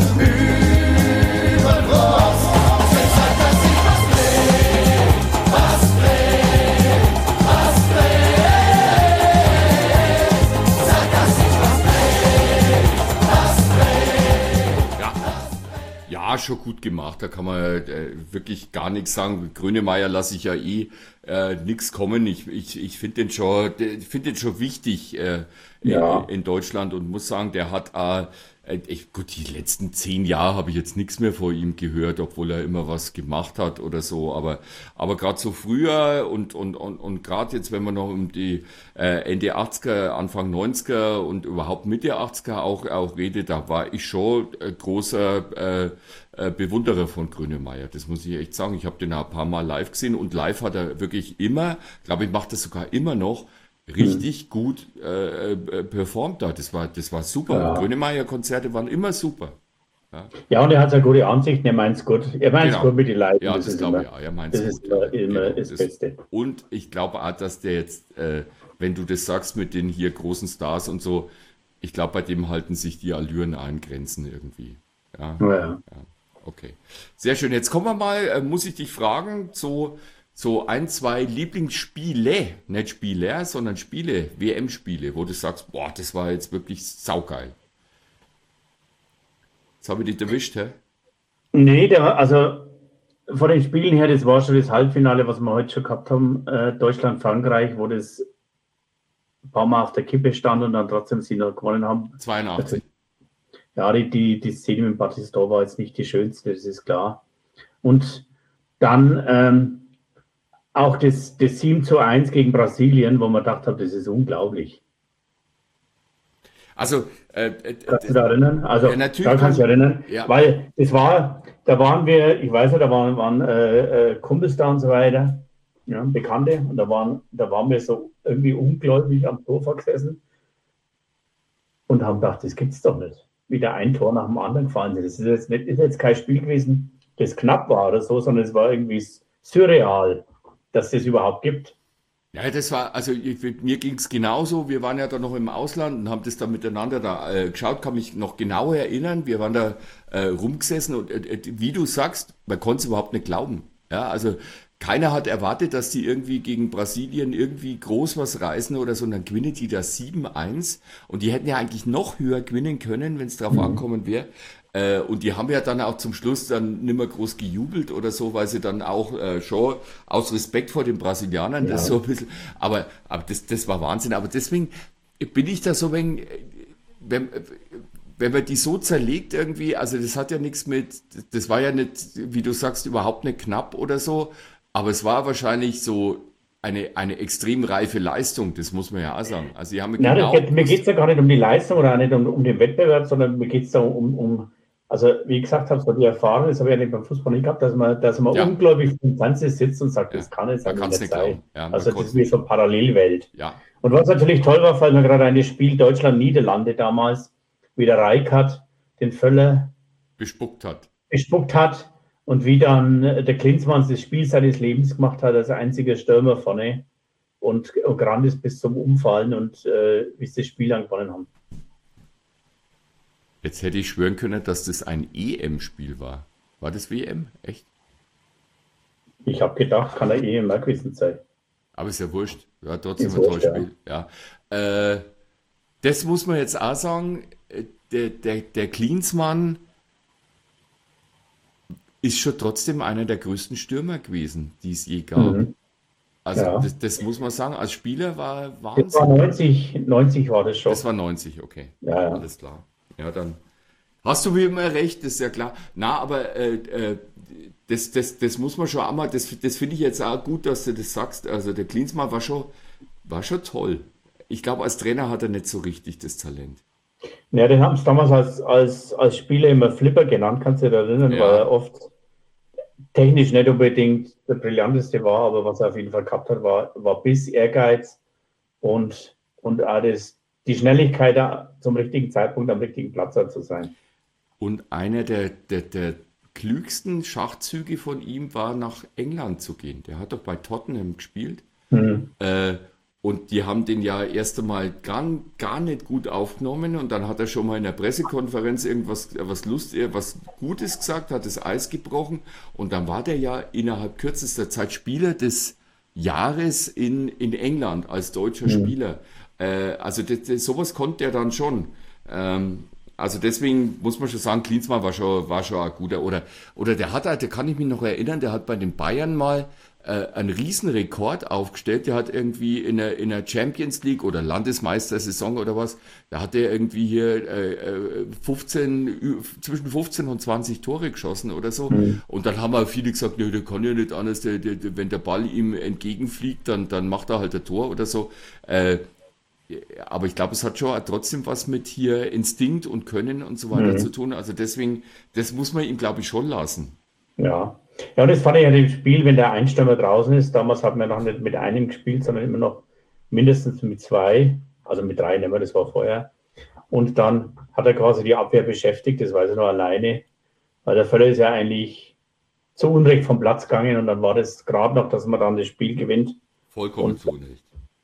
[SPEAKER 6] übergroß. Es ist Zeit, dass sich was dreht, was dreht, was dreht. Zeit, dass sich was dreht, was dreht.
[SPEAKER 2] Ja, ja, schon gut gemacht. Da kann man äh, wirklich gar nichts sagen. Grönemeyer lasse ich ja eh äh, nichts kommen. Ich, ich, ich finde den schon, der- ich finde den schon wichtig äh, in,
[SPEAKER 3] Ja.
[SPEAKER 2] in Deutschland und muss sagen, der hat äh, äh, ich, gut, die letzten zehn Jahre habe ich jetzt nichts mehr von ihm gehört, obwohl er immer was gemacht hat oder so. Aber, aber gerade so früher und, und, und, und gerade jetzt, wenn man noch um die äh, Ende achtziger, Anfang neunziger und überhaupt Mitte achtziger auch, auch redet, da war ich schon äh, großer äh, äh, Bewunderer von Grönemeyer. Das muss ich echt sagen. Ich habe den auch ein paar Mal live gesehen und live hat er wirklich immer, glaube ich, macht das sogar immer noch, richtig gut äh, äh, performt da. Das war, das war super.
[SPEAKER 3] Ja.
[SPEAKER 2] Grönemeyer-Konzerte waren immer super.
[SPEAKER 3] Ja, und er hat eine gute Ansicht, er meint es gut. Er meint es
[SPEAKER 2] Genau.
[SPEAKER 3] gut mit den Leuten.
[SPEAKER 2] Ja, das,
[SPEAKER 3] ist
[SPEAKER 2] glaube
[SPEAKER 3] immer,
[SPEAKER 2] ich auch. Er meint's
[SPEAKER 3] das
[SPEAKER 2] gut.
[SPEAKER 3] ist immer, immer
[SPEAKER 2] Genau,
[SPEAKER 3] das
[SPEAKER 2] das-
[SPEAKER 3] Beste.
[SPEAKER 2] Und ich glaube auch, dass der jetzt, äh, wenn du das sagst mit den hier großen Stars und so, ich glaube, bei dem halten sich die Allüren an Grenzen irgendwie. Ja,
[SPEAKER 3] Ja.
[SPEAKER 2] okay. Sehr schön. Jetzt kommen wir mal, äh, muss ich dich fragen, so, so ein, zwei Lieblingsspiele, nicht Spieler, sondern Spiele, W M-Spiele, wo du sagst, boah, das war jetzt wirklich saugeil. Jetzt habe ich dich erwischt, hä?
[SPEAKER 3] Nee, der, war- also von den Spielen her, das war schon das Halbfinale, was wir heute schon gehabt haben, äh, Deutschland-Frankreich, wo das ein paar Mal auf der Kippe stand und dann trotzdem sie noch gewonnen haben.
[SPEAKER 2] zweiundachtzig.
[SPEAKER 3] Ja, die, die, die Szene mit Batista war jetzt nicht die schönste, das ist klar. Und dann ähm, auch das, das sieben zu eins gegen Brasilien, wo man gedacht hat, das ist unglaublich.
[SPEAKER 2] Also, äh, äh,
[SPEAKER 3] Kannst du dich erinnern? Also,
[SPEAKER 2] Ja, natürlich
[SPEAKER 3] da kannst du dich
[SPEAKER 2] kann-
[SPEAKER 3] erinnern.
[SPEAKER 2] ja.
[SPEAKER 3] Weil es war, da waren wir, ich weiß nicht, da waren, waren äh, äh, Kumpels da und so weiter, ja, Bekannte, und da waren, da waren wir so irgendwie ungläubig am Sofa gesessen und haben gedacht, das gibt's doch nicht. Wieder ein Tor nach dem anderen gefallen. Das ist jetzt, nicht, ist jetzt kein Spiel gewesen, das knapp war oder so, sondern es war irgendwie surreal, dass das überhaupt gibt.
[SPEAKER 2] Ja, das war, also ich, mir ging es genauso. Wir waren ja da noch im Ausland und haben das da miteinander da äh, geschaut, kann mich noch genau erinnern. Wir waren da äh, rumgesessen und äh, wie du sagst, man konnte es überhaupt nicht glauben. Ja, also keiner hat erwartet, dass die irgendwie gegen Brasilien irgendwie groß was reißen oder so, und dann gewinnen die da sieben eins und die hätten ja eigentlich noch höher gewinnen können, wenn es drauf ankommen wäre. Äh, und die haben ja dann auch zum Schluss dann nicht mehr groß gejubelt oder so, weil sie dann auch äh, schon aus Respekt vor den Brasilianern das
[SPEAKER 3] Ja.
[SPEAKER 2] so ein bisschen, aber, aber das, das war Wahnsinn. Aber deswegen bin ich da so, wenn, wenn, wenn man die so zerlegt irgendwie, also das hat ja nichts mit, das war ja nicht, wie du sagst, überhaupt nicht knapp oder so, aber es war wahrscheinlich so eine, eine extrem reife Leistung, das muss man ja auch sagen. Also die haben
[SPEAKER 3] Ja,
[SPEAKER 2] genau
[SPEAKER 3] das geht, mir
[SPEAKER 2] gewusst-
[SPEAKER 3] geht es ja gar nicht um die Leistung oder auch nicht um, um den Wettbewerb, sondern mir geht es da um, um, also wie ich gesagt habe, so die Erfahrung, das habe ich ja nicht beim Fußball nicht gehabt, dass man, dass man
[SPEAKER 2] Ja.
[SPEAKER 3] ungläubig im Fernsehen sitzt und sagt,
[SPEAKER 2] Ja,
[SPEAKER 3] das kann jetzt
[SPEAKER 2] man
[SPEAKER 3] nicht
[SPEAKER 2] kann's nicht
[SPEAKER 3] sein.
[SPEAKER 2] glauben. Ja, man
[SPEAKER 3] Also das
[SPEAKER 2] konnte
[SPEAKER 3] ist wie so eine Parallelwelt.
[SPEAKER 2] ja.
[SPEAKER 3] Und was natürlich toll war, weil wir gerade ein Spiel Deutschland-Niederlande damals, wie der Reikert den Völler
[SPEAKER 2] bespuckt hat.
[SPEAKER 3] bespuckt hat und wie dann der Klinsmann das Spiel seines Lebens gemacht hat, als einziger Stürmer vorne und, und gerannt ist bis zum Umfallen und äh, wie sie das Spiel dann gewonnen haben.
[SPEAKER 2] Jetzt hätte ich schwören können, dass das ein E M-Spiel war. War das W M? Echt?
[SPEAKER 3] Ich habe gedacht, kann er eh immer gewesen sein.
[SPEAKER 2] Aber ist ja wurscht. Ja, trotzdem
[SPEAKER 3] Ist
[SPEAKER 2] ein tolles
[SPEAKER 3] wurscht, ja.
[SPEAKER 2] Spiel. Ja. Äh, das muss man jetzt auch sagen. äh, Der, der, der Klinsmann ist schon trotzdem einer der größten Stürmer gewesen, die es je gab.
[SPEAKER 3] Mhm.
[SPEAKER 2] Also
[SPEAKER 3] Ja.
[SPEAKER 2] das, das muss man sagen. Als Spieler war
[SPEAKER 3] Das war
[SPEAKER 2] Wahnsinn.
[SPEAKER 3] neunzig, neunzig war das schon.
[SPEAKER 2] Das war neunzig, okay.
[SPEAKER 3] Ja, ja.
[SPEAKER 2] Alles klar. Ja, dann hast du wie immer recht, das ist ja klar. Na, aber äh, äh, das, das, das muss man schon einmal, das, das finde ich jetzt auch gut, dass du das sagst. Also der Klinsmann war schon, war schon toll. Ich glaube, als Trainer hat er nicht so richtig das Talent.
[SPEAKER 3] Ja, den haben sie damals als, als, als Spieler immer Flipper genannt, kannst du dich erinnern,
[SPEAKER 2] Ja.
[SPEAKER 3] weil er oft technisch nicht unbedingt der brillanteste war, aber was er auf jeden Fall gehabt hat, war, war Biss, Ehrgeiz und, und auch das, die Schnelligkeit, da zum richtigen Zeitpunkt am richtigen Platz da zu sein.
[SPEAKER 2] Und einer der, der, der klügsten Schachzüge von ihm war, nach England zu gehen. Der hat doch bei Tottenham gespielt.
[SPEAKER 3] Mhm.
[SPEAKER 2] Äh, und die haben den ja erst einmal gar, gar nicht gut aufgenommen und dann hat er schon mal in der Pressekonferenz irgendwas was Lust, was Gutes gesagt, hat das Eis gebrochen und dann war der ja innerhalb kürzester Zeit Spieler des Jahres in, in England als deutscher Spieler. Äh, also das, das, sowas konnte er dann schon. Ähm, also deswegen muss man schon sagen, Klinsmann war schon, war schon ein guter. Oder, oder der hat halt, da kann ich mich noch erinnern, der hat bei den Bayern mal äh, einen riesen Rekord aufgestellt. Der hat irgendwie in der, in der Champions League oder Landesmeistersaison oder was, da hat er irgendwie hier äh, fünfzehn, ü- zwischen fünfzehn und zwanzig Tore geschossen oder so. Und dann haben auch viele gesagt, nee, der kann ja nicht anders, der, der, der, wenn der Ball ihm entgegenfliegt, dann, dann macht er halt ein Tor oder so. Äh, aber ich glaube, es hat schon trotzdem was mit hier Instinkt und Können und so weiter
[SPEAKER 3] Mhm.
[SPEAKER 2] zu tun. Also deswegen, das muss man ihm, glaube ich, schon lassen.
[SPEAKER 3] Ja. Ja, und das fand ich ja im Spiel, wenn der Einstürmer draußen ist. Damals hat man noch nicht mit einem gespielt, sondern immer noch mindestens mit zwei, also mit drei nehmen wir, das war vorher. Und dann hat er quasi die Abwehr beschäftigt, das weiß er nur alleine, weil der Völler ist ja eigentlich zu Unrecht vom Platz gegangen und dann war das gerade noch, dass man dann das Spiel gewinnt
[SPEAKER 2] Vollkommen
[SPEAKER 3] Und-
[SPEAKER 2] zu Unrecht.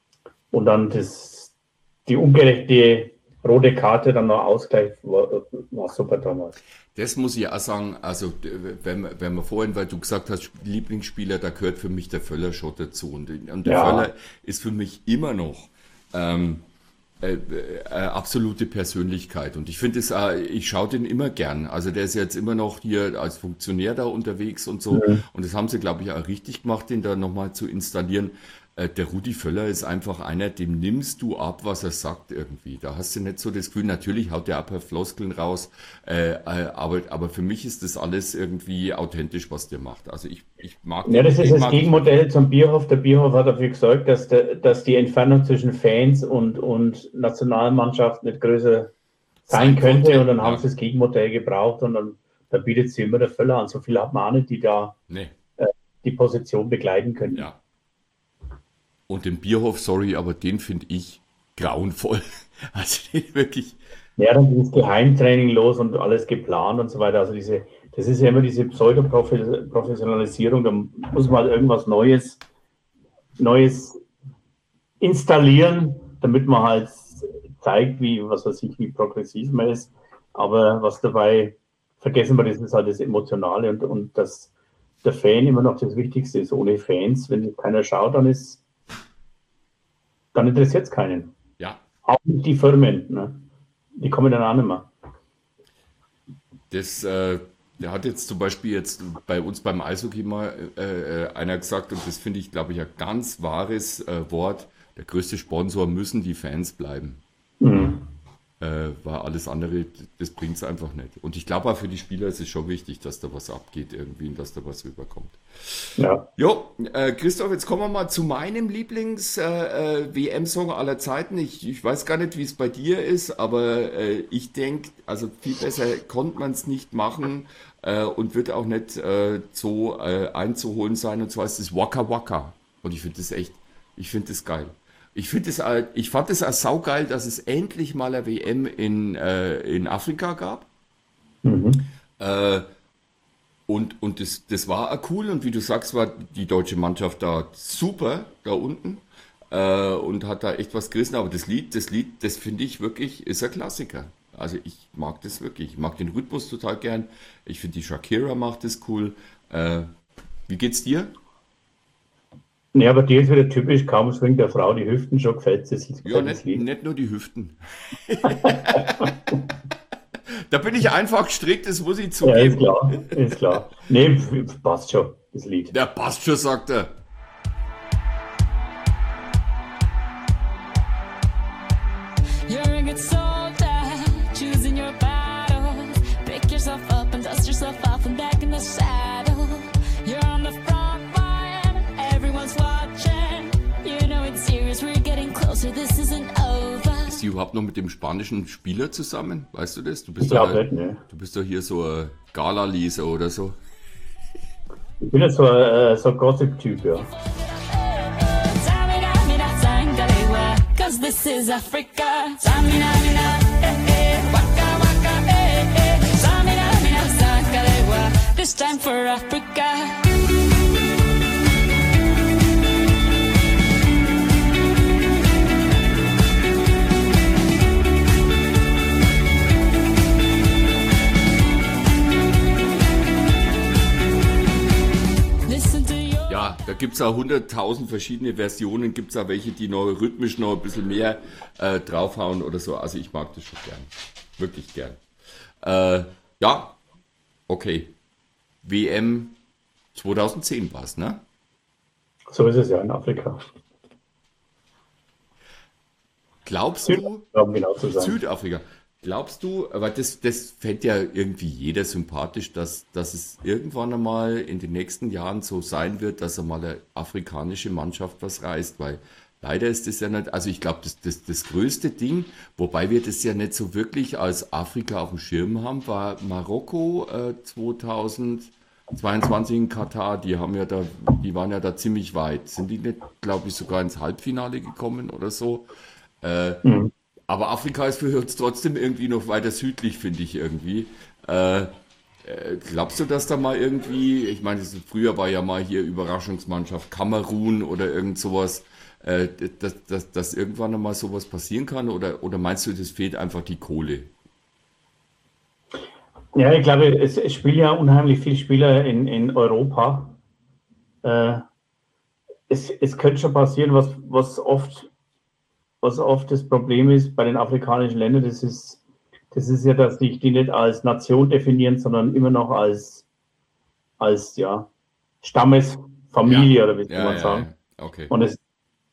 [SPEAKER 3] und dann das, die ungerechte rote Karte dann noch Ausgleich war, war super damals.
[SPEAKER 2] Das muss ich auch sagen, also wenn, wir- wenn wir vorhin, weil du gesagt hast, Lieblingsspieler, da gehört für mich der Völler schon dazu. Und, und der
[SPEAKER 3] Ja.
[SPEAKER 2] Völler ist für mich immer noch ähm, äh, äh, absolute Persönlichkeit. Und ich finde es, äh, ich schaue den immer gern. Also der ist jetzt immer noch hier als Funktionär da unterwegs und so. Und das haben sie, glaube ich, auch richtig gemacht, den da nochmal zu installieren. äh, der Rudi Völler ist einfach einer, dem nimmst du ab, was er sagt irgendwie. Da hast du nicht so das Gefühl, natürlich haut der ein paar Floskeln raus, äh, äh, aber, aber für mich ist das alles irgendwie authentisch, was der macht. Also ich, ich mag
[SPEAKER 3] Ja, das
[SPEAKER 2] den,
[SPEAKER 3] ist
[SPEAKER 2] den
[SPEAKER 3] das
[SPEAKER 2] mag ich.
[SPEAKER 3] Gegenmodell zum Bierhoff. Der Bierhoff hat dafür gesorgt, dass, der, dass die Entfernung zwischen Fans und, und Nationalmannschaft nicht größer sein
[SPEAKER 2] Sein
[SPEAKER 3] könnte.
[SPEAKER 2] konnte,
[SPEAKER 3] Und dann
[SPEAKER 2] ja.
[SPEAKER 3] haben sie das Gegenmodell gebraucht und dann da bietet sich immer der Völler an. So viele hat man auch nicht, die da
[SPEAKER 2] Nee,
[SPEAKER 3] die Position begleiten können.
[SPEAKER 2] ja. Und den Bierhoff, sorry, aber den finde ich grauenvoll. Also den wirklich,
[SPEAKER 3] Ja, dann ging das Geheimtraining los und alles geplant und so weiter. Also diese, das ist ja immer diese Pseudoprofessionalisierung. Da muss man halt irgendwas Neues, Neues installieren, damit man halt zeigt, wie, was weiß ich, wie progressiv man ist. Aber was dabei vergessen wir, das ist halt das Emotionale und, und dass der Fan immer noch das Wichtigste ist. Ohne Fans, wenn keiner schaut, dann ist, dann interessiert es keinen.
[SPEAKER 2] ja,
[SPEAKER 3] Auch nicht die Firmen, ne? Die kommen dann auch nicht mehr.
[SPEAKER 2] das, äh, der hat jetzt zum Beispiel jetzt bei uns beim Eishockey mal äh, äh, einer gesagt, und das finde ich, glaube ich, ein ganz wahres äh, Wort, der größte Sponsor müssen die Fans bleiben.
[SPEAKER 3] Mhm.
[SPEAKER 2] Äh, weil alles andere, das bringt es einfach nicht. Und ich glaube auch für die Spieler ist es schon wichtig, dass da was abgeht irgendwie und dass da was rüberkommt.
[SPEAKER 3] Ja.
[SPEAKER 2] Jo, äh, Christoph, jetzt kommen wir mal zu meinem Lieblings-W M-Song aller Zeiten. Ich, ich weiß gar nicht, wie es bei dir ist, aber äh, ich denke, also viel besser konnte man es nicht machen äh, und wird auch nicht äh, so äh, einzuholen sein. Und zwar ist es Waka Waka. Und ich finde das echt, ich finde das geil. Ich finde es, äh, ich fand es auch saugeil, dass es endlich mal eine W M in, äh, in Afrika gab.
[SPEAKER 3] Mhm.
[SPEAKER 2] Äh, und und das, das war auch cool. Und wie du sagst, war die deutsche Mannschaft da super, da unten. Äh, und hat da echt was gerissen. Aber das Lied, das Lied, das finde ich wirklich, ist ein Klassiker. Also ich mag das wirklich. Ich mag den Rhythmus total gern. Ich finde, die Shakira macht das cool. Äh, wie geht's dir?
[SPEAKER 3] Ja, aber dir ist wieder typisch, kaum schwingt der Frau die Hüften, schon gefällt es
[SPEAKER 2] Ja,
[SPEAKER 3] gefällt das
[SPEAKER 2] nicht,
[SPEAKER 3] Lied.
[SPEAKER 2] nicht nur die Hüften. Da bin ich einfach strikt, das muss ich
[SPEAKER 3] Ja, ist
[SPEAKER 2] zugeben.
[SPEAKER 3] klar, ist klar. Nee, passt schon, das Lied.
[SPEAKER 2] Der passt schon, sagt er.
[SPEAKER 7] You're a good soldier, choosing your battles. Pick yourself up and dust yourself off and back in the saddle. You're on the front line, everyone's watching. You know it's serious, we're getting closer, this isn't over.
[SPEAKER 2] Ist die überhaupt noch mit dem spanischen Spieler zusammen? Weißt du das? Du
[SPEAKER 3] Ich
[SPEAKER 2] bist doch,
[SPEAKER 3] glaube nicht, ne.
[SPEAKER 2] du bist doch hier so ein Gala-Leser oder so.
[SPEAKER 3] Ich bin jetzt so ein, äh, so ein Gossip-Typ, ja.
[SPEAKER 7] Samina, mina, sangalewa, cause this is Africa. Samina, mina, eh, eh, waka, waka, eh, eh. Samina, mina, sangalewa, this time for Africa. Listen to your
[SPEAKER 2] Ja, da gibt es auch hunderttausend verschiedene Versionen. Gibt es auch welche, die noch rhythmisch noch ein bisschen mehr äh, draufhauen oder so. Also ich mag das schon gern. Wirklich gern. Äh, ja, okay. W M zweitausendzehn war es, ne?
[SPEAKER 3] So ist es ja in Afrika.
[SPEAKER 2] Glaubst du,
[SPEAKER 3] Um genau zu sein.
[SPEAKER 2] Südafrika, glaubst du, aber das, das fände ja irgendwie jeder sympathisch, dass, dass es irgendwann einmal in den nächsten Jahren so sein wird, dass einmal eine afrikanische Mannschaft was reißt, weil leider ist das ja nicht, also ich glaube, das, das, das größte Ding, wobei wir das ja nicht so wirklich als Afrika auf dem Schirm haben, war Marokko äh, zweitausendzweiundzwanzig in Katar, die haben ja da, die waren ja da ziemlich weit. Sind die nicht, glaube ich, sogar ins Halbfinale gekommen oder so? Äh,
[SPEAKER 3] Mhm.
[SPEAKER 2] aber Afrika ist für uns trotzdem irgendwie noch weiter südlich, finde ich irgendwie. Äh, äh, glaubst du, dass da mal irgendwie, ich meine, das- früher war ja mal hier Überraschungsmannschaft Kamerun oder irgend sowas, äh, dass, dass, dass irgendwann mal sowas passieren kann? Oder, oder meinst du, das fehlt einfach die Kohle?
[SPEAKER 3] Ja, ich glaube, es, es spielen ja unheimlich viele Spieler in, in Europa. Äh, es, es könnte schon passieren, was, was oft was oft das Problem ist bei den afrikanischen Ländern, das ist, das ist ja, dass sich die nicht als Nation definieren, sondern immer noch als, als ja, Stammesfamilie oder wie soll
[SPEAKER 2] Ja,
[SPEAKER 3] man
[SPEAKER 2] ja,
[SPEAKER 3] sagen.
[SPEAKER 2] ja. Okay.
[SPEAKER 3] Und es,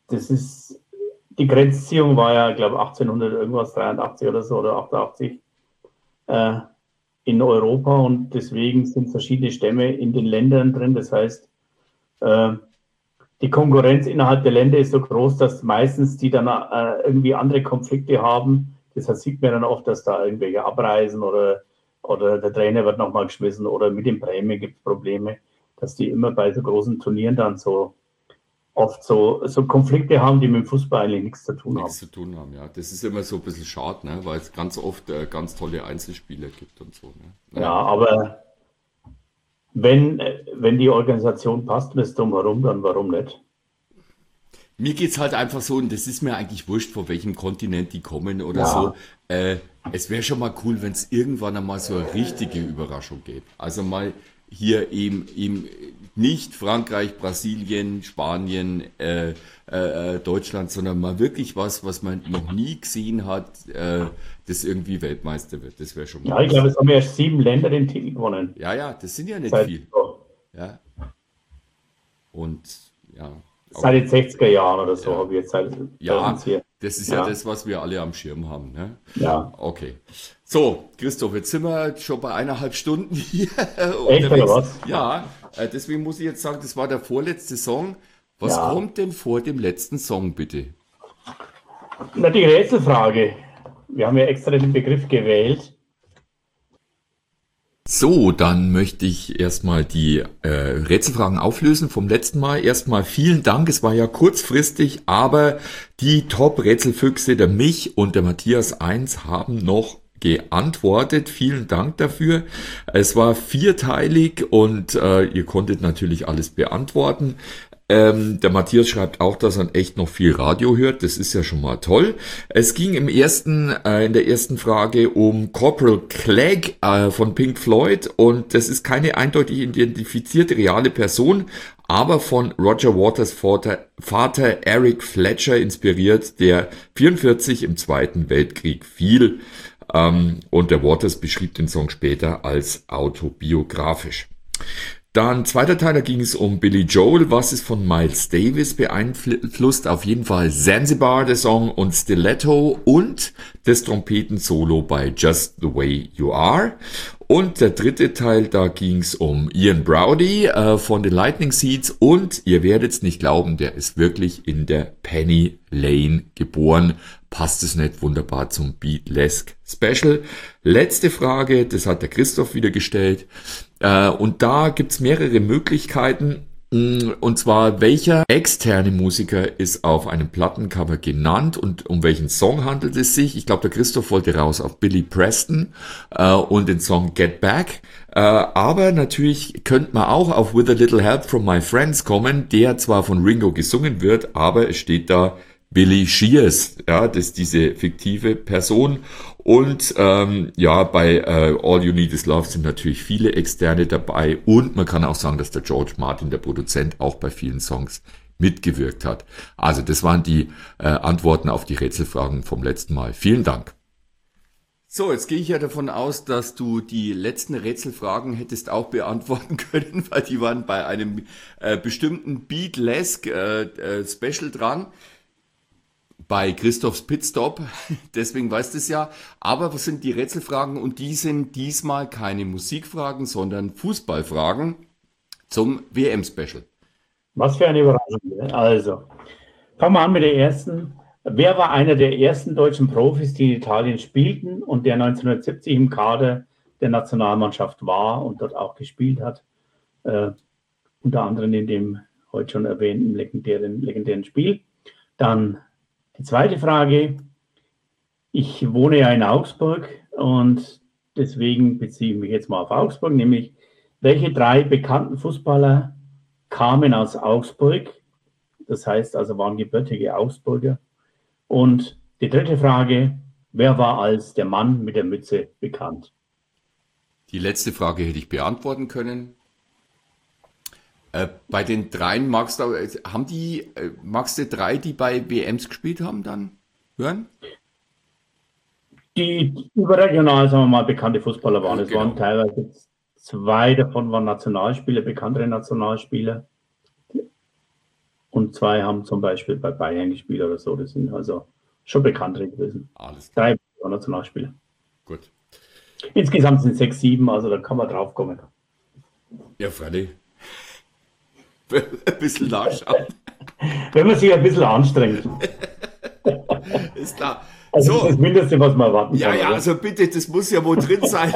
[SPEAKER 3] das ist, die Grenzziehung war ja, ich glaube, achtzehnhundert irgendwas, dreiundachtzig oder so, oder achtundachtzig, äh, in Europa, und deswegen sind verschiedene Stämme in den Ländern drin. Das heißt, äh, die Konkurrenz innerhalb der Länder ist so groß, dass meistens die dann äh, irgendwie andere Konflikte haben. Deshalb sieht man dann oft, dass da irgendwelche abreisen oder, oder der Trainer wird nochmal geschmissen oder mit den Prämien gibt es Probleme, dass die immer bei so großen Turnieren dann so oft so, so Konflikte haben, die mit dem Fußball eigentlich nichts zu tun haben.
[SPEAKER 2] Nichts zu tun haben, ja. Das ist immer so ein bisschen schade, ne? Weil es ganz oft äh, ganz tolle Einzelspieler gibt und so. Ne?
[SPEAKER 3] Ja, aber wenn, wenn die Organisation passt und es drumherum, dann warum nicht?
[SPEAKER 2] Mir geht's halt einfach so, und das ist mir eigentlich wurscht, von welchem Kontinent die kommen oder
[SPEAKER 3] Ja.
[SPEAKER 2] so. Äh, es wäre schon mal cool, wenn es irgendwann einmal so eine richtige Überraschung gäbe. Also mal hier eben, eben nicht Frankreich, Brasilien, Spanien, äh, äh, äh, Deutschland, sondern mal wirklich was, was man noch nie gesehen hat, äh, das irgendwie Weltmeister wird. Das wäre schon mal
[SPEAKER 3] Ja, ich
[SPEAKER 2] was.
[SPEAKER 3] glaube, es haben erst sieben Länder den Titel gewonnen.
[SPEAKER 2] Ja, ja, das sind ja nicht
[SPEAKER 3] Seit,
[SPEAKER 2] viel. Ja. Und ja.
[SPEAKER 3] seit den sechziger Jahren oder so
[SPEAKER 2] Ja.
[SPEAKER 3] habe ich jetzt seit bei
[SPEAKER 2] Ja,
[SPEAKER 3] uns hier.
[SPEAKER 2] das ist ja
[SPEAKER 3] Ja.
[SPEAKER 2] das, was wir alle am Schirm haben. Ne?
[SPEAKER 3] Ja.
[SPEAKER 2] Okay. So, Christoph, jetzt sind wir schon bei eineinhalb Stunden hier
[SPEAKER 3] Echt, oder
[SPEAKER 2] unterwegs.
[SPEAKER 3] was?
[SPEAKER 2] Ja, äh, deswegen muss ich jetzt sagen, das war der vorletzte Song. Was
[SPEAKER 3] Ja.
[SPEAKER 2] kommt denn vor dem letzten Song, bitte?
[SPEAKER 3] Na, die Rätselfrage. Wir haben ja extra den Begriff gewählt.
[SPEAKER 2] So, dann möchte ich erstmal die äh, Rätselfragen auflösen vom letzten Mal. Erstmal vielen Dank, es war ja kurzfristig, aber die Top-Rätselfüchse, der Mich und der Matthias eins, haben noch geantwortet. Vielen Dank dafür. Es war vierteilig und äh, ihr konntet natürlich alles beantworten. Ähm, der Matthias schreibt auch, dass er echt noch viel Radio hört. Das ist ja schon mal toll. Es ging im ersten, äh, in der ersten Frage um Corporal Clegg äh, von Pink Floyd, und das ist keine eindeutig identifizierte reale Person, aber von Roger Waters Vater, Vater Eric Fletcher inspiriert, der vierundvierzig im Zweiten Weltkrieg fiel. Ähm, und der Waters beschrieb den Song später als autobiografisch. Dann zweiter Teil, da ging es um Billy Joel, was ist von Miles Davis beeinflusst. Auf jeden Fall Zanzibar, der Song, und Stiletto und das Trompetensolo bei Just the Way You Are. Und der dritte Teil, da ging es um Ian Browdy äh, von den Lightning Seeds, und ihr werdet es nicht glauben, der ist wirklich in der Penny Lane geboren. Passt es nicht wunderbar zum Beatlesque Special? Letzte Frage, das hat der Christoph wieder gestellt. Äh, und da gibt's mehrere Möglichkeiten. Und zwar, welcher externe Musiker ist auf einem Plattencover genannt und um welchen Song handelt es sich? Ich glaube, der Christoph wollte raus auf Billy Preston äh, und den Song Get Back. Äh, aber natürlich könnte man auch auf With a Little Help from My Friends kommen, der zwar von Ringo gesungen wird, aber es steht da Billy Shears, ja, das ist diese fiktive Person. Und ähm, ja, bei äh, All You Need Is Love sind natürlich viele Externe dabei, und man kann auch sagen, dass der George Martin, der Produzent, auch bei vielen Songs mitgewirkt hat. Also das waren die äh, Antworten auf die Rätselfragen vom letzten Mal. Vielen Dank. So, jetzt gehe ich ja davon aus, dass du die letzten Rätselfragen hättest auch beantworten können, weil die waren bei einem äh, bestimmten Beatlesque äh, äh, Special dran. Bei Christophs Pitstop, deswegen weißt du es ja. Aber was sind die Rätselfragen? Und die sind diesmal keine Musikfragen, sondern Fußballfragen zum W M-Special.
[SPEAKER 3] Was für eine Überraschung. Ne? Also, fangen wir an mit der ersten. Wer war einer der ersten deutschen Profis, die in Italien spielten und der neunzehnhundertsiebzig im Kader der Nationalmannschaft war und dort auch gespielt hat? Äh, unter anderem in dem heute schon erwähnten legendären, legendären Spiel. Dann die zweite Frage. Ich wohne ja in Augsburg und deswegen beziehe ich mich jetzt mal auf Augsburg, nämlich welche drei bekannten Fußballer kamen aus Augsburg? Das heißt also, waren gebürtige Augsburger. Und die dritte Frage, wer war als der Mann mit der Mütze bekannt?
[SPEAKER 2] Die letzte Frage hätte ich beantworten können. Äh, bei den dreien magst du, haben die, äh, magst du drei, die bei W Ms gespielt haben, dann hören?
[SPEAKER 3] Die überregional, sagen wir mal, bekannte Fußballer waren.
[SPEAKER 2] Ja,
[SPEAKER 3] Es
[SPEAKER 2] genau.
[SPEAKER 3] waren teilweise zwei davon waren Nationalspieler, bekanntere Nationalspieler. und zwei haben zum Beispiel bei Bayern gespielt oder so. Das sind also schon bekanntere gewesen.
[SPEAKER 2] Alles klar,
[SPEAKER 3] Drei Nationalspieler.
[SPEAKER 2] gut.
[SPEAKER 3] Insgesamt sind sechs, sieben, also da kann man drauf kommen.
[SPEAKER 2] Ja, Freddy. Ein bisschen nachschauen.
[SPEAKER 3] Wenn man sich ein bisschen anstrengt.
[SPEAKER 2] Ist klar.
[SPEAKER 3] Also das ist
[SPEAKER 2] So,
[SPEAKER 3] das Mindeste, was man erwarten
[SPEAKER 2] ja,
[SPEAKER 3] kann.
[SPEAKER 2] ja,
[SPEAKER 3] oder?
[SPEAKER 2] also bitte, das muss ja wohl drin sein.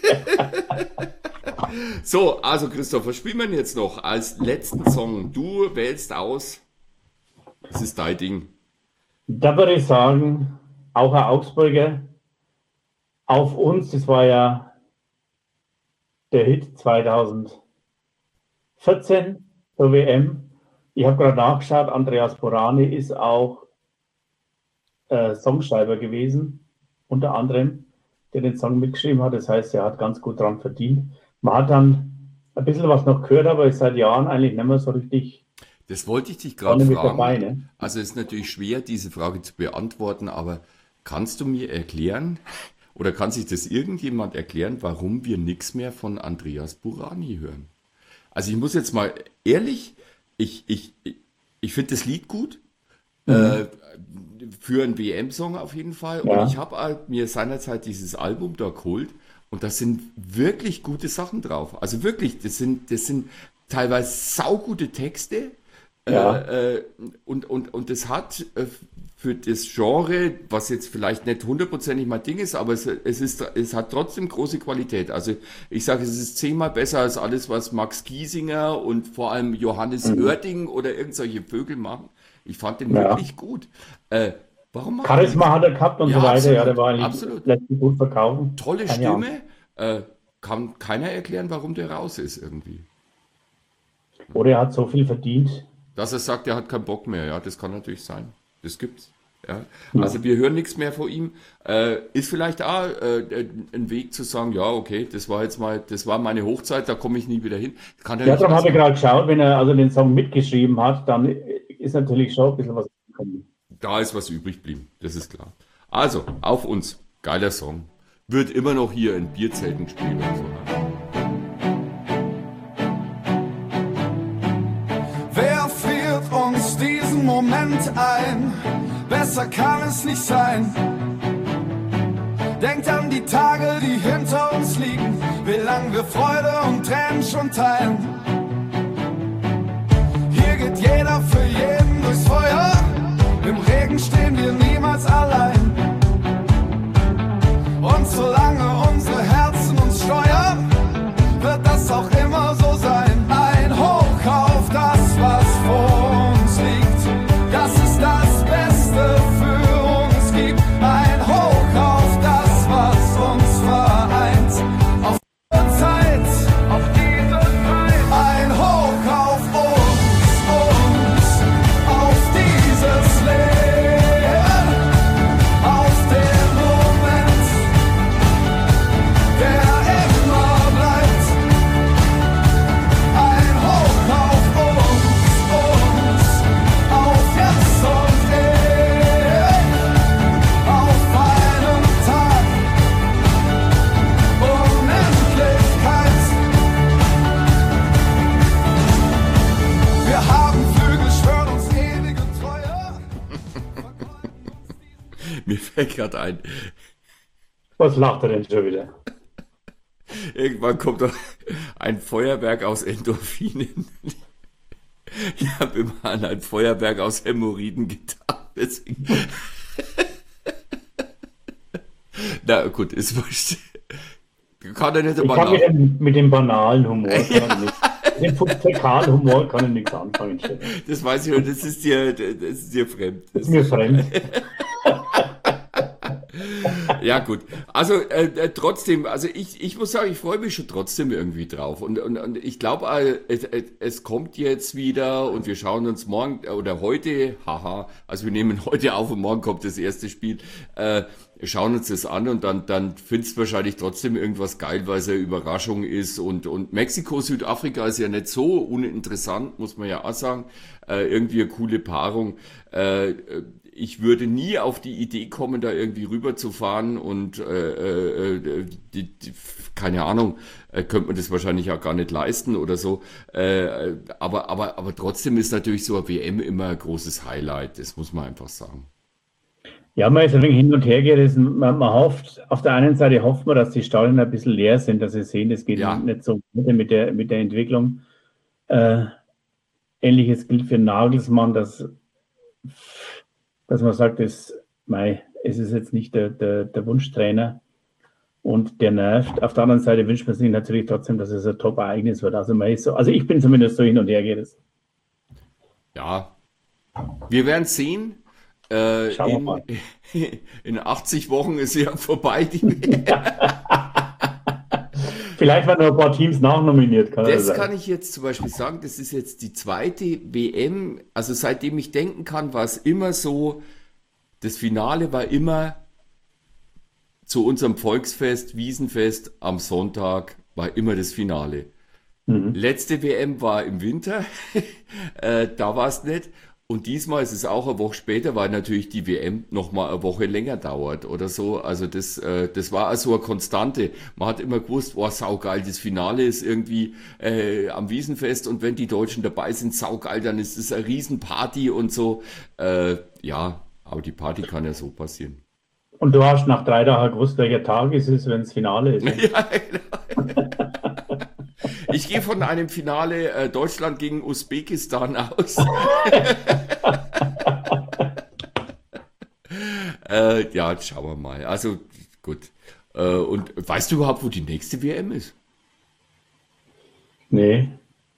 [SPEAKER 2] So, also Christoph, was spielen wir denn jetzt noch als letzten Song? Du wählst aus. Das ist dein Ding.
[SPEAKER 3] Da würde ich sagen, auch ein Augsburger, auf uns, das war ja der Hit zweitausendvierzehn zur W M. Ich habe gerade nachgeschaut, Andreas Borani ist auch äh, Songschreiber gewesen, unter anderem, der den Song mitgeschrieben hat. Das heißt, er hat ganz gut dran verdient. Man hat dann ein bisschen was noch gehört, aber ist seit Jahren eigentlich nicht mehr so richtig
[SPEAKER 2] Das wollte ich dich gerade
[SPEAKER 3] vorne mit
[SPEAKER 2] fragen.
[SPEAKER 3] dabei. Ne?
[SPEAKER 2] Also es ist natürlich schwer, diese Frage zu beantworten, aber kannst du mir erklären, oder kann sich das irgendjemand erklären, warum wir nichts mehr von Andreas Burani hören? Also ich muss jetzt mal ehrlich, ich, ich, ich, ich finde das Lied gut, äh, für einen W M-Song auf jeden Fall.
[SPEAKER 3] Ja.
[SPEAKER 2] Und ich habe halt mir seinerzeit dieses Album da geholt und da sind wirklich gute Sachen drauf. Also wirklich, das sind, das sind teilweise saugute Texte.
[SPEAKER 3] Ja.
[SPEAKER 2] Äh, äh, und, und, und das hat äh, für das Genre, was jetzt vielleicht nicht hundertprozentig mein Ding ist, aber es, es, ist, es hat trotzdem große Qualität. Also ich sage, es ist zehnmal besser als alles, was Max Giesinger und vor allem Johannes
[SPEAKER 3] Mhm.
[SPEAKER 2] Oerding oder irgendwelche Vögel machen. Ich fand den
[SPEAKER 3] Ja.
[SPEAKER 2] wirklich gut. Äh, warum machen
[SPEAKER 3] Charisma hat er gehabt und
[SPEAKER 2] Ja,
[SPEAKER 3] so weiter. Ja,
[SPEAKER 2] absolut,
[SPEAKER 3] der war eigentlich
[SPEAKER 2] absolut.
[SPEAKER 3] letztlich gut verkaufen.
[SPEAKER 2] tolle
[SPEAKER 3] Keine Ahnung.
[SPEAKER 2] Stimme? Äh, kann keiner erklären, warum der raus ist irgendwie.
[SPEAKER 3] Oder er hat so viel verdient.
[SPEAKER 2] Dass er sagt, er hat keinen Bock mehr, ja, das kann natürlich sein. Das gibt's. Ja. Also wir hören nichts mehr von ihm. Äh, ist vielleicht auch äh, ein Weg zu sagen, ja, okay, das war jetzt mal, das war meine Hochzeit, da komme ich nie wieder hin. Kann er
[SPEAKER 3] Ja,
[SPEAKER 2] nicht
[SPEAKER 3] darum habe ich
[SPEAKER 2] lassen.
[SPEAKER 3] gerade geschaut, wenn er also den Song mitgeschrieben hat, dann ist natürlich schon ein bisschen was gekommen.
[SPEAKER 2] Da ist was übrig geblieben, das ist klar. Also, auf uns. Geiler Song. Wird immer noch hier in Bierzelten gespielt und so.
[SPEAKER 8] Wer friert uns diesen Moment ein? Besser kann es nicht sein. Denkt an die Tage, die hinter uns liegen, wie lang wir Freude und Tränen schon teilen. Hier geht jeder für jeden durchs Feuer, im Regen stehen wir niemals allein. Und solange unsere Herzen uns steuern, wird das auch immer so sein. Ein Hoch auf das, was vor uns liegt, das ist das Beste für uns gibt. Ein Hoch auf das, was uns vereint, auf diese Zeit, auf diese Zeit. Ein Hoch auf uns, uns, auf dieses Leben, auf den Moment, der immer bleibt. Ein Hoch auf uns, uns, auf jetzt und ewig, auf einen Tag, Unendlichkeit. Wir haben Flügel, schwören uns ewige Treue.
[SPEAKER 2] Mir fällt gerade ein,
[SPEAKER 3] Was lacht er denn schon wieder?
[SPEAKER 2] irgendwann kommt doch ein Feuerwerk aus Endorphinen. Ich habe immer an ein Feuerwerk aus Hämorrhoiden gedacht. Deswegen. Na gut, ist wurscht. Kann er nicht
[SPEAKER 3] Ich
[SPEAKER 2] immer
[SPEAKER 3] kann mit
[SPEAKER 2] nach.
[SPEAKER 3] dem, mit dem banalen Humor kann ich nichts. Mit dem fäkalen Humor kann ich nichts anfangen. Stefan.
[SPEAKER 2] Das weiß ich und das ist dir, das ist dir fremd.
[SPEAKER 3] Das ist mir fremd.
[SPEAKER 2] Ja, gut. Also äh, äh, trotzdem, also ich, ich muss sagen, ich freue mich schon trotzdem irgendwie drauf. Und, und, und ich glaube, äh, es, äh, es kommt jetzt wieder und wir schauen uns morgen äh, oder heute, haha, also wir nehmen heute auf und morgen kommt das erste Spiel, äh, schauen uns das an und dann, dann findest du wahrscheinlich trotzdem irgendwas geil, weil es eine Überraschung ist. Und, und Mexiko, Südafrika ist ja nicht so uninteressant, muss man ja auch sagen. Äh, irgendwie eine coole Paarung. Äh, ich würde nie auf die Idee kommen, da irgendwie rüberzufahren und äh, äh, die, die, keine Ahnung, äh, könnte man das wahrscheinlich auch gar nicht leisten oder so. Äh, aber, aber, aber trotzdem ist natürlich so eine W M immer ein großes Highlight, das muss man einfach sagen.
[SPEAKER 3] Ja, man ist ein wenig hin und her gerissen. Man, man hofft, auf der einen Seite hofft man, dass die Stadien ein bisschen leer sind, dass sie sehen, das geht
[SPEAKER 2] Ja.
[SPEAKER 3] nicht so weiter mit der, mit der Entwicklung. Äh, Ähnliches gilt für Nagelsmann, dass, dass man sagt, das, mei, es ist jetzt nicht der, der, der Wunschtrainer und der nervt. Auf der anderen Seite wünscht man sich natürlich trotzdem, dass es ein Top-Ereignis wird. Also, man ist so, also ich bin zumindest so hin und her gerissen.
[SPEAKER 2] Ja, wir werden sehen. Äh,
[SPEAKER 3] Schauen wir
[SPEAKER 2] in,
[SPEAKER 3] mal.
[SPEAKER 2] in achtzig Wochen ist ja vorbei. Die
[SPEAKER 3] Vielleicht werden noch ein paar Teams nachnominiert. Kann
[SPEAKER 2] Das
[SPEAKER 3] sein.
[SPEAKER 2] kann ich jetzt zum Beispiel sagen, das ist jetzt die zweite W M, also seitdem ich denken kann, war es immer so, das Finale war immer zu unserem Volksfest, Wiesenfest am Sonntag, war immer das Finale.
[SPEAKER 3] Mhm.
[SPEAKER 2] Letzte W M war im Winter, äh, da war es nicht. Und diesmal ist es auch eine Woche später, weil natürlich die W M noch mal eine Woche länger dauert oder so. Also das, äh, das war also eine Konstante. Man hat immer gewusst, oh, saugeil, das Finale ist irgendwie äh, am Wiesenfest und wenn die Deutschen dabei sind, saugeil, dann ist es eine Riesenparty und so. Äh, ja, aber die Party kann ja so passieren.
[SPEAKER 3] Und du hast nach drei Tagen gewusst, welcher Tag es ist, wenn es Finale ist. Ne?
[SPEAKER 2] Ja, genau. Ich gehe von einem Finale äh, Deutschland gegen Usbekistan aus. äh, ja, jetzt schauen wir mal. Also gut. Äh, und weißt du überhaupt, wo die nächste W M ist?
[SPEAKER 3] Nee,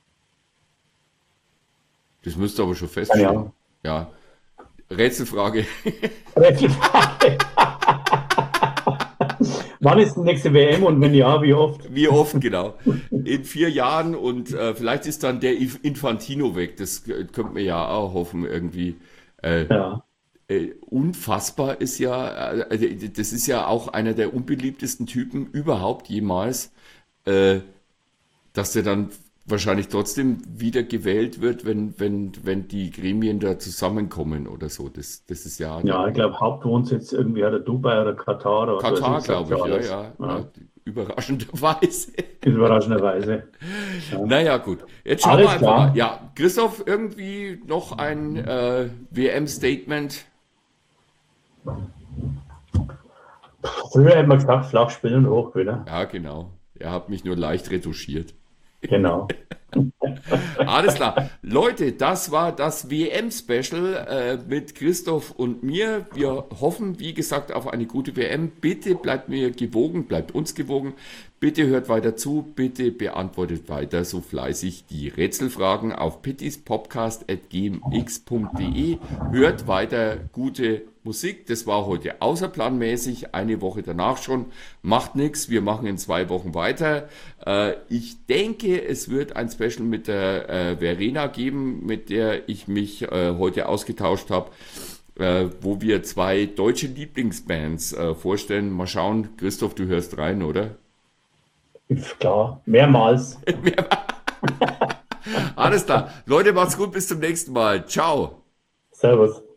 [SPEAKER 2] Das müsste aber schon
[SPEAKER 3] keine
[SPEAKER 2] feststehen.
[SPEAKER 3] Ahnung.
[SPEAKER 2] Ja. Rätselfrage.
[SPEAKER 3] Rätselfrage. Wann ist die nächste W M und wenn ja, wie oft?
[SPEAKER 2] Wie oft, genau. In vier Jahren und äh, vielleicht ist dann der Infantino weg. Das äh, könnte man ja auch hoffen irgendwie. Äh,
[SPEAKER 3] Ja.
[SPEAKER 2] Äh, unfassbar ist ja, äh, das ist ja auch einer der unbeliebtesten Typen überhaupt jemals, äh, dass der dann wahrscheinlich trotzdem wieder gewählt wird, wenn, wenn, wenn die Gremien da zusammenkommen oder so. Das, das ist ja,
[SPEAKER 3] Ja, ich glaube, Hauptwohnsitz irgendwie hat er Dubai oder Katar oder was
[SPEAKER 2] Katar,
[SPEAKER 3] weiß ich, sagt
[SPEAKER 2] glaube ich, ja,
[SPEAKER 3] alles.
[SPEAKER 2] ja,
[SPEAKER 3] Ja.
[SPEAKER 2] ja, überraschenderweise.
[SPEAKER 3] Überraschenderweise.
[SPEAKER 2] Naja, gut. Jetzt schauen
[SPEAKER 3] Alles
[SPEAKER 2] wir einfach
[SPEAKER 3] klar.
[SPEAKER 2] mal. Ja, Christoph, irgendwie noch ein äh, W M-Statement.
[SPEAKER 3] Früher hätte man gesagt, flach spielen und hoch wieder.
[SPEAKER 2] Ja, genau. Er hat mich nur leicht retuschiert.
[SPEAKER 3] Genau.
[SPEAKER 2] Alles klar. Leute, das war das W M-Special äh, mit Christoph und mir. Wir hoffen, wie gesagt, auf eine gute W M. Bitte bleibt mir gewogen, bleibt uns gewogen. Bitte hört weiter zu, bitte beantwortet weiter so fleißig die Rätselfragen auf pittispodcast at gmx punkt de. Hört weiter gute Musik. Das war heute außerplanmäßig, eine Woche danach schon. Macht nichts, wir machen in zwei Wochen weiter. Äh, ich denke, es wird ein Special mit der äh, Verena geben, mit der ich mich äh, heute ausgetauscht habe, äh, wo wir zwei deutsche Lieblingsbands äh, vorstellen. Mal schauen, Christoph, du hörst rein, oder?
[SPEAKER 3] Klar, mehrmals.
[SPEAKER 2] Alles klar. Leute, macht's gut, bis zum nächsten Mal. Ciao.
[SPEAKER 3] Servus.